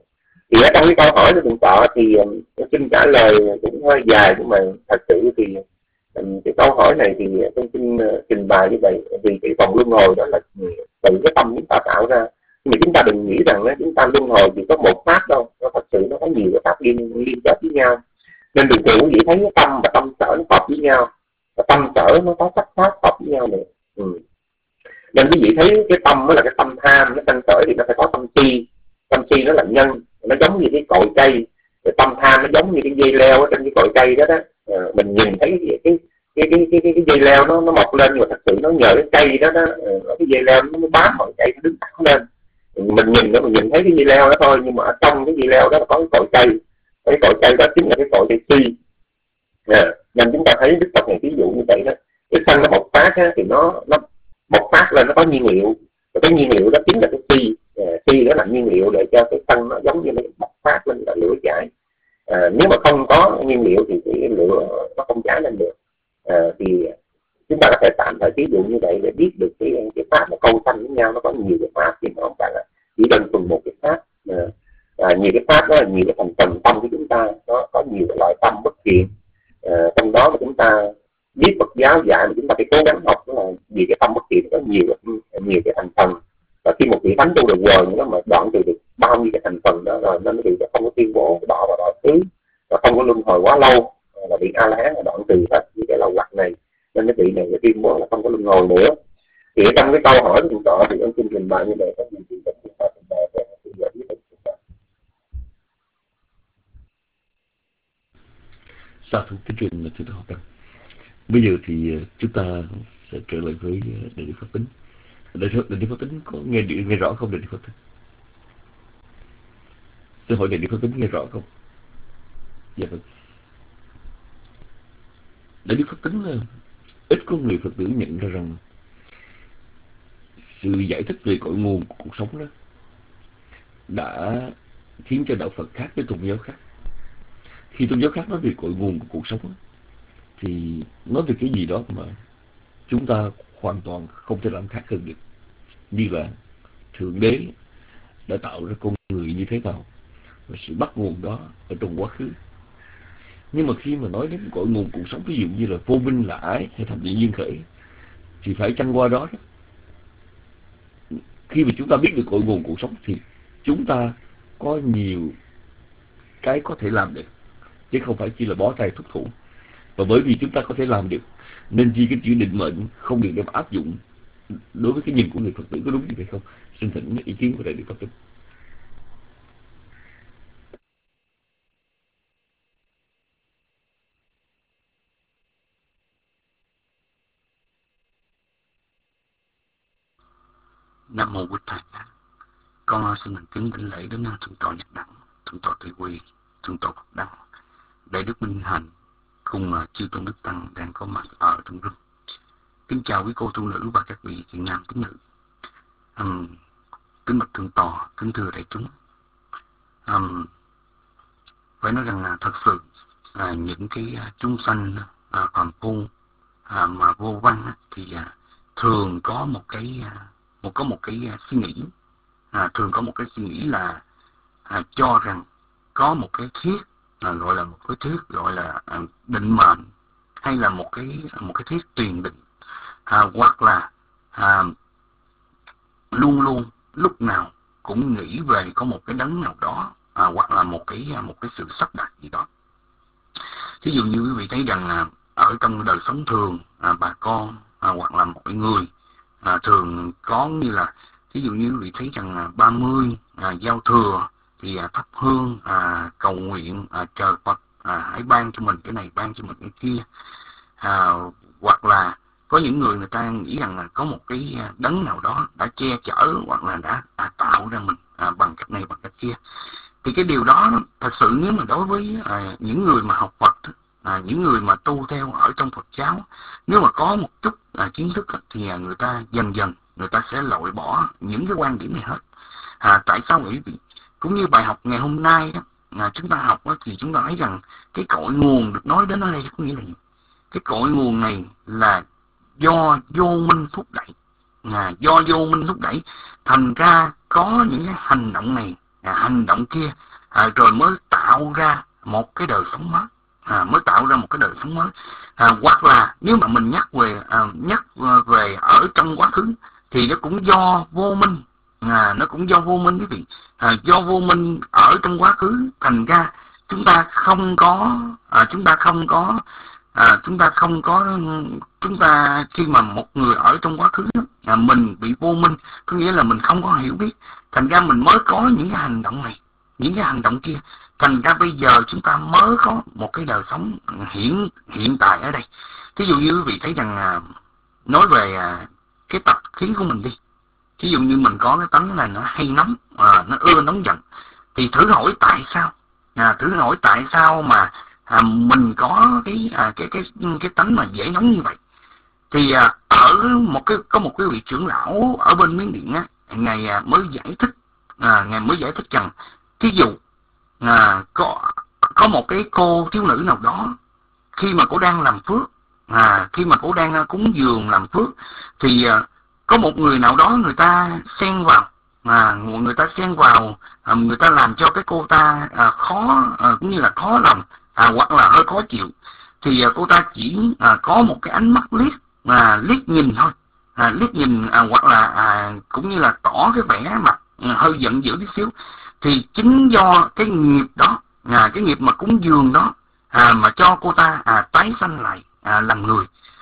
Thì ở trong cái câu hỏi của Thượng tọa thì um, xin trả lời cũng hơi dài, nhưng mà thật sự thì um, cái câu hỏi này thì tôi xin uh, trình bày như vậy. Vì cái vòng luân hồi đó là tự cái tâm chúng ta tạo ra. Nhưng mà chúng ta đừng nghĩ rằng chúng ta luân hồi chỉ có một pháp đâu, nó thật sự nó có nhiều cái pháp liên liên kết với nhau. Nên đừng tưởng chỉ thấy cái tâm và tâm sở nó hợp với nhau, và tâm sở nó có sắc pháp hợp với nhau nữa. Ừ. Nên quý vị thấy cái tâm đó là cái tâm tham, cái tâm sở thì nó phải có tâm si. Tâm si nó là nhân, nó giống như cái cội cây, rồi tâm tham nó giống như cái dây leo ở trên cái cội cây đó đó. À, mình nhìn thấy cái cái cái cái cái, cái, cái dây leo nó nó mọc lên, nhưng mà thật sự nó nhờ cái cây đó đó, cái dây leo nó bám vào cây nó đứng thẳng lên. Mình nhìn đó, mình nhìn thấy cái dây leo đó thôi, nhưng mà ở trong cái dây leo đó là có cái cội cây, cái cội cây đó chính là cái cội cây si. À, nên chúng ta thấy Đức Phật này ví dụ như vậy đó, cái thân nó bộc phát á, thì nó nó bộc phát lên, nó có nhiên liệu, và cái nhiên liệu đó chính là cái si. À, si đó là nhiên liệu để cho cái thân nó giống như nó bộc phát lên là lửa cháy. À, nếu mà không có nhiên liệu thì cái lửa nó không cháy lên được. À, thì chúng ta có thể tạm thời ví dụ như vậy để biết được cái cái pháp nó câu sanh với nhau, nó có nhiều cái pháp, chứ không phải là chỉ đơn thuần một cái pháp. À, à, nhiều cái pháp đó là nhiều cái thành phần tâm của chúng ta, nó có nhiều loại tâm bất thiện. À, trong đó mà chúng ta biết Phật giáo dạy mà chúng ta phải cố gắng học, đó là vì cái tâm bất thiện có nhiều nhiều cái thành phần, và khi một vị thánh tu được rồi nó mà đoạn trừ được bao nhiêu cái thành phần đó rồi, nên vị sẽ không có tuyên bố đỏ và đỏ xứ, và không có luân hồi quá lâu, là vị A La Hán là đoạn trừ hết những cái lậu hoặc này. Nên cái vị này sẽ tuyên bố là không có luân hồi nữa. Thì ở trong cái câu hỏi của Thượng tọa thì ông xin trình bày như vậy, có gì thì chúng ta trình bày về sự giải quyết của chúng ta. Sa thú kính trình là Thượng tọa Tăng. Bây giờ thì chúng ta sẽ trở lại với Đại Đức Pháp Tính. Đại Đức Pháp Tính có nghe nghe rõ không? Đại Đức Pháp Tính, xin hỏi Đại Đức Pháp Tính nghe rõ không? Dạ vâng. Đại Đức Pháp Tính là ít có người Phật tử nhận ra rằng sự giải thích về cội nguồn của cuộc sống đó đã khiến cho đạo Phật khác với tôn giáo khác. Khi tôn giáo khác nói về cội nguồn của cuộc sống đó, thì nói về cái gì đó mà chúng ta hoàn toàn không thể làm khác hơn được, như là Thượng Đế đã tạo ra con người như thế nào và sự bắt nguồn đó ở trong quá khứ. Nhưng mà khi mà nói đến cội nguồn cuộc sống, ví dụ như là vô minh là ái hay thập điện duyên khởi, thì phải chăng qua đó, đó khi mà chúng ta biết được cội nguồn cuộc sống thì chúng ta có nhiều cái có thể làm được, chứ không phải chỉ là bó tay thúc thủ. Và bởi vì chúng ta có thể làm được nên chỉ cái chữ định mệnh không được đem áp dụng đối với cái nhìn của người Phật tử, có đúng như vậy không? Xin thỉnh ý kiến của Đại Đức Pháp Tính. Nam mô Bụt Thầy. Con xin thành kính đảnh lễ đến Thượng tọa Nhật Đẳng, Thượng tọa Từ Quy, Thượng tọa Phật Đăng, Đại Đức Minh Hạnh cùng chư tôn đức tăng đang có mặt ở trong rừng. Kính chào quý cô tu nữ và các vị thiện nam tín nữ. Um, kính bạch Thượng tọa, kính thưa đại chúng. Um, phải nói rằng là thật sự à, những cái chúng sanh à, phàm phu à, mà vô văn thì à, thường có một cái à, một có một cái uh, suy nghĩ à, thường có một cái suy nghĩ là à, cho rằng có một cái thiết à, gọi là một cái thiết gọi là à, định mệnh, hay là một cái một cái thiết tiền định à, hoặc là à, luôn luôn lúc nào cũng nghĩ về có một cái đấng nào đó, à, hoặc là một cái một cái sự sắp đặt gì đó. Ví dụ như quý vị thấy rằng à, ở trong đời sống thường, à, bà con à, hoặc là mọi người à, thường có như là ví dụ như quý vị thấy rằng à, ba mươi à, giao thừa thì à, thắp hương, à, cầu nguyện à, trời Phật à, hãy ban cho mình cái này, ban cho mình cái kia, à, hoặc là có những người người ta nghĩ rằng là có một cái đấng nào đó đã che chở hoặc là đã à, tạo ra mình à, bằng cách này bằng cách kia. Thì cái điều đó thật sự nếu mà đối với à, những người mà học Phật, à, những người mà tu theo ở trong Phật giáo, nếu mà có một chút à, kiến thức thì à, người ta dần dần người ta sẽ loại bỏ những cái quan điểm này hết. À, tại sao vậy? Vì cũng như bài học ngày hôm nay đó, à, chúng ta học đó, thì chúng ta thấy rằng cái cội nguồn được nói đến ở đây có nghĩa là gì? Cái cội nguồn này là do vô minh thúc đẩy, à, do vô minh thúc đẩy thành ra có những cái hành động này, à, hành động kia, à, rồi mới tạo ra một cái đời sống mới, à, mới tạo ra một cái đời sống mới. À, hoặc là nếu mà mình nhắc về à, nhắc về ở trong quá khứ thì nó cũng do vô minh, à, nó cũng do vô minh quý vị, à, do vô minh ở trong quá khứ thành ra chúng ta không có, à, chúng ta không có À, chúng ta không có chúng ta khi mà một người ở trong quá khứ à, mình bị vô minh, có nghĩa là mình không có hiểu biết, thành ra mình mới có những cái hành động này, những cái hành động kia, thành ra bây giờ chúng ta mới có một cái đời sống hiện hiện tại ở đây. Thí dụ như quý vị thấy rằng à, nói về à, cái tập khí của mình đi, thí dụ như mình có cái tánh là nó hay nóng, à, nó ưa nóng giận, thì thử hỏi tại sao, à, thử hỏi tại sao mà À, mình có cái, à, cái cái cái tánh mà dễ nóng như vậy. Thì à, ở một cái có một cái vị trưởng lão ở bên Miến Điện á, ngài à, mới giải thích, à, ngài mới giải thích rằng thí dụ à, có có một cái cô thiếu nữ nào đó khi mà cô đang làm phước, à, khi mà cô đang cúng dường làm phước thì à, có một người nào đó người ta xen vào, à, người ta xen vào, à, người ta làm cho cái cô ta à, khó, à, cũng như là khó lòng. À, hoặc là hơi khó chịu, thì à, cô ta chỉ à, có một cái ánh mắt liếc, à, liếc nhìn thôi, à, liếc nhìn, à, hoặc là à, cũng như là tỏ cái vẻ mặt à, hơi giận dữ tí xíu, thì chính do cái nghiệp đó, à, cái nghiệp mà cúng dường đó, à, mà cho cô ta à, tái sanh lại à, làm người.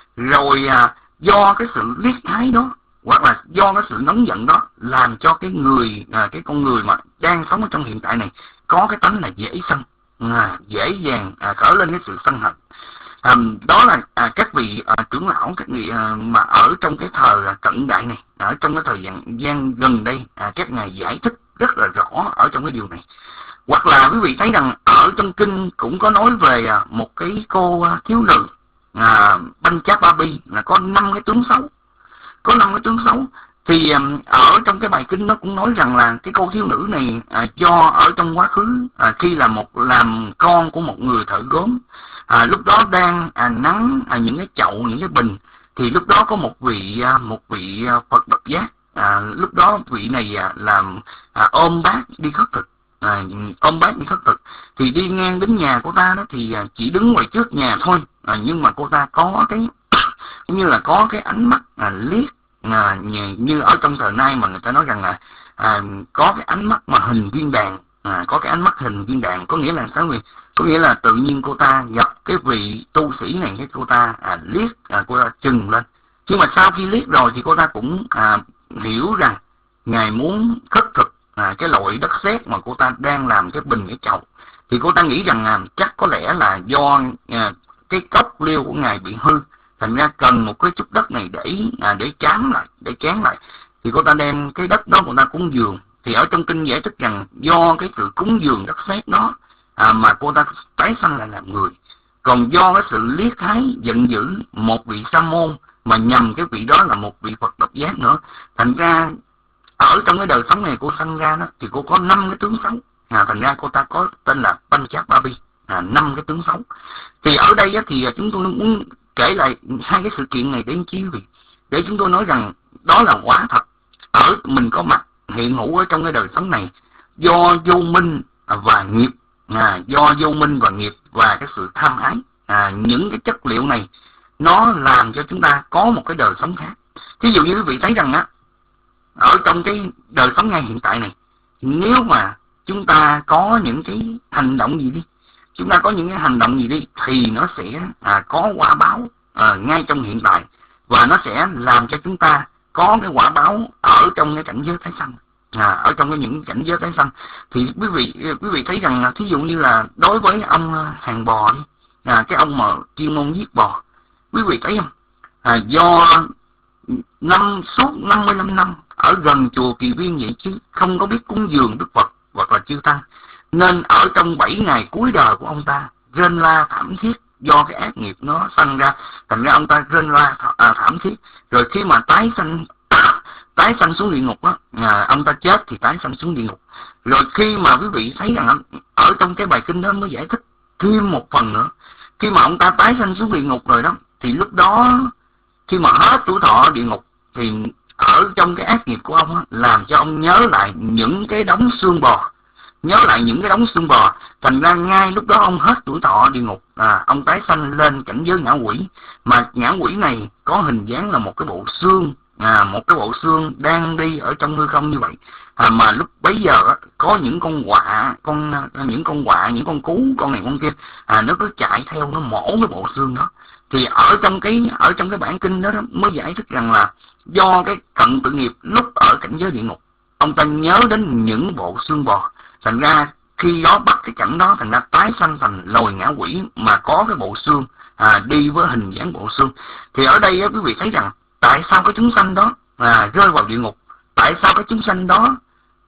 Rồi à, do cái sự liếc thái đó, hoặc là do cái sự nóng giận đó, làm cho cái người, à, cái con người mà đang sống ở trong hiện tại này có cái tánh là dễ sân. À, dễ dàng à, khởi lên cái sự sân hận. À, đó là à, các vị à, trưởng lão, các vị à, mà ở trong cái thời à, cận đại này, ở trong cái thời gian, gian gần đây, à, các ngài giải thích rất là rõ ở trong cái điều này. Hoặc là quý vị thấy rằng ở trong kinh cũng có nói về à, một cái cô à, thiếu nữ à, Panchapabi là có năm cái tướng xấu, có năm cái tướng xấu. Thì um, ở trong cái bài kinh nó cũng nói rằng là cái cô thiếu nữ này à, do ở trong quá khứ à, khi là một làm con của một người thợ gốm, à, lúc đó đang à, nắng à, những cái chậu, những cái bình, thì lúc đó có một vị à, một vị à, Phật Độc Giác, à, lúc đó vị này à, làm à, ôm bát đi khất thực, à, ôm bát đi khất thực, thì đi ngang đến nhà của ta đó thì à, chỉ đứng ngoài trước nhà thôi, à, nhưng mà cô ta có cái cũng như là có cái ánh mắt à, liếc. À, như, như ở trong thời nay mà người ta nói rằng là à, có cái ánh mắt mà hình viên đàn, à, có cái ánh mắt hình viên đàn, có nghĩa là sao vậy? Có nghĩa là tự nhiên cô ta gặp cái vị tu sĩ này, cái cô ta à, liếc, à, cô ta chừng lên, nhưng mà sau khi liếc rồi thì cô ta cũng à, hiểu rằng ngài muốn khất thực à, cái loại đất sét mà cô ta đang làm cái bình cái chậu, thì cô ta nghĩ rằng à, chắc có lẽ là do à, cái cốc liêu của ngài bị hư, thành ra cần một cái chút đất này để à, để chán lại, để chán lại, thì cô ta đem cái đất đó cô ta cúng dường. Thì ở trong kinh giải thích rằng do cái sự cúng dường đất sét đó à, mà cô ta tái sanh lại làm người. Còn do cái sự liếc thái giận dữ một vị sa môn mà nhầm cái vị đó là một vị Phật Độc Giác nữa, thành ra ở trong cái đời sống này cô sanh ra đó thì cô có năm cái tướng xấu, à, thành ra cô ta có tên là Panchapabi, à, năm cái tướng xấu. Thì ở đây á, thì chúng tôi muốn kể lại hai cái sự kiện này để chi vì để chúng tôi nói rằng đó là quả thật ở mình có mặt hiện hữu ở trong cái đời sống này do vô minh và nghiệp, à, do vô minh và nghiệp và cái sự tham ái, à, những cái chất liệu này nó làm cho chúng ta có một cái đời sống khác. Thí dụ như quý vị thấy rằng á, ở trong cái đời sống ngay hiện tại này, nếu mà chúng ta có những cái hành động gì đi, chúng ta có những cái hành động gì đi thì nó sẽ à, có quả báo à, ngay trong hiện tại, và nó sẽ làm cho chúng ta có cái quả báo ở trong cái cảnh giới tái sanh. À, ở trong cái những cảnh giới tái sanh thì quý vị quý vị thấy rằng thí dụ như là đối với ông hàng bò đi, à, cái ông mà chuyên môn giết bò, quý vị thấy không, à, do năm suốt năm mươi lăm năm ở gần chùa Kỳ Viên vậy chứ không có biết cúng dường Đức Phật hoặc là chư tăng, nên ở trong bảy ngày cuối đời của ông ta rên la thảm thiết do cái ác nghiệp nó sanh ra, thành ra ông ta rên la à, thảm thiết. Rồi khi mà tái sanh tái sanh xuống địa ngục á, à, ông ta chết thì tái sanh xuống địa ngục. Rồi khi mà quý vị thấy rằng ở trong cái bài kinh đó mới giải thích thêm một phần nữa, khi mà ông ta tái sanh xuống địa ngục rồi đó, thì lúc đó khi mà hết tuổi thọ địa ngục thì ở trong cái ác nghiệp của ông á, làm cho ông nhớ lại những cái đống xương bò, nhớ lại những cái đống xương bò, thành ra ngay lúc đó ông hết tuổi thọ địa ngục, à, ông tái sanh lên cảnh giới ngã quỷ, mà ngã quỷ này có hình dáng là một cái bộ xương, à, một cái bộ xương đang đi ở trong hư không như vậy, à, mà lúc bấy giờ á, có những con quạ, con những con quạ, những con cú, con này con kia, à, nó cứ chạy theo nó mổ cái bộ xương đó. Thì ở trong cái ở trong cái bản kinh đó, đó mới giải thích rằng là do cái cận tự nghiệp lúc ở cảnh giới địa ngục, ông ta nhớ đến những bộ xương bò, thành ra khi đó bắt cái cảnh đó, thành ra tái sanh thành loài ngã quỷ mà có cái bộ xương, à, đi với hình dáng bộ xương. Thì ở đây á, quý vị thấy rằng tại sao cái chúng sanh đó à, rơi vào địa ngục, tại sao cái chúng sanh đó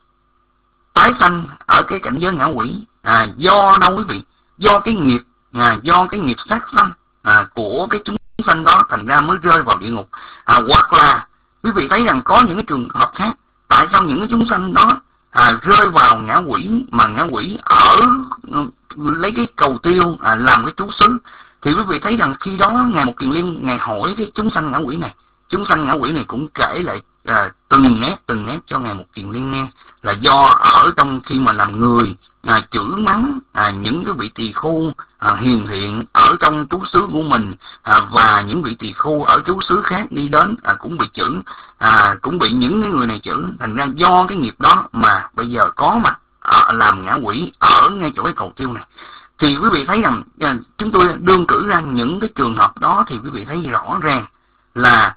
tái sanh ở cái cảnh giới ngã quỷ, à, do đâu quý vị? Do cái nghiệp, à, do cái nghiệp sát sanh à, của cái chúng sanh đó, thành ra mới rơi vào địa ngục. À, hoặc là quý vị thấy rằng có những cái trường hợp khác, tại sao những cái chúng sanh đó à, rơi vào ngã quỷ, mà ngã quỷ ở lấy cái cầu tiêu à, làm cái trú xứ. Thì quý vị thấy rằng khi đó Ngài Một Kiền Liên Ngài hỏi cái chúng sanh ngã quỷ này, chúng sanh ngã quỷ này cũng kể lại à, từng nét từng nét cho Ngài Một Kiền Liên nghe, là do ở trong khi mà làm người à, chửi mắng à, những cái vị tỳ khưu à, hiền thiện ở trong trú xứ của mình, à, và những vị tỳ khưu ở trú xứ khác đi đến à, cũng bị chửi, à, cũng bị những cái người này chửi, thành ra do cái nghiệp đó mà bây giờ có mặt à, làm ngã quỷ ở ngay chỗ cái cầu tiêu này. Thì quý vị thấy rằng à, chúng tôi đương cử ra những cái trường hợp đó, thì quý vị thấy rõ ràng là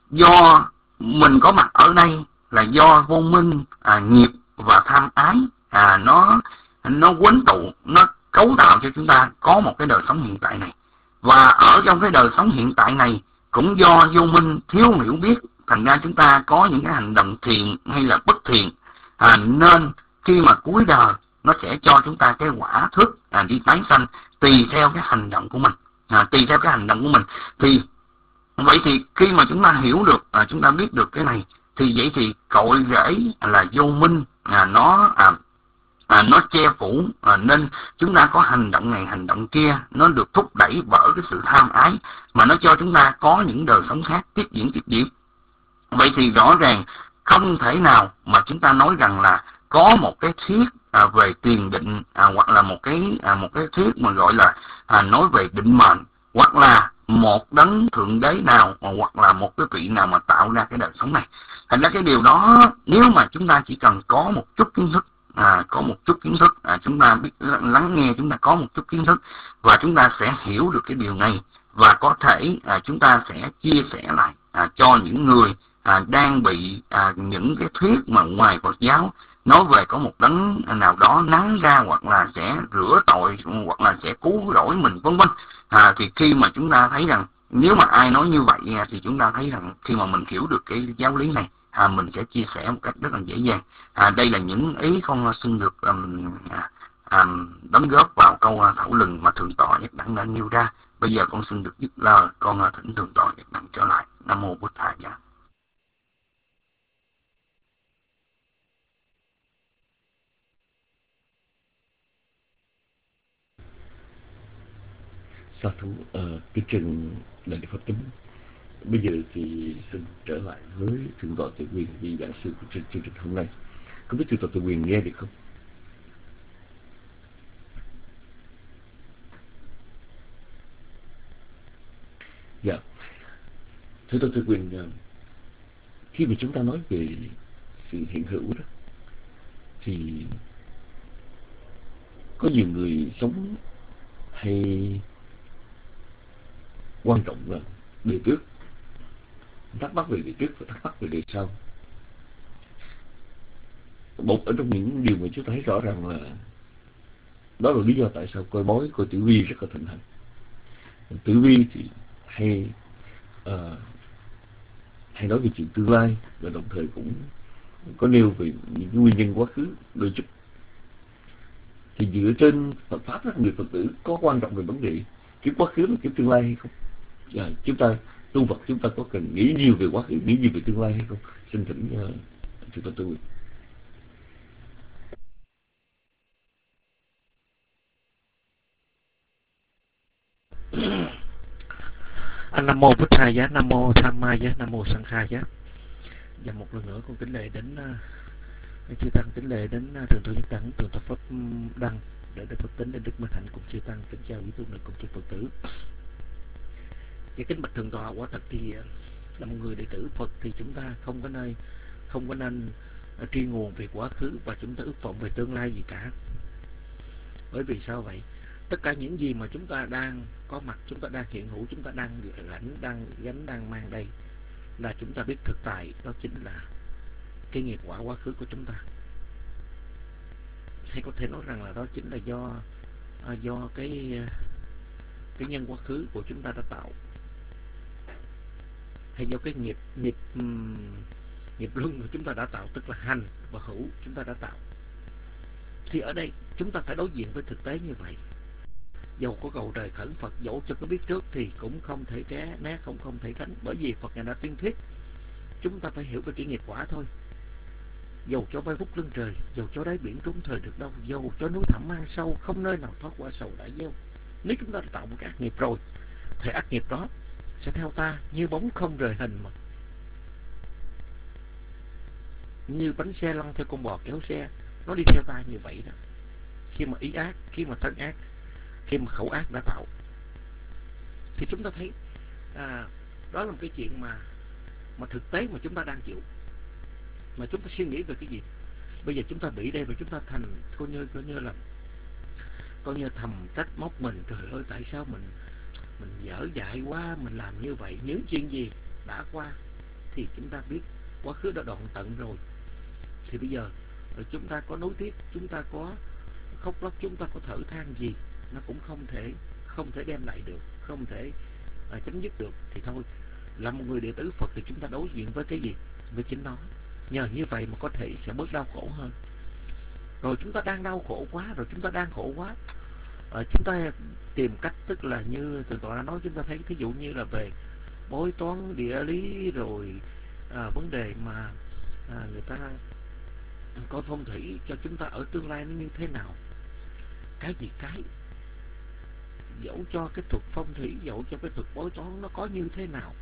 do mình có mặt ở đây là do vô minh, à, nghiệp và tham ái à, nó nó quấn tụ, nó cấu tạo cho chúng ta có một cái đời sống hiện tại này. Và ở trong cái đời sống hiện tại này cũng do vô minh thiếu hiểu biết, thành ra chúng ta có những cái hành động thiện hay là bất thiện, à, nên khi mà cuối đời nó sẽ cho chúng ta cái quả thức à, đi tái sanh tùy theo cái hành động của mình, à, tùy theo cái hành động của mình. Thì vậy thì khi mà chúng ta hiểu được, à, chúng ta biết được cái này, thì vậy thì cội rễ là vô minh, à, nó à, à, nó che phủ, à, nên chúng ta có hành động này hành động kia, nó được thúc đẩy bởi cái sự tham ái, mà nó cho chúng ta có những đời sống khác tiếp diễn tiếp diễn. Vậy thì rõ ràng không thể nào mà chúng ta nói rằng là có một cái thuyết à, về tiền định, à, hoặc là một cái à, một cái thuyết mà gọi là à, nói về định mệnh, hoặc là một đấng thượng đế nào, hoặc là một cái vị nào mà tạo ra cái đời sống này. Thành ra cái điều đó, nếu mà chúng ta chỉ cần có một chút kiến thức, à, có một chút kiến thức, à, chúng ta biết lắng nghe, chúng ta có một chút kiến thức, và chúng ta sẽ hiểu được cái điều này, và có thể à, chúng ta sẽ chia sẻ lại à, cho những người à, đang bị à, những cái thuyết mà ngoài Phật giáo nói về có một đấng nào đó nắng ra, hoặc là sẽ rửa tội, hoặc là sẽ cứu rỗi mình, vân vân. À, thì khi mà chúng ta thấy rằng nếu mà ai nói như vậy thì chúng ta thấy rằng khi mà mình hiểu được cái giáo lý này, à, mình sẽ chia sẻ một cách rất là dễ dàng. À, đây là những ý con xin được um, um, đóng góp vào câu thảo luận mà Thượng tọa Nhất Đẳng đã nêu ra. Bây giờ con xin được dứt lời, con thỉnh Thượng tọa Nhất Đẳng trở lại. Nam mô Bụt Thầy. Sa thú uh, kính trân đại đức Pháp Tính. Bây giờ thì xin trở lại với Thượng tọa Tự Quyền, vị giảng sư của chương trình hôm nay. Không biết Thượng tọa Tự Quyền nghe được không? Dạ. Thưa tôi, tôi quyền khi mà chúng ta nói về sự hiện hữu đó, thì có nhiều người sống hay quan trọng là đời trước, thắc mắc về đời trước và thắc mắc về đời sau. Một ở trong những điều mà chúng ta thấy rõ ràng là đó là lý do tại sao coi bói, coi tử vi rất là thịnh hành. Tử vi thì hay uh, hay nói về chuyện tương lai, và đồng thời cũng có nêu về những cái nguyên nhân quá khứ đôi chút. Thì dựa trên Phật pháp đó, người Phật tử có quan trọng về vấn đề kiếp quá khứ và kiếp tương lai hay không? À, chúng ta tu Phật chúng ta có cần nghĩ nhiều về quá khứ, nghĩ nhiều về tương lai hay không? Xin thỉnh uh, chúng ta tu. Nam mô Bụt Thầy giá, Nam mô Tham Ma giá, Nam mô Sanh Khai giá. Và một lần nữa con kính lễ đến uh, chư tăng, kính lễ đến uh, thượng thủ nhất đẳng tường tập pháp đăng để được Phật tính đến Đức Minh Hạnh cùng chư tăng, kính chào quý tu nữ cùng chư Phật tử. Và kính bạch thượng tọa, quả thật thì uh, là một người đệ tử Phật thì chúng ta không có nơi không có nên uh, truy nguồn về quá khứ và chúng ta ước vọng về tương lai gì cả. Bởi vì sao vậy? Tất cả những gì mà chúng ta đang có mặt, chúng ta đang hiện hữu, chúng ta đang gánh, đang gánh, đang mang đây là chúng ta biết thực tại, đó chính là cái nghiệp quả quá khứ của chúng ta. Hay có thể nói rằng là đó chính là do do cái cái nhân quá khứ của chúng ta đã tạo, hay do cái nghiệp nghiệp nghiệp luân của chúng ta đã tạo, tức là hành và hữu chúng ta đã tạo. Thì ở đây chúng ta phải đối diện với thực tế như vậy. Dầu có cầu trời khẩn Phật, dẫu cho có biết trước thì cũng không thể tré né, không không thể tránh. Bởi vì Phật Ngài đã tuyên thuyết chúng ta phải hiểu về cái nghiệp quả thôi. Dầu cho bay vút lưng trời, dầu cho đáy biển trốn thời được đâu, dầu cho núi thẳm mang sâu, không nơi nào thoát qua sầu đã gieo. Nếu chúng ta đã tạo một cái ác nghiệp rồi, thì ác nghiệp đó sẽ theo ta như bóng không rời hình, mà như bánh xe lăn theo con bò kéo xe, nó đi theo ta như vậy đó. Khi mà ý ác, khi mà thân ác, khi mà khẩu ác đã tạo, thì chúng ta thấy à, đó là một cái chuyện mà mà thực tế mà chúng ta đang chịu. Mà chúng ta suy nghĩ về cái gì? Bây giờ chúng ta bị đây và chúng ta thành coi như coi như là coi như thầm trách móc mình, trời ơi tại sao mình mình dở dại quá, mình làm như vậy. Những chuyện gì đã qua thì chúng ta biết quá khứ đã đoạn tận rồi. Thì bây giờ chúng ta có nối tiếp, chúng ta có khóc lóc, chúng ta có thở than gì, nó cũng không thể không thể đem lại được, không thể à, chấm dứt được. Thì thôi, là một người đệ tử Phật thì chúng ta đối diện với cái gì? Với chính nó. Nhờ như vậy mà có thể sẽ bớt đau khổ hơn. Rồi chúng ta đang đau khổ quá, rồi chúng ta đang khổ quá, à, chúng ta tìm cách, tức là như thượng tọa đã nói, chúng ta thấy thí dụ như là về bói toán địa lý, rồi à, vấn đề mà à, người ta coi phong thủy cho chúng ta ở tương lai nó như thế nào. Cái gì cái dẫu cho cái thuật phong thủy, dẫu cho cái thuật bói toán nó có như thế nào,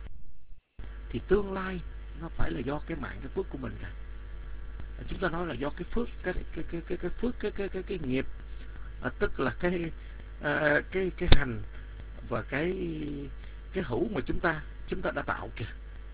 thì tương lai nó phải là do cái mạng, cái phước của mình cả. Chúng ta nói là do cái phước, cái cái cái cái cái phước, cái cái cái cái nghiệp, à, tức là cái à, cái cái hành và cái cái hữu mà chúng ta chúng ta đã tạo kìa.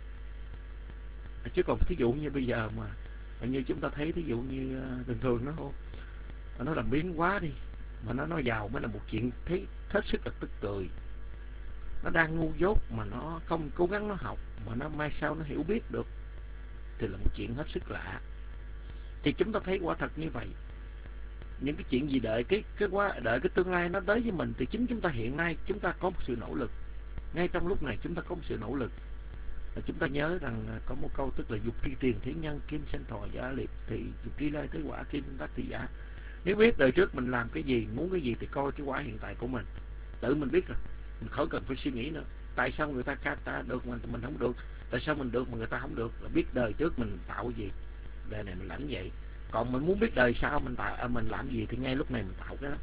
Chứ còn thí dụ như bây giờ mà như chúng ta thấy, thí dụ như thường thường nó nó làm biến quá đi, mà nó nói giàu mới là một chuyện thấy hết sức là tức cười. Nó đang ngu dốt mà nó không cố gắng nó học, mà nó mai sau nó hiểu biết được, thì là một chuyện hết sức lạ. Thì chúng ta thấy quả thật như vậy. Những cái chuyện gì đợi cái cái quá đợi cái tương lai nó tới với mình, thì chính chúng ta hiện nay chúng ta có một sự nỗ lực. Ngay trong lúc này chúng ta có một sự nỗ lực. Và chúng ta nhớ rằng có một câu, tức là dục tri tiền thế nhân, kim sinh thọ giả liệt, thì dục tri lai tới quả, kim tác thì giả. Nếu biết đời trước mình làm cái gì, muốn cái gì, thì coi cái quả hiện tại của mình, tự mình biết rồi, mình khỏi cần phải suy nghĩ nữa. Tại sao người ta ca ta được mà mình không được? Tại sao mình được mà người ta không được? Là biết đời trước mình tạo cái gì, đời này mình làm vậy. Còn mình muốn biết đời sau mình tạo à, mình làm gì, thì ngay lúc này mình tạo cái đó.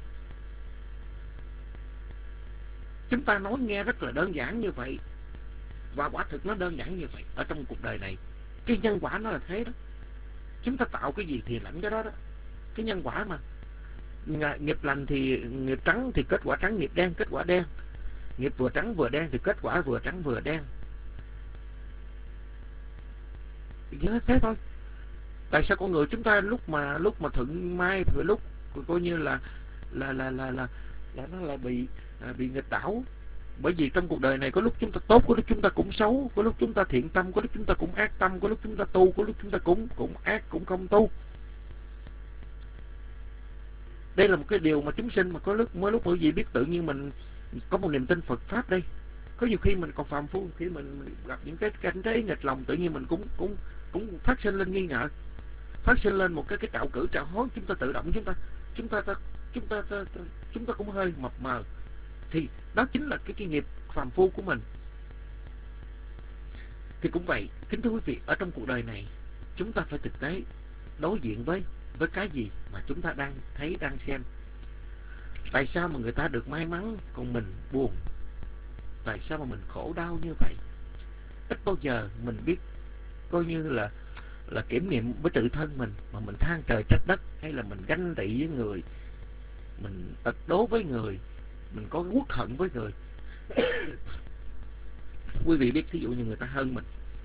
Chúng ta nói nghe rất là đơn giản như vậy, và quả thực nó đơn giản như vậy. Ở trong cuộc đời này, cái nhân quả nó là thế đó. Chúng ta tạo cái gì thì lãnh cái đó đó. Cái nhân quả mà, nghiệp lành thì nghiệp trắng thì kết quả trắng, nghiệp đen kết quả đen. Nghiệp vừa trắng vừa đen thì kết quả vừa trắng vừa đen. Nhớ thế thôi. Tại sao con người chúng ta lúc mà lúc mà thuận mai rồi lúc coi như là là là là là, là nó lại bị à, bị nghịch đảo? Bởi vì trong cuộc đời này có lúc chúng ta tốt, có lúc chúng ta cũng xấu, có lúc chúng ta thiện tâm, có lúc chúng ta cũng ác tâm, có lúc chúng ta tu, có lúc chúng ta cũng cũng ác, cũng không tu. Đây là một cái điều mà chúng sinh mà có lúc mỗi lúc bởi vì biết tự nhiên mình có một niềm tin Phật pháp đây. Có nhiều khi mình còn phàm phu, khi mình, mình gặp những cái cảnh thế nghịch lòng, tự nhiên mình cũng cũng cũng phát sinh lên nghi ngờ, phát sinh lên một cái cái trạo cử trạo hối, chúng ta tự động chúng ta chúng ta, ta chúng ta, ta, ta chúng ta cũng hơi mập mờ. Thì đó chính là cái cái nghiệp phàm phu của mình. Thì cũng vậy, kính thưa quý vị, ở trong cuộc đời này chúng ta phải thực tế đối diện với với cái gì mà chúng ta đang thấy, đang xem. Tại sao mà người ta được may mắn còn mình buồn? Tại sao mà mình khổ đau như vậy? Ít bao giờ mình biết coi như là là kiểm nghiệm với tự thân mình, mà mình than trời trách đất, hay là mình ganh tị với người, mình tật đố với người, mình có uất hận với người. Quý vị biết, thí dụ như người ta hơn mình,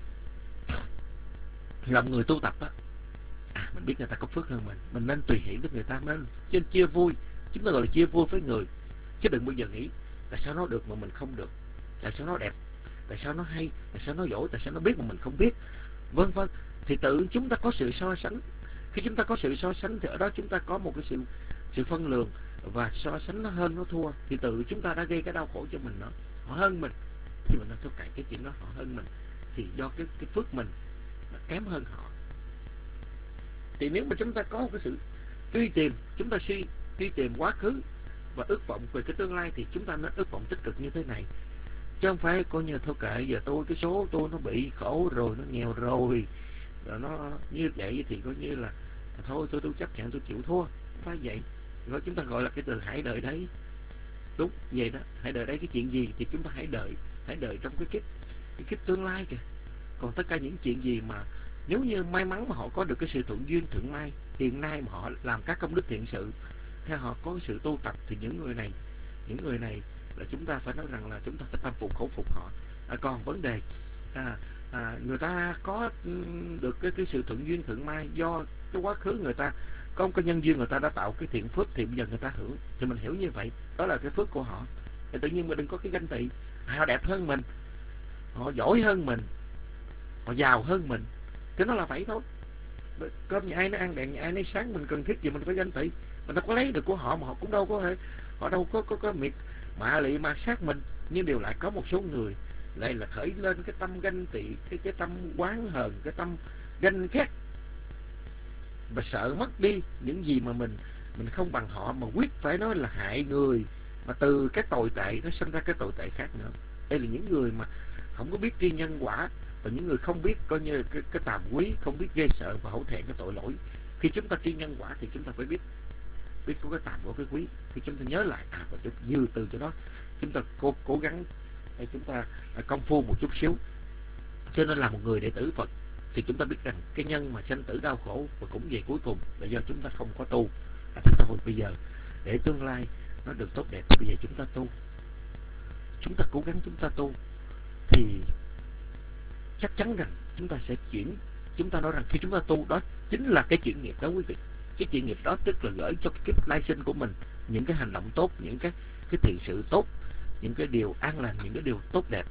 lòng người tu tập á, à, mình biết người ta có phước hơn mình, mình nên tùy hỷ với người ta, nên trên chia vui. Chúng ta gọi là chia vui với người, chứ đừng bao giờ nghĩ tại sao nó được mà mình không được, tại sao nó đẹp, tại sao nó hay, tại sao nó giỏi, tại sao nó biết mà mình không biết, vân vân. Thì tự chúng ta có sự so sánh. Khi chúng ta có sự so sánh thì ở đó chúng ta có một cái sự sự phân lường và so sánh nó hơn nó thua, thì tự chúng ta đã gây cái đau khổ cho mình đó. Họ hơn mình thì mình nói thôi cạnh cái chuyện đó, họ hơn mình thì do cái cái phước mình là kém hơn họ. Thì nếu mà chúng ta có cái sự truy tìm, chúng ta suy truy tìm quá khứ và ước vọng về cái tương lai, thì chúng ta nên ước vọng tích cực như thế này, chứ không phải coi như thôi kệ giờ tôi cái số tôi nó bị khổ rồi, nó nghèo rồi, rồi nó như vậy thì coi như là thôi tôi tôi chấp nhận, tôi chịu thua. Không phải vậy. Rồi chúng ta gọi là cái từ hãy đợi đấy. Đúng vậy đó, hãy đợi đấy. Cái chuyện gì thì chúng ta hãy đợi, hãy đợi trong cái kiếp cái kiếp tương lai kìa. Còn tất cả những chuyện gì mà nếu như may mắn mà họ có được cái sự thuận duyên thuận may, hiện nay mà họ làm các công đức thiện sự, hay họ có sự tu tập, thì những người này những người này là chúng ta phải nói rằng là chúng ta phải tâm phục khẩu phục họ. À, còn vấn đề à, à, người ta có được cái, cái sự thuận duyên thuận may do cái quá khứ người ta có một cái nhân duyên, người ta đã tạo cái thiện phước, thì bây giờ người ta hưởng, thì mình hiểu như vậy, đó là cái phước của họ. Thì tự nhiên mình đừng có cái ganh tị, họ đẹp hơn mình, họ giỏi hơn mình, họ giàu hơn mình, thì nó là vậy thôi. Cơm nhà ai nó ăn, đèn nhà ai nó sáng, mình cần thiết gì mình phải ganh tị. Mình đâu có lấy được của họ, mà họ cũng đâu có thể, họ đâu có có có miệt mạ lị ma sát mình. Nhưng điều lại có một số người lại là khởi lên cái tâm ganh tị, cái cái tâm oán hờn, cái tâm ganh ghét, và sợ mất đi những gì mà mình mình không bằng họ, mà quyết phải nói là hại người, mà từ cái tồi tệ nó sinh ra cái tồi tệ khác nữa. Đây là những người mà không có biết tri nhân quả, và những người không biết coi như cái, cái tàm quý, không biết ghê sợ và hổ thẹn cái tội lỗi. Khi chúng ta tri nhân quả thì chúng ta phải biết biết có cái tàm của cái quý. Khi chúng ta nhớ lại, à, và dư từ cho đó chúng ta cố cố gắng để chúng ta à, công phu một chút xíu. Cho nên là một người đệ tử Phật thì chúng ta biết rằng cái nhân mà sanh tử đau khổ và cũng về cuối cùng là do chúng ta không có tu. À, chúng ta hồi bây giờ để tương lai nó được tốt đẹp, bây giờ chúng ta tu, chúng ta cố gắng chúng ta tu, thì chắc chắn rằng chúng ta sẽ chuyển. Chúng ta nói rằng khi chúng ta tu, đó chính là cái chuyển nghiệp đó quý vị. Cái chuyển nghiệp đó tức là gửi cho cái kiếp lai sinh của mình những cái hành động tốt, những cái cái thiện sự tốt, những cái điều an lành, những cái điều tốt đẹp.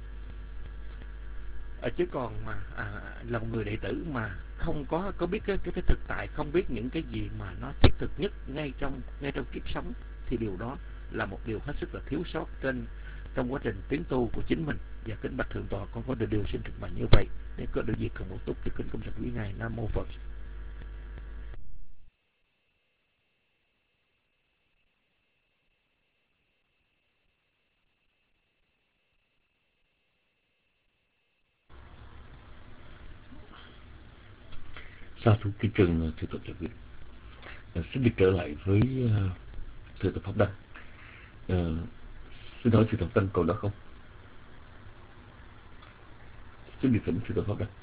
À, chứ còn mà à, là một người đệ tử mà không có có biết cái, cái cái thực tại, không biết những cái gì mà nó thiết thực nhất ngay trong ngay trong kiếp sống, thì điều đó là một điều hết sức là thiếu sót trên trong quá trình tiến tu của chính mình. Và kính bạch thượng tọa, con có được điều xin trình bày như vậy. Nếu có điều gì cần bổ túc thì kính công sạch quý ngài. Nam mô Phật. Sa thú kính trân thưa tổ trợ Việt. Xin được trở lại với uh, thưa tổ Pháp Đăng. Uh, xin hỏi thưa tổ Tăng còn đó không? Xin được thỉnh thưa tổ Pháp Đăng.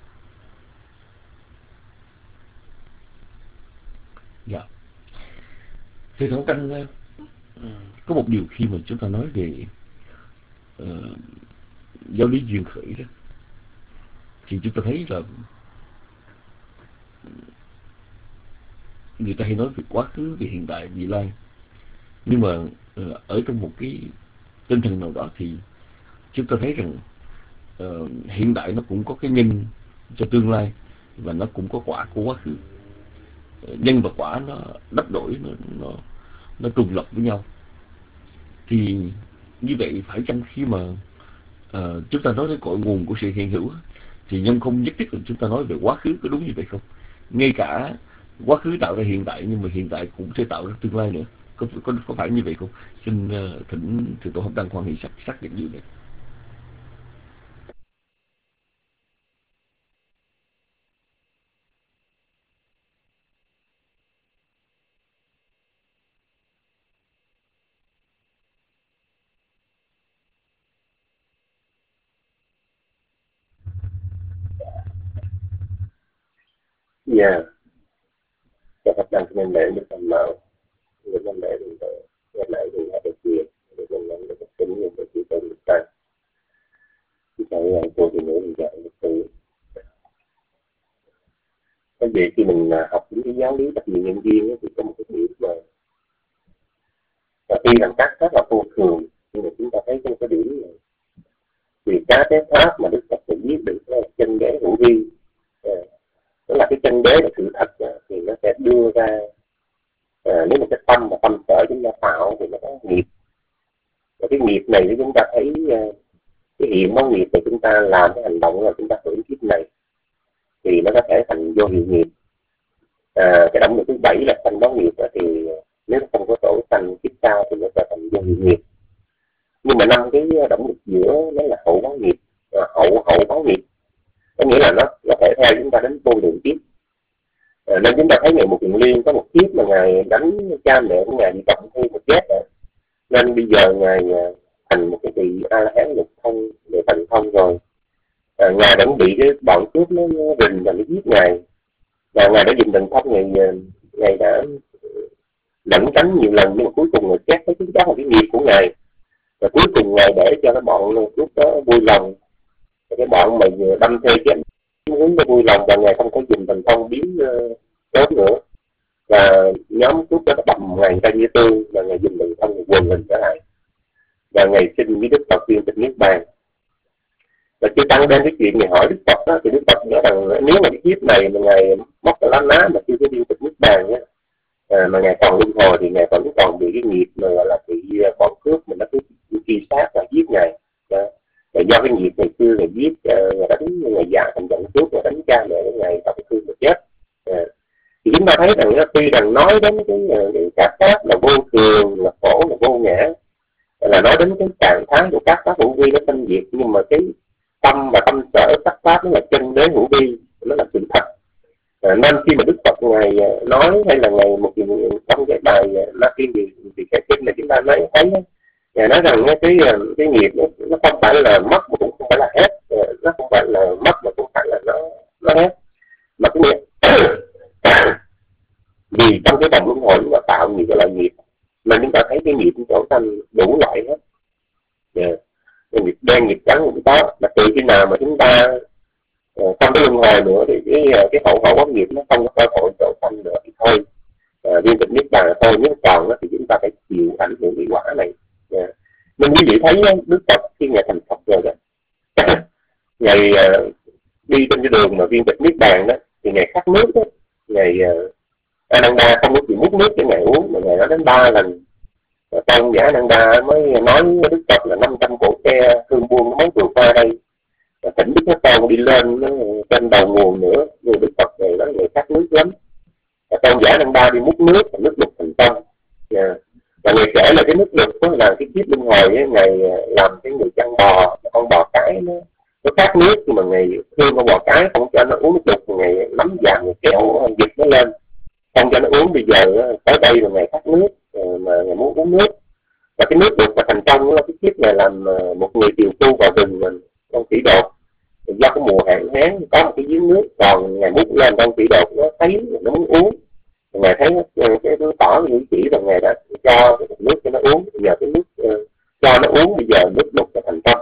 Dạ. Thưa tổ Tăng, uh, có một điều khi mà chúng ta nói về uh, giáo lý duyên khởi đó, thì chúng ta thấy là người ta hay nói về quá khứ, về hiện tại, vị lai. Nhưng mà uh, ở trong một cái tinh thần nào đó thì chúng ta thấy rằng uh, hiện tại nó cũng có cái nhân cho tương lai, và nó cũng có quả của quá khứ. Uh, nhân và quả nó đắp đổi, nó nó nó trùng lập với nhau. Thì như vậy phải chăng khi mà uh, chúng ta nói đến cội nguồn của sự hiện hữu thì nhân không nhất thiết là chúng ta nói về quá khứ, có đúng như vậy không? Ngay cả quá khứ tạo ra hiện tại, nhưng mà hiện tại cũng sẽ tạo ra tương lai nữa. Có, có, có phải như vậy không? Xin uh, thỉnh Thượng Tọa Hợp Đăng Khoan Hỷ xác, xác nhận như vậy. Dạ, cho Pháp Đăng nên lễ được tâm mạo, được năm lễ được ngày lễ được hai cái chuyện, được năm lễ được tính như cái chuyện tên được tay. Thì phải cô thì nữa thì dạy được từ. Cái việc khi mình học những cái giáo lý đặc biệt nhân viên thì có một cái điểm mà và tuy rằng các pháp là vô thường, nhưng mà chúng ta thấy trong cái điểm này vì các cái pháp mà Đức Phật sẽ viết được là chân đế hữu vi, đó là cái chân đế là sự thật, thì nó sẽ đưa ra à, nếu mà cái tâm mà tâm sở chúng ta tạo thì nó có nghiệp, và cái nghiệp này thì chúng ta thấy cái hiện báo nghiệp thì chúng ta làm cái hành động là chúng ta hưởng kiếp này thì nó có thể thành vô hiệu nghiệp. À, cái động lực thứ bảy là sanh báo nghiệp thì nếu không có tổ sanh kiếp sau thì nó sẽ thành vô hiệu nghiệp. Nhưng mà năm cái động lực giữa nó là hậu báo nghiệp, à, hậu hậu báo nghiệp, có nghĩa là nó nó thể theo chúng ta đến vô lượng kiếp. À, nên chúng ta thấy ngày một Kiền Liên có một kiếp mà ngài đánh cha mẹ của ngài bị trọng thương một chết rồi, nên bây giờ ngài thành một cái vị A La Hán lục thông để thành thông rồi. À, ngài vẫn bị cái bọn cướp nó rình và nó giết ngài, và ngài đã dùng thần thông, ngài ngài đã lẩn tránh nhiều lần, nhưng mà cuối cùng ngài chết thấy đó là cái nghiệp của ngài, và cuối cùng ngài để cho cái bọn cướp đó vui lòng, cái bọn mà đâm thê chết muốn nó vui lòng, và ngài không có dùng thần thông biến tốt uh, nữa, và nhóm cướp đó bầm ngài ra như tư, và ngài dùng thần thông quần mình trở lại, và ngài xin với Đức Phật viên tịch niết bàn. Và chưa tăng đến cái chuyện ngài hỏi Đức Phật đó, thì Đức Phật nói rằng nếu mà cái kiếp này mà ngài mất cái lá ná mà chưa có viên tịch niết bàn á, à, mà ngài còn luân hồi thì ngài vẫn còn bị cái nghiệp mà gọi là bị bọn cướp mà nó cứ truy sát và giết ngài. Và do cái nghiệp ngày xưa ngài giết, ngài đánh, ngài già thành giận cướp, ngài đánh cha mẹ của ngài trọng thương mà chết. À, thì chúng ta thấy rằng tuy rằng nói đến cái, cái các pháp là vô thường, là khổ, là vô ngã, là nói đến cái trạng thái của các pháp hữu vi nó phân diệt, nhưng mà cái tâm và tâm sở các pháp nó là chân đế hữu vi, nó là sự thật. À, nên khi mà Đức Phật ngài nói, hay là ngài một trong cái bài La Tiên thì, thì cái kinh này chúng ta nói thấy, ngài nói rằng cái cái nghiệp nó, nó không phải là mất mà cũng không phải là hết, nó không phải là mất mà cũng không phải là nó nó hết, mà cái nghiệp vì trong cái vòng luân hồi chúng ta tạo nhiều cái loại nghiệp, mà chúng ta thấy cái nghiệp chỗ thành đủ loại hết. Yeah. Nghiệp đen, nghiệp trắng cũng có, mà từ khi nào mà chúng ta uh, không có luân hồi nữa thì cái cái hậu hậu nghiệp nó không có cơ hội chỗ thành nữa thì thôi, uh, viên tịch niết bàn thôi. Nếu còn đó, thì chúng ta phải chịu ảnh hưởng cái quả này. Yeah. Nên quý vị thấy Đức Phật khi ngài thành Phật rồi đó, ngài uh, đi trên cái đường mà viên tịch niết bàn đó, thì ngài khát nước đó, ngài uh, Ananda không có chịu múc nước cho ngài uống, mà ngài nói đến ba lần. Tôn giả Ananda mới nói với Đức Phật là năm trăm cổ xe thương buôn mới vừa qua đây, thỉnh Đức Thế Tôn đi lên trên đầu nguồn nữa. Người Đức Phật này nói ngài khát nước lắm, và Tôn giả Ananda đi múc nước, nước đục thành công. Yeah. Và ngài kể là cái nước đục đó là cái kiếp luân hồi, ngài làm cái người chăn bò, con bò cái nó nó khát nước, nhưng mà ngài thương con bò cái không cho nó uống nước đục, ngài nắm vàng ngài kéo giật nó lên không cho nó uống. Bây giờ tới đây là ngày khát nước mà ngày muốn uống nước, và cái nước được mà thành công là cái kiếp này làm một người tiều tu vào rừng mình con khỉ đột, do cái mùa hạn hán có một cái giếng nước, còn ngày múc lên con khỉ đột nó thấy nó muốn uống, ngài thấy cái nó tỏ những chỉ là ngài đã cho cái nước cho nó uống. Bây giờ cái nước uh, cho nó uống, bây giờ nước đục là thành công.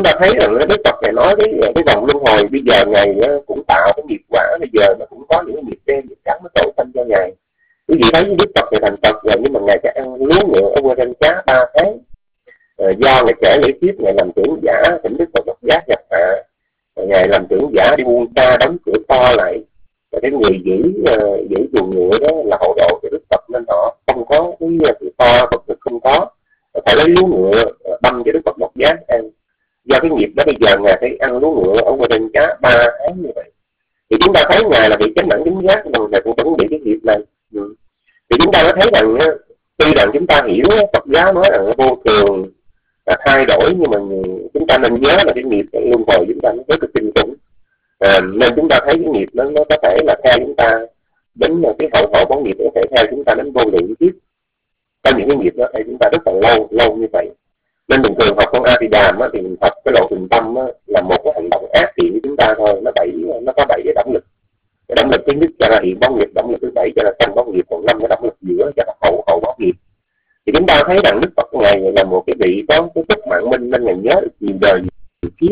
ta thấy rằng Đức Phật này nói cái cái vòng luân hồi bây giờ Ngài cũng tạo cái nghiệp quả, bây giờ nó cũng có những cái nghiệp đen nghiệp trắng nó tổ sanh cho Ngài. Quý vị thấy Đức Phật này thành Phật rồi nhưng mà Ngài sẽ ăn lúa ngựa ở quê trên cá ba tháng. À, do Ngài kể lễ kiếp, Ngài làm trưởng giả thỉnh Đức Phật độc giác nhập hạ, Ngài làm trưởng giả đi buông xa đóng cửa to lại, và cái người giữ uh, giữ chuồng ngựa đó là hậu độ cho Đức Phật nên họ không có cái cửa to, Phật lực không có, phải lấy lúa ngựa đâm cho Đức Phật độc giác ăn. Do cái nghiệp đó bây giờ Ngài phải ăn lúa ngựa ở quê trên cá ba tháng như vậy. Thì chúng ta thấy Ngài là bị chánh đẳng chính giác, nhưng Ngài cũng vẫn bị cái nghiệp này. Ừ. Thì chúng ta có thấy rằng tuy rằng chúng ta hiểu Phật giáo nói rằng vô thường là thay đổi, nhưng mà chúng ta nên nhớ là cái nghiệp luân hồi chúng ta nó rất là kinh khủng. À, nên chúng ta thấy cái nghiệp nó nó có thể là theo chúng ta đến cái hậu thổ của nghiệp có thể theo chúng ta đến vô lượng kiếp. Có những cái nghiệp đó thì chúng ta rất là lâu lâu như vậy. Nên bình thường học con A Di Đàm thì mình học cái lộ trình tâm là một cái hành động ác thiện của chúng ta thôi, nó bảy nó có bảy cái động lực. Cái động lực thứ nhất cho là hiện báo nghiệp, động lực thứ bảy cho là sanh báo nghiệp, còn năm cái động lực giữa cho là hậu hậu báo nghiệp. Thì chúng ta thấy rằng Đức Phật Ngài là một cái vị có cái sức mạng minh nên Ngài nhớ được nhiều đời nhiều kiếp.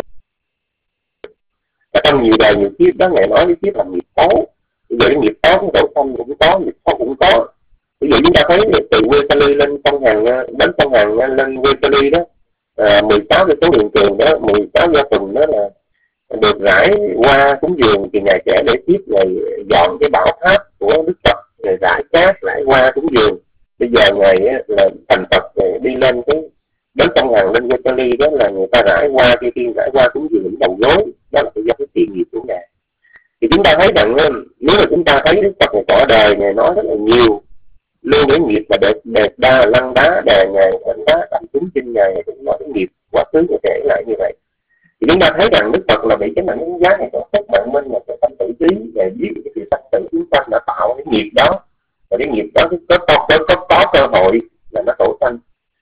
Và trong nhiều đời nhiều kiếp đó Ngài nói cái kiếp là nghiệp xấu. Bây giờ cái nghiệp xấu cái đổ sanh cũng có, nghiệp xấu cũng có. Ví dụ chúng ta thấy từ Wesley lên sông Hàn, đến sông Hàn lên Wesley đó, à, mười sáu cái số đường trường đó, mười sáu gia tuần đó là được rải qua cúng dường. Thì Ngài kể để tiếp Ngài dọn cái bảo tháp của Đức Phật, Ngài rải cát rải qua cúng dường. Bây giờ Ngài là thành Phật đi lên cái đến sông Hàn lên Wesley đó là người ta rải qua, kia tiên rải qua cúng dường đầu gối, đó là cái do cái thiện nghiệp của Ngài. Thì chúng ta thấy rằng nếu mà chúng ta thấy Đức Phật Ngài tỏ đời, Ngài nói rất là nhiều luôn cái nghiệp là đẹp đẹp đa lăng đá đè Ngài đánh đá đánh trúng trên Ngài, cũng nói cái nghiệp quá khứ của kể lại như vậy. Thì chúng ta thấy rằng Đức Phật là bị cái mạng đánh giá này có sức mạng minh là cái tâm tự trí, Ngài biết cái sự sanh tử chúng sanh đã tạo cái nghiệp đó, và cái nghiệp đó có có có, có, có cơ hội là nó tổ sanh.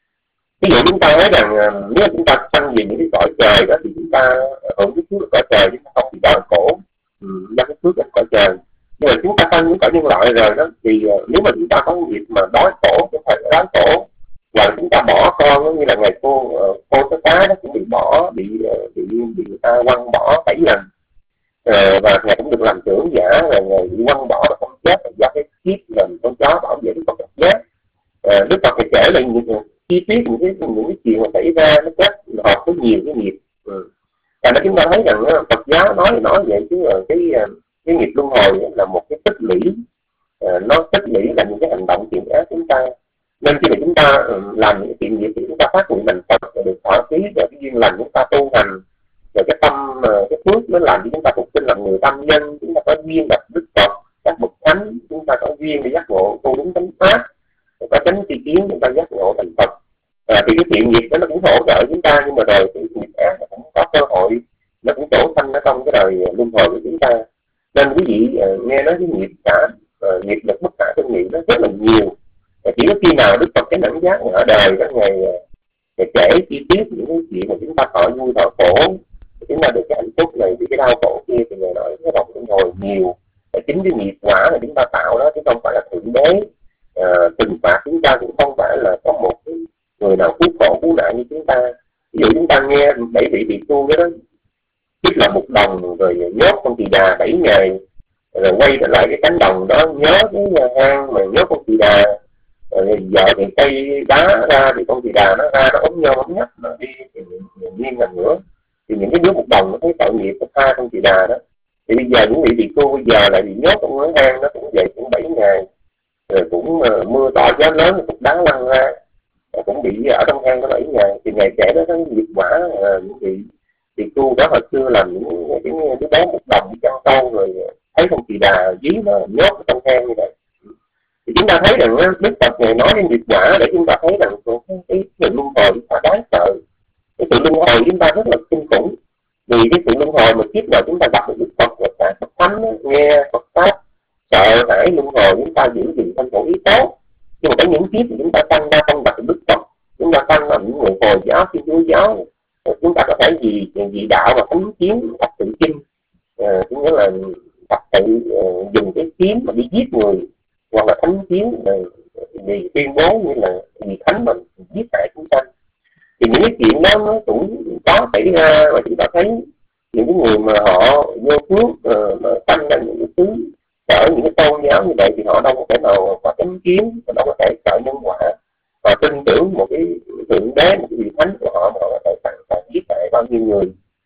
Ví dụ chúng ta nói rằng nếu chúng ta sanh về những cái cõi trời đó thì chúng ta hưởng cái phước cõi trời, chúng ta không bị đau khổ ừ, do cái phước cõi trời. Nhưng mà chúng ta sanh những cõi nhân loại rồi đó thì uh, nếu mà chúng ta có nghiệp mà đói khổ cũng phải đói khổ, và chúng ta bỏ con giống như là ngày cô uh, cô cá cá đó cũng bị bỏ, bị uh, bị bị người ta quăng bỏ bảy lần, uh, và Ngài cũng được làm trưởng giả rồi Ngài bị quăng bỏ và không chết do cái kiếp lần con chó bảo vệ Đức Phật độc giác. Uh, Đức Phật thì kể lại những chi tiết những cái những cái chuyện mà xảy ra nó kết hợp với nhiều cái nghiệp. Ừ. Và chúng ta thấy rằng uh, Phật giáo nói nói vậy chứ uh, cái uh, cái nghiệp luân hồi là một cái tích lũy, uh, nó tích lũy là những cái hành động thiện ác chúng ta. Nên khi mà chúng ta uh, làm những thiện nghiệp thì chúng ta phát nguyện thành Phật rồi được thọ ký rồi cái duyên lành chúng ta tu hành, rồi cái tâm uh, cái phước nó làm cho chúng ta phục sinh làm người tâm nhân, chúng ta có duyên gặp Đức Phật các bậc thánh, chúng ta có duyên để giác ngộ tu đúng chánh pháp, có chánh tri kiến chúng ta giác ngộ thành Phật. À, thì cái thiện nghiệp đó nó cũng hỗ trợ chúng ta, nhưng mà rồi cái nghiệp ác nó cũng có cơ hội nó cũng đổ sanh ở trong cái đời luân hồi của chúng ta. Nên quý vị uh, nghe nói cái nghiệp cả uh, nghiệp lực bất khả tư nghị nó rất là nhiều. Uh, chỉ có khi nào Đức Phật cái đẳng giác ở đời đó Ngài, Ngài kể chi tiết những cái chuyện mà chúng ta thọ vui thọ khổ, chúng ta được cái hạnh phúc này thì cái đau khổ kia thì Ngài nói cái vòng luân hồi nhiều. Uh, chính cái nghiệp quả là chúng ta tạo đó chứ không phải là thượng đế uh, trừng phạt chúng ta, cũng không phải là có một cái người nào cứu khổ cứu nạn như chúng ta. Ví dụ chúng ta nghe bảy vị bị tu cái đó tức là một đồng rồi nhốt con tỳ đà bảy ngày, rồi quay trở lại cái cánh đồng đó nhớ cái hang mà nhốt con tỳ đà, rồi vợ thì cây đá ra thì con tỳ đà nó ra nó ốm nhôm ốm nhấp nó đi thì nhiên lần nữa. Thì những cái đứa một đồng nó thấy tội nghiệp nó tha con tỳ đà đó. Thì bây giờ những vị bị tu bây giờ lại bị nhốt trong cái hang nó cũng vậy, cũng bảy ngày, rồi cũng uh, mưa to gió lớn cục đá lăn ra, cũng bị ở trong hang có bảy ngày. Thì ngày kể đó cái nghiệp quả uh, những vị thì tu đó hồi xưa làm những cái cái đó một đồng chăn trâu rồi thấy con tỳ đà dí nó nhốt ở trong hang như vậy. Thì chúng ta thấy rằng Đức Phật Ngài nói cái nghiệp quả để chúng ta thấy rằng cái, cái, cái luân hồi chúng ta đáng sợ, cái sự luân hồi chúng ta rất là kinh khủng. Vì cái sự luân hồi mà kiếp nào chúng ta gặp được Đức Phật và các Phật thánh nghe Phật pháp sợ hãi luân hồi, chúng ta giữ gìn thanh khổ ý tốt. Nhưng mà có những kiếp thì chúng ta tăng ra không gặp được Đức Phật, chúng ta tăng là những người Hồi giáo, Thiên Chúa giáo, chúng ta có thể gì dị đạo và thánh kiếm thập tự kinh, à, cũng nghĩa là thập tự uh, dùng cái kiếm mà đi giết người, hoặc là thánh kiếm để tuyên bố như là vì thánh mà giết hại chúng sanh. Thì những cái chuyện đó nó cũng có xảy ra, và chúng ta thấy những cái người mà họ vô phước uh, mà tâm ra những cái thứ ở những cái tôn giáo như vậy thì họ đâu có thể nào có chánh kiến, họ đâu có thể sợ nhân quả, họ tin tưởng một cái thượng đế, một cái vị thánh của họ mà họ có thể tặng và giết hại bao nhiêu người.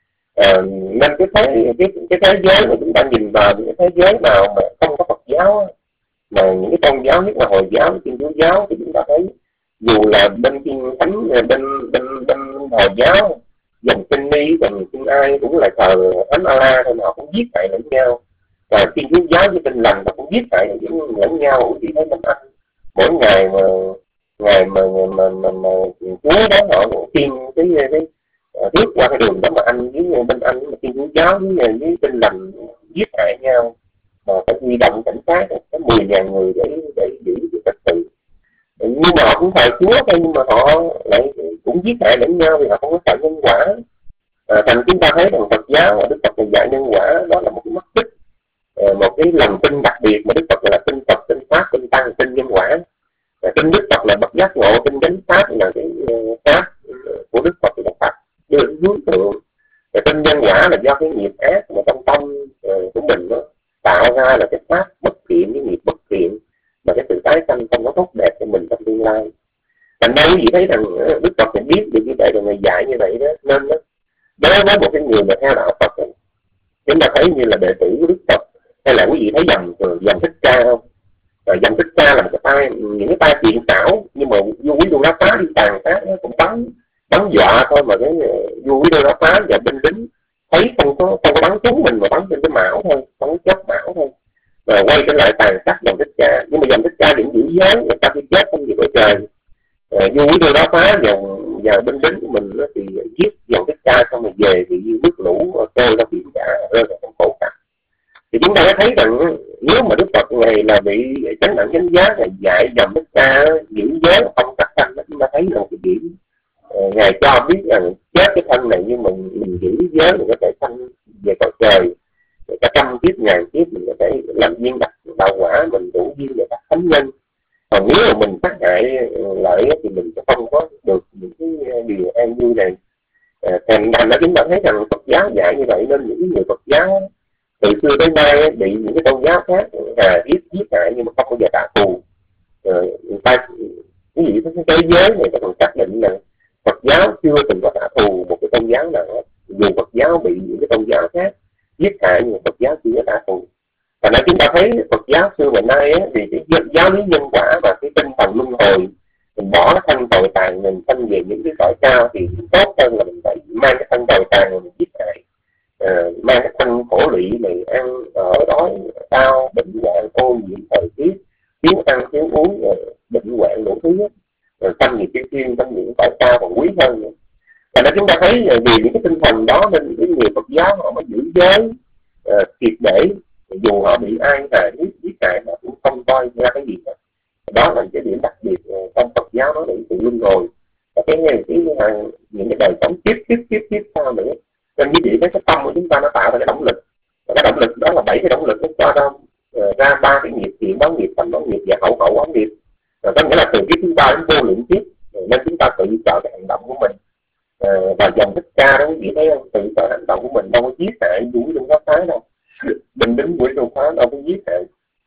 À, nên cái thế cái, cái thế giới mà chúng ta nhìn vào những cái thế giới nào mà không có Phật giáo, mà những cái tôn giáo nhất là Hồi giáo, Thiên Chúa giáo, thì chúng ta thấy dù là bên Thiên Thánh, bên bên bên Hồi giáo dòng kinh ni, dòng kinh ai cũng là thờ Thánh Allah thôi, họ cũng giết hại lẫn nhau. Và Thiên Chúa giáo với Tin Lành nó cũng giết hại lẫn nhau. Chỉ thấy mình anh mỗi ngày mà ngày mà mà mà, mà Chúa đó họ tiên cái cái bước qua cái đường đó mà anh với bên anh mà Thiên Chúa giáo với với Tin Lành giết hại nhau, mà phải huy động cảnh sát có mười ngàn người để để giữ cái trật tự. Nhưng mà họ cũng thờ Chúa thôi, nhưng mà họ lại cũng giết hại lẫn nhau vì họ không có sợ nhân quả. À, thành chúng ta thấy rằng Phật giáo và Đức Phật này dạy nhân quả, đó là một cái mắt tích, à, một cái lòng tin đặc biệt mà Đức Phật là tin Phật, tin Pháp, tin Tăng, tin nhân quả. À, tin Đức Phật là bậc giác ngộ, tin chánh Pháp là cái uh, Pháp của Đức Phật là Phật đưa đến hướng thượng. Và tin nhân quả là do cái nghiệp ác mà trong tâm uh, của mình đó, tạo ra là cái Pháp bất thiện, cái nghiệp bất thiện, mà cái sự tái sanh không có tốt đẹp cho mình trong tương lai. Thành ra quý vị thấy rằng Đức Phật phải biết được như vậy, rồi Ngài dạy như vậy đó. Nên đó, đối với một cái người mà theo đạo Phật ấy, chúng ta thấy như là đệ tử của Đức Phật, hay là quý vị thấy dòng dòng Thích Ca không? Rồi dòng Thích Ca là một cái tay, những cái tay tiện xảo, nhưng mà vua Quý Đô Lá Phá đi tàn sát nó cũng bắn bắn dọa thôi, mà cái vua Quý Đô Lá Phá và binh lính thấy không có không có bắn trúng mình mà bắn trên cái mão thôi, bắn chớp mão thôi, rồi quay trở lại tàn sát dòng Thích Ca. Nhưng mà dòng Thích Ca vẫn giữ giới, người ta khi chết không về cõi trời. À, vua Quý Đô Lá Phá và và binh lính của mình đó, thì giết dòng Thích Ca xong rồi về thì nước lũ trôi ra biển cả, rơi vào trong khổ cảnh. Thì chúng ta đã thấy rằng nếu mà Đức Phật này là bị chánh đẳng chánh giác, là dạy dòng Thích Ca giữ giới không sát sanh, chúng ta thấy rằng cái điểm uh, Ngài cho biết rằng chết cái thân này nhưng mình mình giữ giới mình có thể sanh về cõi trời, cả trăm kiếp ngàn kiếp mình có thể làm duyên đặc đạo quả, mình đủ duyên để các thánh nhân. Còn nếu mà mình sát hại lợi thì mình sẽ không có được những cái điều an vui này. À, thành ra chúng ta thấy rằng Phật giáo dạy như vậy, nên những người Phật giáo từ xưa tới nay bị những cái tôn giáo khác à, giết giết hại nhưng mà không bao giờ trả thù. Rồi người ta cái gì cái thế giới này ta còn xác định là Phật giáo chưa từng có trả thù một cái tôn giáo nào, dù Phật giáo bị những cái tôn giáo khác giết hại nhưng mà Phật giáo chưa có trả thù. Thành ra chúng ta thấy Phật giáo xưa ngày nay á, thì cái giáo lý nhân quả và cái tinh thần luân hồi, mình bỏ cái thân tồi tàn mình sanh về những cái cõi cao thì tốt hơn là mình phải mang cái thân tồi tàn mà mình giết hại, à, mang cái thân khổ lụy này ăn ở đói đau bệnh hoạn ô nhiễm thời tiết, thiếu ăn thiếu uống, bệnh hoạn đủ thứ hết, rồi sanh nghiệp thiên thiên trong những cõi cao còn quý hơn nữa. Thành ra chúng ta thấy vì những cái tinh thần đó nên những người Phật giáo họ mới giữ giới uh, triệt để, dù họ bị ai là giết giết hại mà cũng không coi ra cái gì cả. Đó là cái điểm đặc biệt trong Phật giáo, nó đến sự luân hồi và cái cái, cái những cái đời sống tiếp tiếp tiếp tiếp sau nữa. Nên như vậy cái tâm của chúng ta nó tạo ra cái động lực, và cái động lực đó là bảy cái động lực nó cho ra uh, ra ba cái nghiệp: thiện báo nghiệp, thành báo nghiệp và hậu hậu báo nghiệp. Rồi có nghĩa là từ kiếp thứ ba đến vô lượng kiếp, nên chúng ta tự chọn cái hành động của mình. Uh, và dòng Thích Ca đó quý vị thấy không, tự chọn hành động của mình, đâu có giết hại vũ trong pháp phái đâu, đừng đứng quỷ trong phá đâu có giết hại.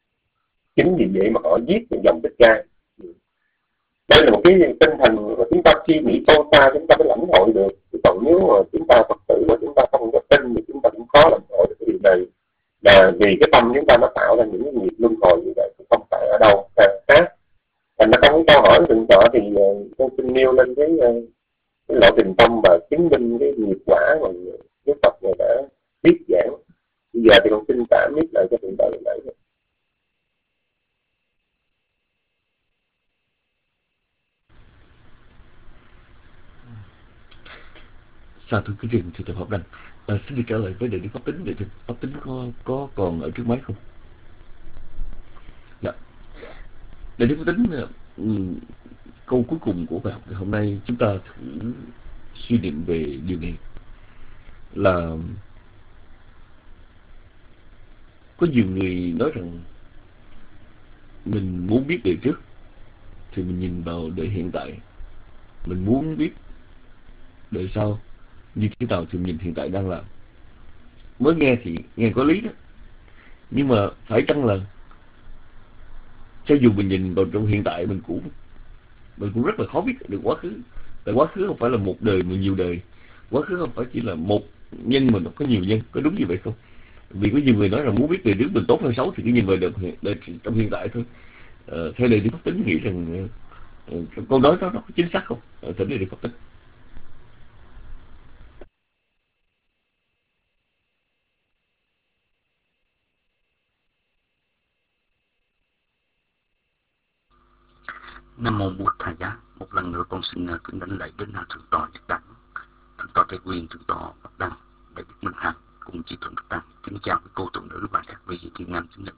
Chính vì vậy mà họ giết dòng Thích Ca. Đây là một cái tinh thần mà chúng ta suy nghĩ sâu xa chúng ta mới lãnh hội được. Còn nếu mà chúng ta Phật tử mà chúng ta không có tin thì chúng ta cũng khó lãnh hội được cái điều này, là vì cái tâm chúng ta nó tạo ra những cái nghiệp luân hồi như vậy, không phải ở đâu khác. Thành ra trong câu hỏi từng tọa thì tôi xin nêu lên cái, cái lộ trình tâm và chứng minh cái nghiệp quả mà Đức Phật này đã thuyết giảng. Bây giờ thì con xin tạm biết lại cho từng tọa lần nãy. Sao thưa quý vị, thưa thầy Pháp Đăng, à, xin được trả lời với đề nghị pháp tính để thưa. Pháp tính có có còn ở trước máy không? Dạ. Đề nghị pháp tính, um, câu cuối cùng của bài học ngày hôm nay chúng ta thử suy niệm về điều này là có nhiều người nói rằng mình muốn biết đời trước thì mình nhìn vào đời hiện tại, mình muốn biết đời sau như thế nào thì mình hiện tại đang làm. Mới nghe thì nghe có lý đó, nhưng mà phải chăng là cho dù mình nhìn vào trong hiện tại, mình cũng mình cũng rất là khó biết được quá khứ. Tại quá khứ không phải là một đời mà nhiều đời, quá khứ không phải chỉ là một nhân mà nó có nhiều nhân. Có đúng như vậy không? Vì có nhiều người nói rằng muốn biết đời trước mình tốt hay xấu thì cứ nhìn vào đời, đời trong hiện tại thôi. Ờ, theo lời Đức Pháp Tính nghĩ rằng uh, câu nói đó nó có chính xác không? Ờ, thỉnh lời Đức Pháp Tính. Nam mô Bụt Thầy Giá. Một lần nữa con xin kính đảnh lễ đến thượng tọa Nhật Đăng, thượng tọa Tây Nguyên, thượng tọa Bạch Đăng, đại đức Minh Hằng cùng chư thượng Đức Tăng. Kính chào quý cô tu nữ và các vị thiên nam tín nữ.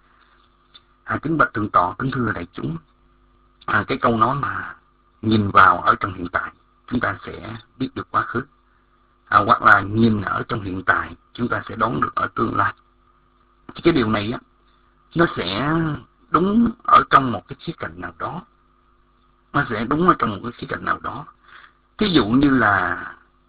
À, kính bạch thượng tọa, kính thưa đại chúng. À, cái câu nói mà nhìn vào ở trong hiện tại chúng ta sẽ biết được quá khứ, à, hoặc là nhìn ở trong hiện tại chúng ta sẽ đoán được ở tương lai. Thì cái điều này á, nó sẽ đúng ở trong một cái khía cạnh nào đó, nó sẽ đúng ở trong một cái khía cạnh nào đó. Thí dụ như là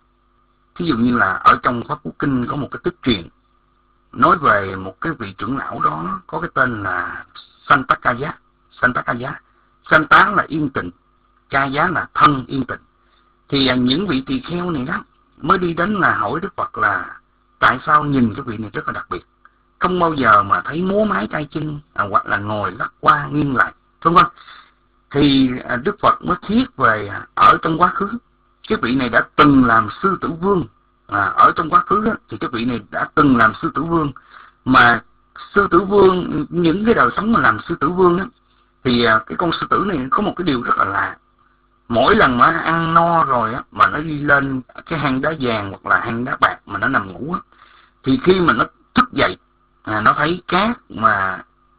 thí dụ như là ở trong Pháp Cú Kinh có một cái tích truyền nói về một cái vị trưởng lão đó có cái tên là Santakaya. Santakaya, Santa là yên tĩnh, Kaya là thân yên tĩnh. Thì à, những vị tỳ kheo này đó mới đi đến là hỏi Đức Phật là tại sao nhìn cái vị này rất là đặc biệt, không bao giờ mà thấy múa mái tay chân, à, hoặc là ngồi lắc qua nghiêng lại, vân vân. Thì à, Đức Phật mới thiết về à, ở trong quá khứ cái vị này đã từng làm sư tử vương. À, ở trong quá khứ á, thì cái vị này đã từng làm sư tử vương. Mà sư tử vương, những cái đời sống mà làm sư tử vương á, thì à, cái con sư tử này có một cái điều rất là lạ. Mỗi lần mà ăn no rồi á, mà nó đi lên cái hang đá vàng hoặc là hang đá bạc mà nó nằm ngủ á, thì khi mà nó thức dậy, à, nó thấy cát mà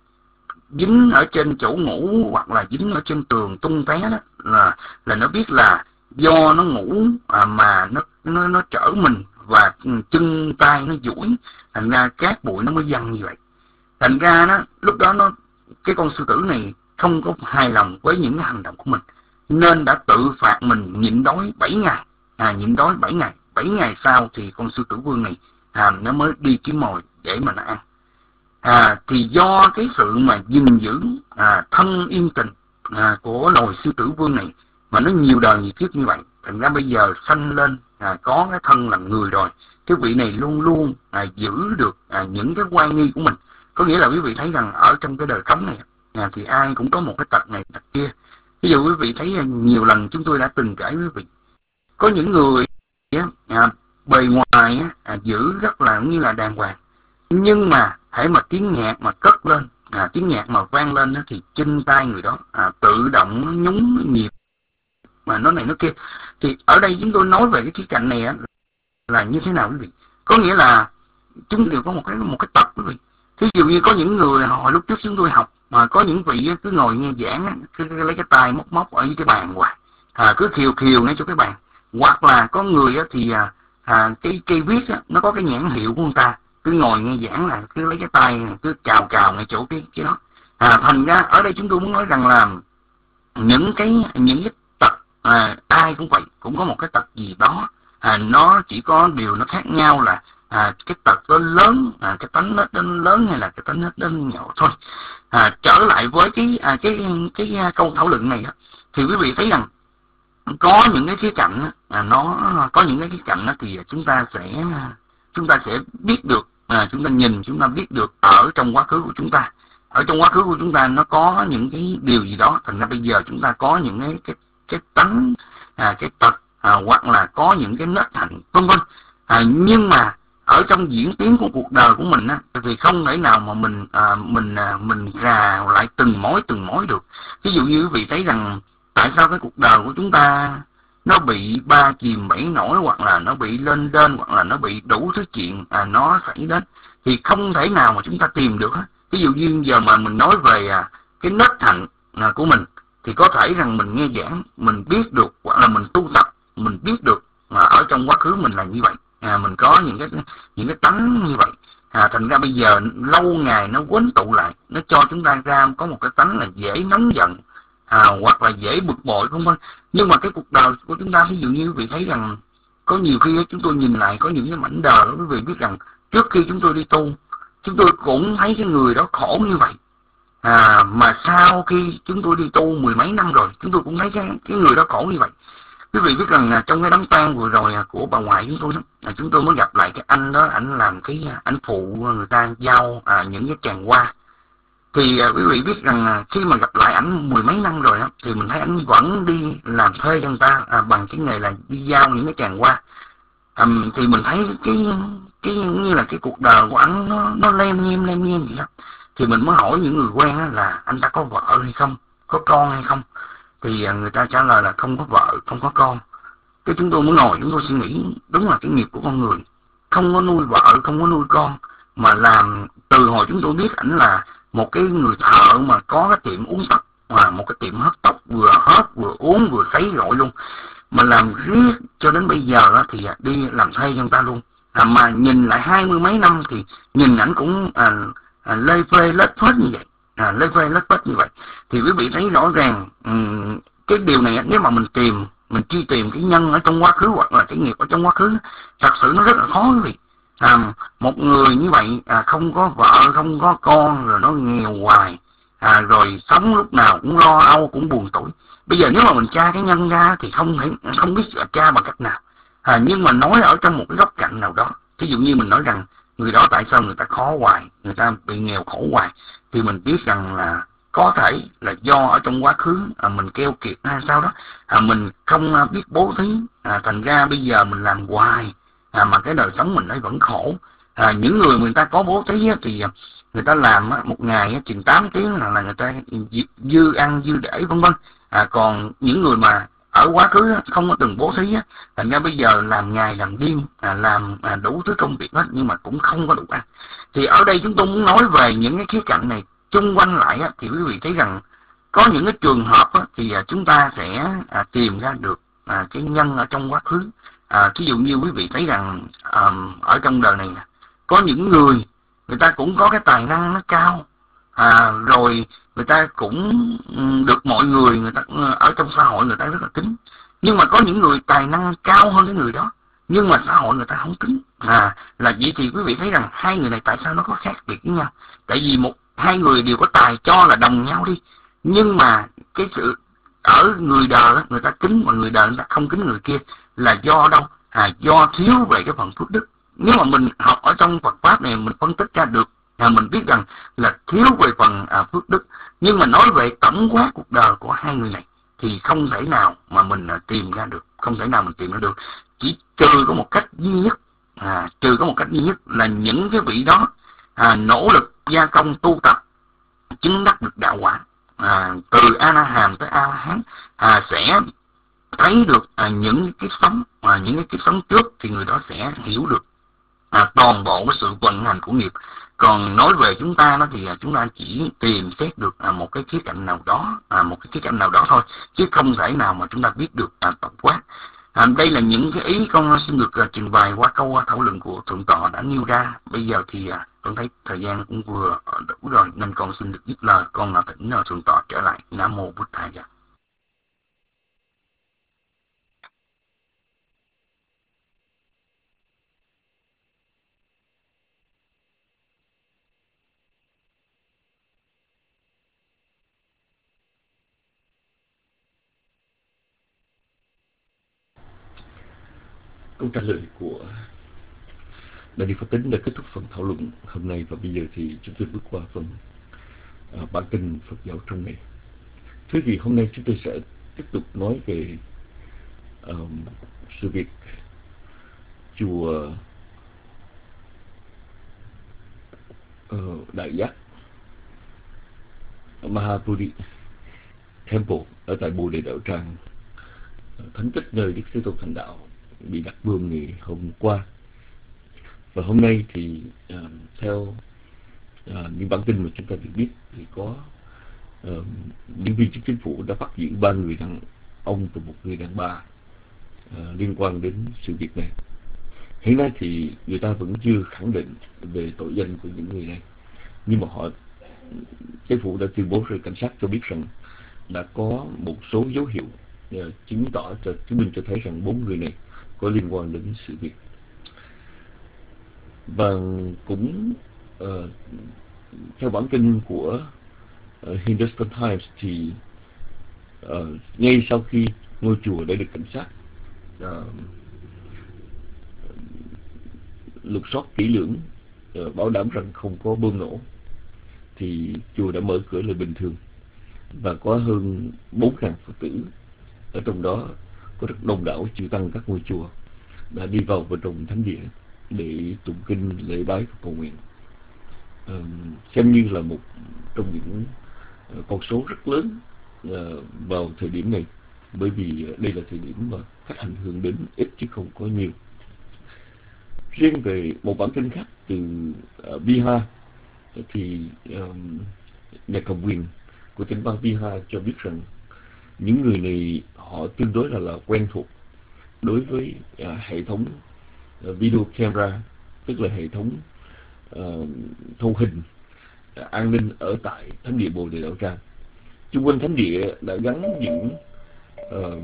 dính ở trên chỗ ngủ hoặc là dính ở trên tường tung té đó, là là nó biết là do nó ngủ à, mà nó nó nó trở mình và chân tay nó duỗi, thành ra cát bụi nó mới văng như vậy. Thành ra đó lúc đó nó cái con sư tử này không có hài lòng với những cái hành động của mình, nên đã tự phạt mình nhịn đói bảy ngày. À, nhịn đói bảy ngày. Bảy ngày sau thì con sư tử vương này à, nó mới đi kiếm mồi để mà nó ăn. À, thì do cái sự mà gìn giữ à, thân yên tĩnh à, của loài sư tử vương này mà nó nhiều đời nhiều kiếp như vậy, thành ra bây giờ sanh lên à, có cái thân là người rồi. Cái vị này luôn luôn à, giữ được à, những cái oai nghi của mình. Có nghĩa là quý vị thấy rằng ở trong cái đời sống này à, thì ai cũng có một cái tật này tật kia. Ví dụ quý vị thấy nhiều lần chúng tôi đã từng kể quý vị, có những người à, bề ngoài à, giữ rất là như là đàng hoàng, nhưng mà hễ mà tiếng nhạc mà cất lên, à, tiếng nhạc mà vang lên đó, thì chân tay người đó à, tự động nhún nhịp mà nó này nó kia. Thì ở đây chúng tôi nói về cái khía cạnh này á, là như thế nào quý vị? Có nghĩa là chúng đều có một cái một cái tật quý vị. Thí dụ như có những người hồi lúc trước chúng tôi học mà có những vị cứ ngồi nghe giảng, cứ lấy cái tay móc móc ở cái bàn hoài, à, cứ khiều khiều ngay chỗ cái bàn. Hoặc là có người á, thì à, à, cái cây viết á, nó có cái nhãn hiệu của người ta, cứ ngồi nghe giảng là cứ lấy cái tay cứ cào cào ngay chỗ cái cái đó. À, thành ra ở đây chúng tôi muốn nói rằng là những cái những cái tật à, ai cũng vậy, cũng có một cái tật gì đó, à, nó chỉ có điều nó khác nhau là à, cái tật nó lớn, à, cái tánh nó lớn hay là cái tánh nó nhỏ thôi. À, trở lại với cái à, cái cái, cái câu thảo luận này á, thì quý vị thấy rằng có những cái khía cạnh à, nó có những cái khía cạnh đó, thì chúng ta sẽ chúng ta sẽ biết được, à, chúng ta nhìn chúng ta biết được ở trong quá khứ của chúng ta. Ở trong quá khứ của chúng ta nó có những cái điều gì đó, thành ra bây giờ chúng ta có những cái cái cái tánh à, cái tật à, hoặc là có những cái nết hạnh vân vân. À, nhưng mà ở trong diễn tiến của cuộc đời của mình á, thì không thể nào mà mình à, mình à, mình rà lại từng mối từng mối được. Ví dụ như quý vị thấy rằng tại sao cái cuộc đời của chúng ta nó bị ba chìm bảy nổi, hoặc là nó bị lên đên, hoặc là nó bị đủ thứ chuyện à, nó xảy đến, thì không thể nào mà chúng ta tìm được hết. Ví dụ như giờ mà mình nói về à, cái nết hạnh à, của mình, thì có thể rằng mình nghe giảng mình biết được, hoặc là mình tu tập mình biết được mà ở trong quá khứ mình là như vậy, à, mình có những cái những cái tánh như vậy. À, thành ra bây giờ lâu ngày nó quấn tụ lại, nó cho chúng ta ra có một cái tánh là dễ nóng giận, à, hoặc là dễ bực bội vân vân. Nhưng mà cái cuộc đời của chúng ta, ví dụ như quý vị thấy rằng có nhiều khi chúng tôi nhìn lại có những cái mảnh đời đó, quý vị biết rằng trước khi chúng tôi đi tu, chúng tôi cũng thấy cái người đó khổ như vậy. À, mà sau khi chúng tôi đi tu mười mấy năm rồi, chúng tôi cũng thấy cái, cái người đó khổ như vậy. Quý vị biết rằng à, trong cái đám tang vừa rồi à, của bà ngoại chúng tôi đó, à, chúng tôi mới gặp lại cái anh đó, anh làm cái anh phụ người ta giao à, những cái tràng hoa. Thì à, quý vị biết rằng à, khi mà gặp lại ảnh mười mấy năm rồi đó, thì mình thấy ảnh vẫn đi làm thuê cho người ta à, bằng cái nghề là đi giao những cái tràng hoa. À, thì mình thấy cái cái như là cái cuộc đời của ảnh nó nó lem nhem lem nhem vậy đó. Thì mình mới hỏi những người quen á, là anh ta có vợ hay không, có con hay không. Thì à, người ta trả lời là không có vợ, không có con. Cái chúng tôi mới ngồi chúng tôi suy nghĩ, đúng là cái nghiệp của con người, không có nuôi vợ, không có nuôi con, mà làm từ hồi chúng tôi biết ảnh là một cái người thợ mà có cái tiệm uống tóc, mà một cái tiệm hớt tóc, vừa hớt vừa uống vừa sấy gội luôn, mà làm riết cho đến bây giờ đó, thì đi làm thuê cho người ta luôn. À, mà nhìn lại hai mươi mấy năm thì nhìn ảnh cũng à, à, lê phê lết phết như vậy, à, lê phê lết phết như vậy. Thì quý vị thấy rõ ràng um, cái điều này nếu mà mình tìm, mình truy tìm cái nhân ở trong quá khứ hoặc là cái nghiệp ở trong quá khứ, thật sự nó rất là khó quý vị. À, một người như vậy à, không có vợ, không có con, rồi nó nghèo hoài, à, rồi sống lúc nào cũng lo âu, cũng buồn tủi. Bây giờ nếu mà mình tra cái nhân ra thì không thể không biết tra bằng cách nào. À, nhưng mà nói ở trong một cái góc cạnh nào đó, ví dụ như mình nói rằng người đó tại sao người ta khó hoài, người ta bị nghèo khổ hoài, thì mình biết rằng là có thể là do ở trong quá khứ à, mình keo kiệt hay sao đó, à, mình không à, biết bố thí, à, thành ra bây giờ mình làm hoài, à, mà cái đời sống mình ấy vẫn khổ. À, những người người ta có bố thí á, thì người ta làm á, một ngày á, chừng tám tiếng là, là người ta dư ăn dư để vân vân. À, còn những người mà ở quá khứ á, không có từng bố thí á, thành ra bây giờ làm ngày làm đêm, à, làm à, đủ thứ công việc hết nhưng mà cũng không có đủ ăn. Thì ở đây chúng tôi muốn nói về những cái khía cạnh này chung quanh lại á, thì quý vị thấy rằng có những cái trường hợp á, thì à, chúng ta sẽ à, tìm ra được à, cái nhân ở trong quá khứ. À, ví dụ như quý vị thấy rằng à, ở trong đời này có những người người ta cũng có cái tài năng nó cao, à, rồi người ta cũng được mọi người người ta ở trong xã hội người ta rất là kính. Nhưng mà có những người tài năng cao hơn cái người đó nhưng mà xã hội người ta không kính. À, là vậy thì quý vị thấy rằng hai người này tại sao nó có khác biệt với nhau? Tại vì một hai người đều có tài, cho là đồng nhau đi, nhưng mà cái sự ở người đời đó, người ta kính mà người đời người ta không kính người kia là do đâu? À, do thiếu về cái phần phước đức. Nếu mà mình học ở trong Phật pháp này mình phân tích ra được, à, mình biết rằng là thiếu về phần à, phước đức. Nhưng mà nói về tổng quát cuộc đời của hai người này thì không thể nào mà mình à, tìm ra được, không thể nào mình tìm ra được. Chỉ trừ có một cách duy nhất, à, trừ có một cách duy nhất là những cái vị đó à, nỗ lực gia công tu tập chứng đắc được đạo quả, à, từ A La Hàm tới A La Hán, à, sẽ thấy được à, những cái kiếp sống, à, những cái kiếp sống trước thì người đó sẽ hiểu được à, toàn bộ cái sự vận hành của nghiệp. Còn nói về chúng ta đó thì à, chúng ta chỉ tìm xét được à, một cái khía cạnh nào đó, à, một cái khía cạnh nào đó thôi, chứ không thể nào mà chúng ta biết được à, tổng quát. À, đây là những cái ý con xin được uh, trình bày qua câu uh, thảo luận của thượng tọa đã nêu ra. Bây giờ thì uh, con thấy thời gian cũng vừa đủ rồi nên con xin được dứt lời. Con là thỉnh uh, thượng tọa trở lại. Nam mô Bụt Thầy. Câu trả lời của Đại Đức Pháp Tính đã kết thúc phần thảo luận hôm nay, và bây giờ thì chúng tôi bước qua phần uh, bản tin Phật giáo trong ngày. Thế thì hôm nay chúng tôi sẽ tiếp tục nói về uh, sự việc chùa uh, Đại Giác Mahabodhi Temple ở tại Bồ Đề Đạo Tràng, thánh tích nơi Đức Thế Tôn thành đạo, bị đặt bom ngày hôm qua. Và hôm nay thì uh, theo uh, những bản tin mà chúng ta được biết thì có uh, những viên chức chính phủ đã bắt giữ ba người đàn ông và một người đàn bà uh, liên quan đến sự việc này. Hiện nay thì người ta vẫn chưa khẳng định về tội danh của những người này, nhưng mà họ chính phủ đã tuyên bố rồi, cảnh sát cho biết rằng đã có một số dấu hiệu uh, chứng tỏ cho chứng minh cho thấy rằng bốn người này có liên quan đến sự việc. Và cũng uh, theo bản tin của uh, Hindustan Times thì uh, ngay sau khi ngôi chùa đã được cảnh sát uh, lục soát kỹ lưỡng, uh, bảo đảm rằng không có bom nổ, thì chùa đã mở cửa lại bình thường, và có hơn bốn nghìn Phật tử, ở trong đó có rất đông đảo chư tăng các ngôi chùa, đã đi vào bên trong thánh địa để tụng kinh, lễ bái và cầu nguyện. Uh, xem như là một trong những uh, con số rất lớn uh, vào thời điểm này, bởi vì đây là thời điểm mà khách hành hương đến ít chứ không có nhiều. Riêng về một bản tin khác từ uh, Bihar thì um, nhà cầm quyền của tỉnh bang Bihar cho biết rằng những người này họ tương đối là, là quen thuộc đối với uh, hệ thống uh, video camera, tức là hệ thống uh, thu hình uh, an ninh ở tại thánh địa Bồ Đề Đạo Tràng. Chung quanh thánh địa đã gắn những uh,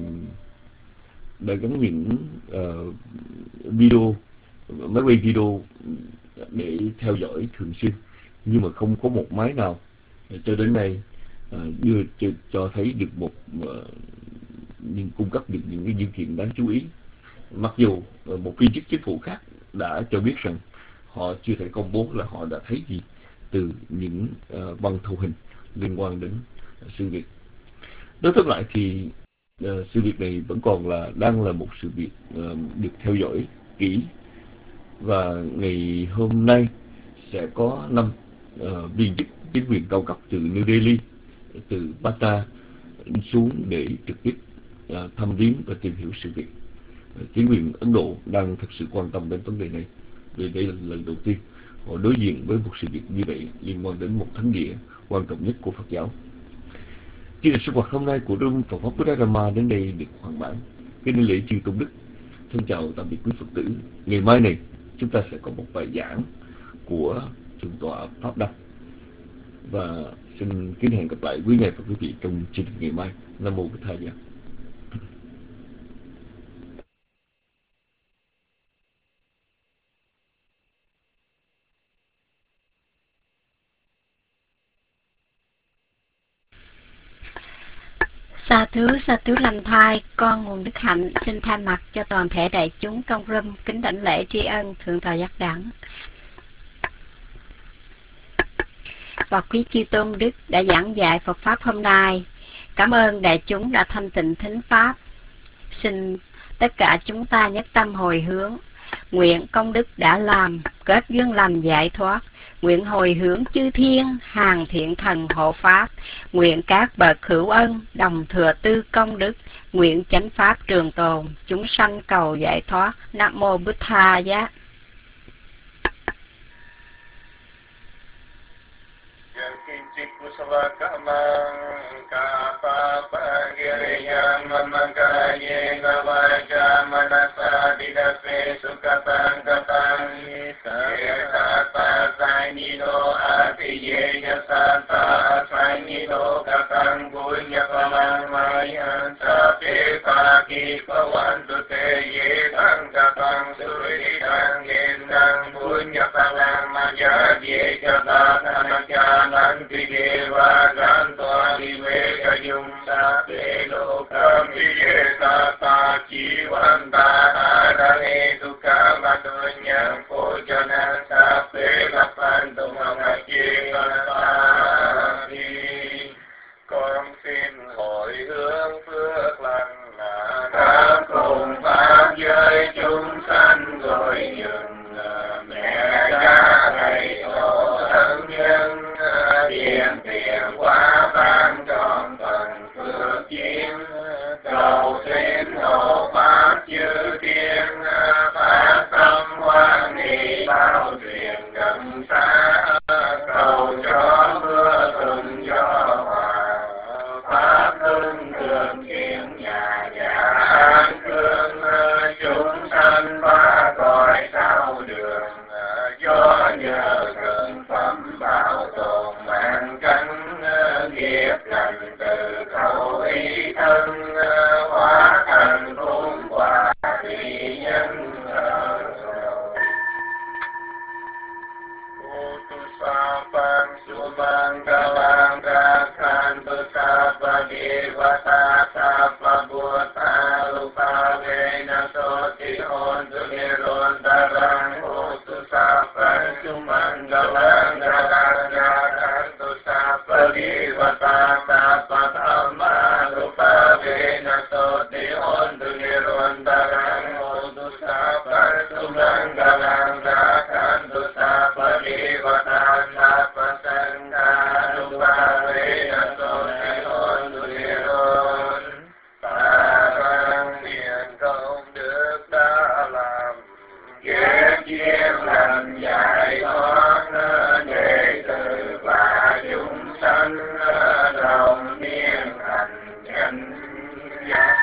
đã gắn những uh, video, máy quay video để theo dõi thường xuyên, nhưng mà không có một máy nào cho đến nay uh, đưa cho, cho thấy được một uh, nhưng cung cấp được những cái dữ kiện đáng chú ý. Mặc dù uh, một viên chức chính phủ khác đã cho biết rằng họ chưa thể công bố là họ đã thấy gì từ những uh, băng thu hình liên quan đến uh, sự việc. Nói tóm lại thì uh, sự việc này vẫn còn là đang là một sự việc uh, được theo dõi kỹ, và ngày hôm nay sẽ có năm uh, viên chức chính quyền cao cấp từ New Delhi, từ Patna xuống để trực tiếp uh, thăm viếng và tìm hiểu sự việc. Uh, chính quyền Ấn Độ đang thực sự quan tâm đến vấn đề này, vì đây là lần đầu tiên họ đối diện với một sự việc như vậy liên quan đến một thánh địa quan trọng nhất của Phật giáo. Chương trình sinh hoạt hôm nay của Room Phật pháp Buddha Dhamma đến đây được hoàn bản. Kính lễ chư tôn đức, thân chào tạm biệt quý Phật tử. Ngày mai này chúng ta sẽ có một bài giảng của thượng tọa Pháp Đăng, và xin kính hẹn gặp lại quý ngài và quý vị trong chương trình ngày mai. Nam mô Bổn Thầy. Sa thứ, sa thứ lành thai, con nguồn đức hạnh xin thay mặt cho toàn thể đại chúng trong room kính đảnh lễ tri ân Thượng tọa Giác Đẳng và quý chư tôn đức đã giảng dạy Phật pháp hôm nay. Cảm ơn đại chúng đã thanh tịnh thính pháp. Xin tất cả chúng ta nhất tâm hồi hướng, nguyện công đức đã làm kết duyên lành giải thoát, nguyện hồi hướng chư thiên hàng thiện thần hộ pháp, nguyện các bậc hữu ân đồng thừa tư công đức, nguyện chánh pháp trường tồn, chúng sanh cầu giải thoát. Nam mô Bụt Tha Giá. Con xin hồi hướng phước lành đã cùng pháp giới chúng sanh rồi nhường mẹ cha thầy tổ thân nhân tiền tiền quá ban tròn phần phước duyên cầu xin hộ pháp chư thiên pháp ติโหตุนิโรธตรังโหตุสัพพะสุมังกลังรักขันตุสัพพะวิวัตตาสัพพะธัมมานุภาเวนะโสติโหตุนิโรธตรังโหตุสัพพะสุมังกลังรักขันตุสัพพะวิวัตตาสัพพะสังฆานุภาเวนะโสติโหตุนิโรธcông đức đã làm ghét chiếm lành giải thoát đệ tử và chúng sanh đồng niên hành chánh giác.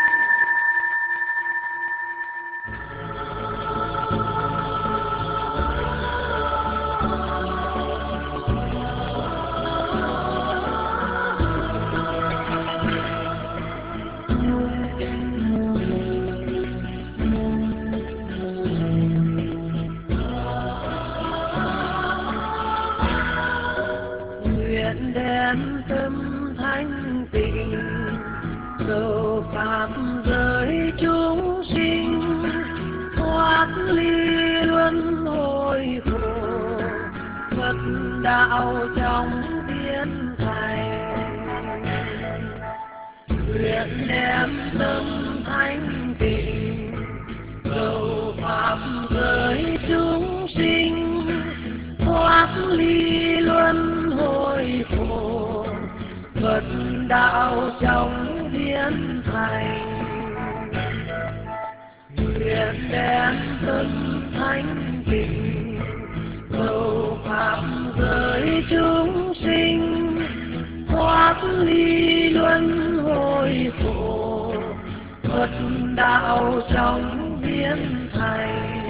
Đem tâm thanh tịnh cầu pháp giới chúng sinh thoát ly luân hồi khổ Phật đạo trong tiến thành. Nguyện đem tâm thanh tịnh cầu pháp giới chúng sinh thoát ly luân hồi khổ Phật đạo trong biến thành. Nguyện đem tâm thanh tịnh cầu pháp giới chúng sinh thoát ly luân hồi khổ Phật đạo trong biến thành.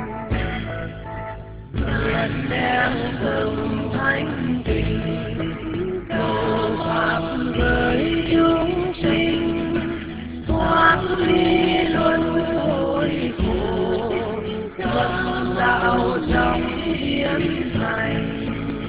Nguyện đem tâm thanh tịnh cầu pháp giới chúng sinh thoát ly luân hồi khổ Phật đạo trong biến thành.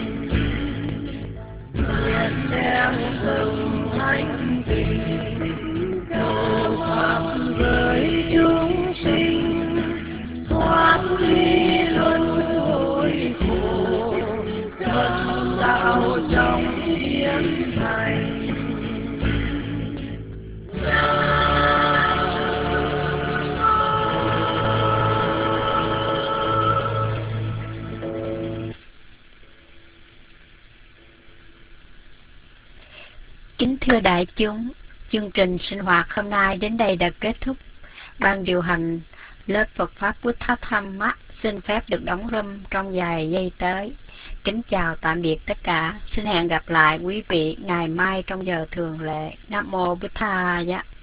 Nguyện đem tâm thanh tịnh cầu pháp giới chúng sinh thoát ly luân hồi khổ Phật đạo trong biến thành. Kính thưa đại chúng, chương trình sinh hoạt hôm nay đến đây đã kết thúc. Ban điều hành lớp Phật Pháp Buddha Dhamma xin phép được đóng room trong vài giây tới. Kính chào tạm biệt tất cả. Xin hẹn gặp lại quý vị ngày mai trong giờ thường lệ. Nam mô Bụt Thaya.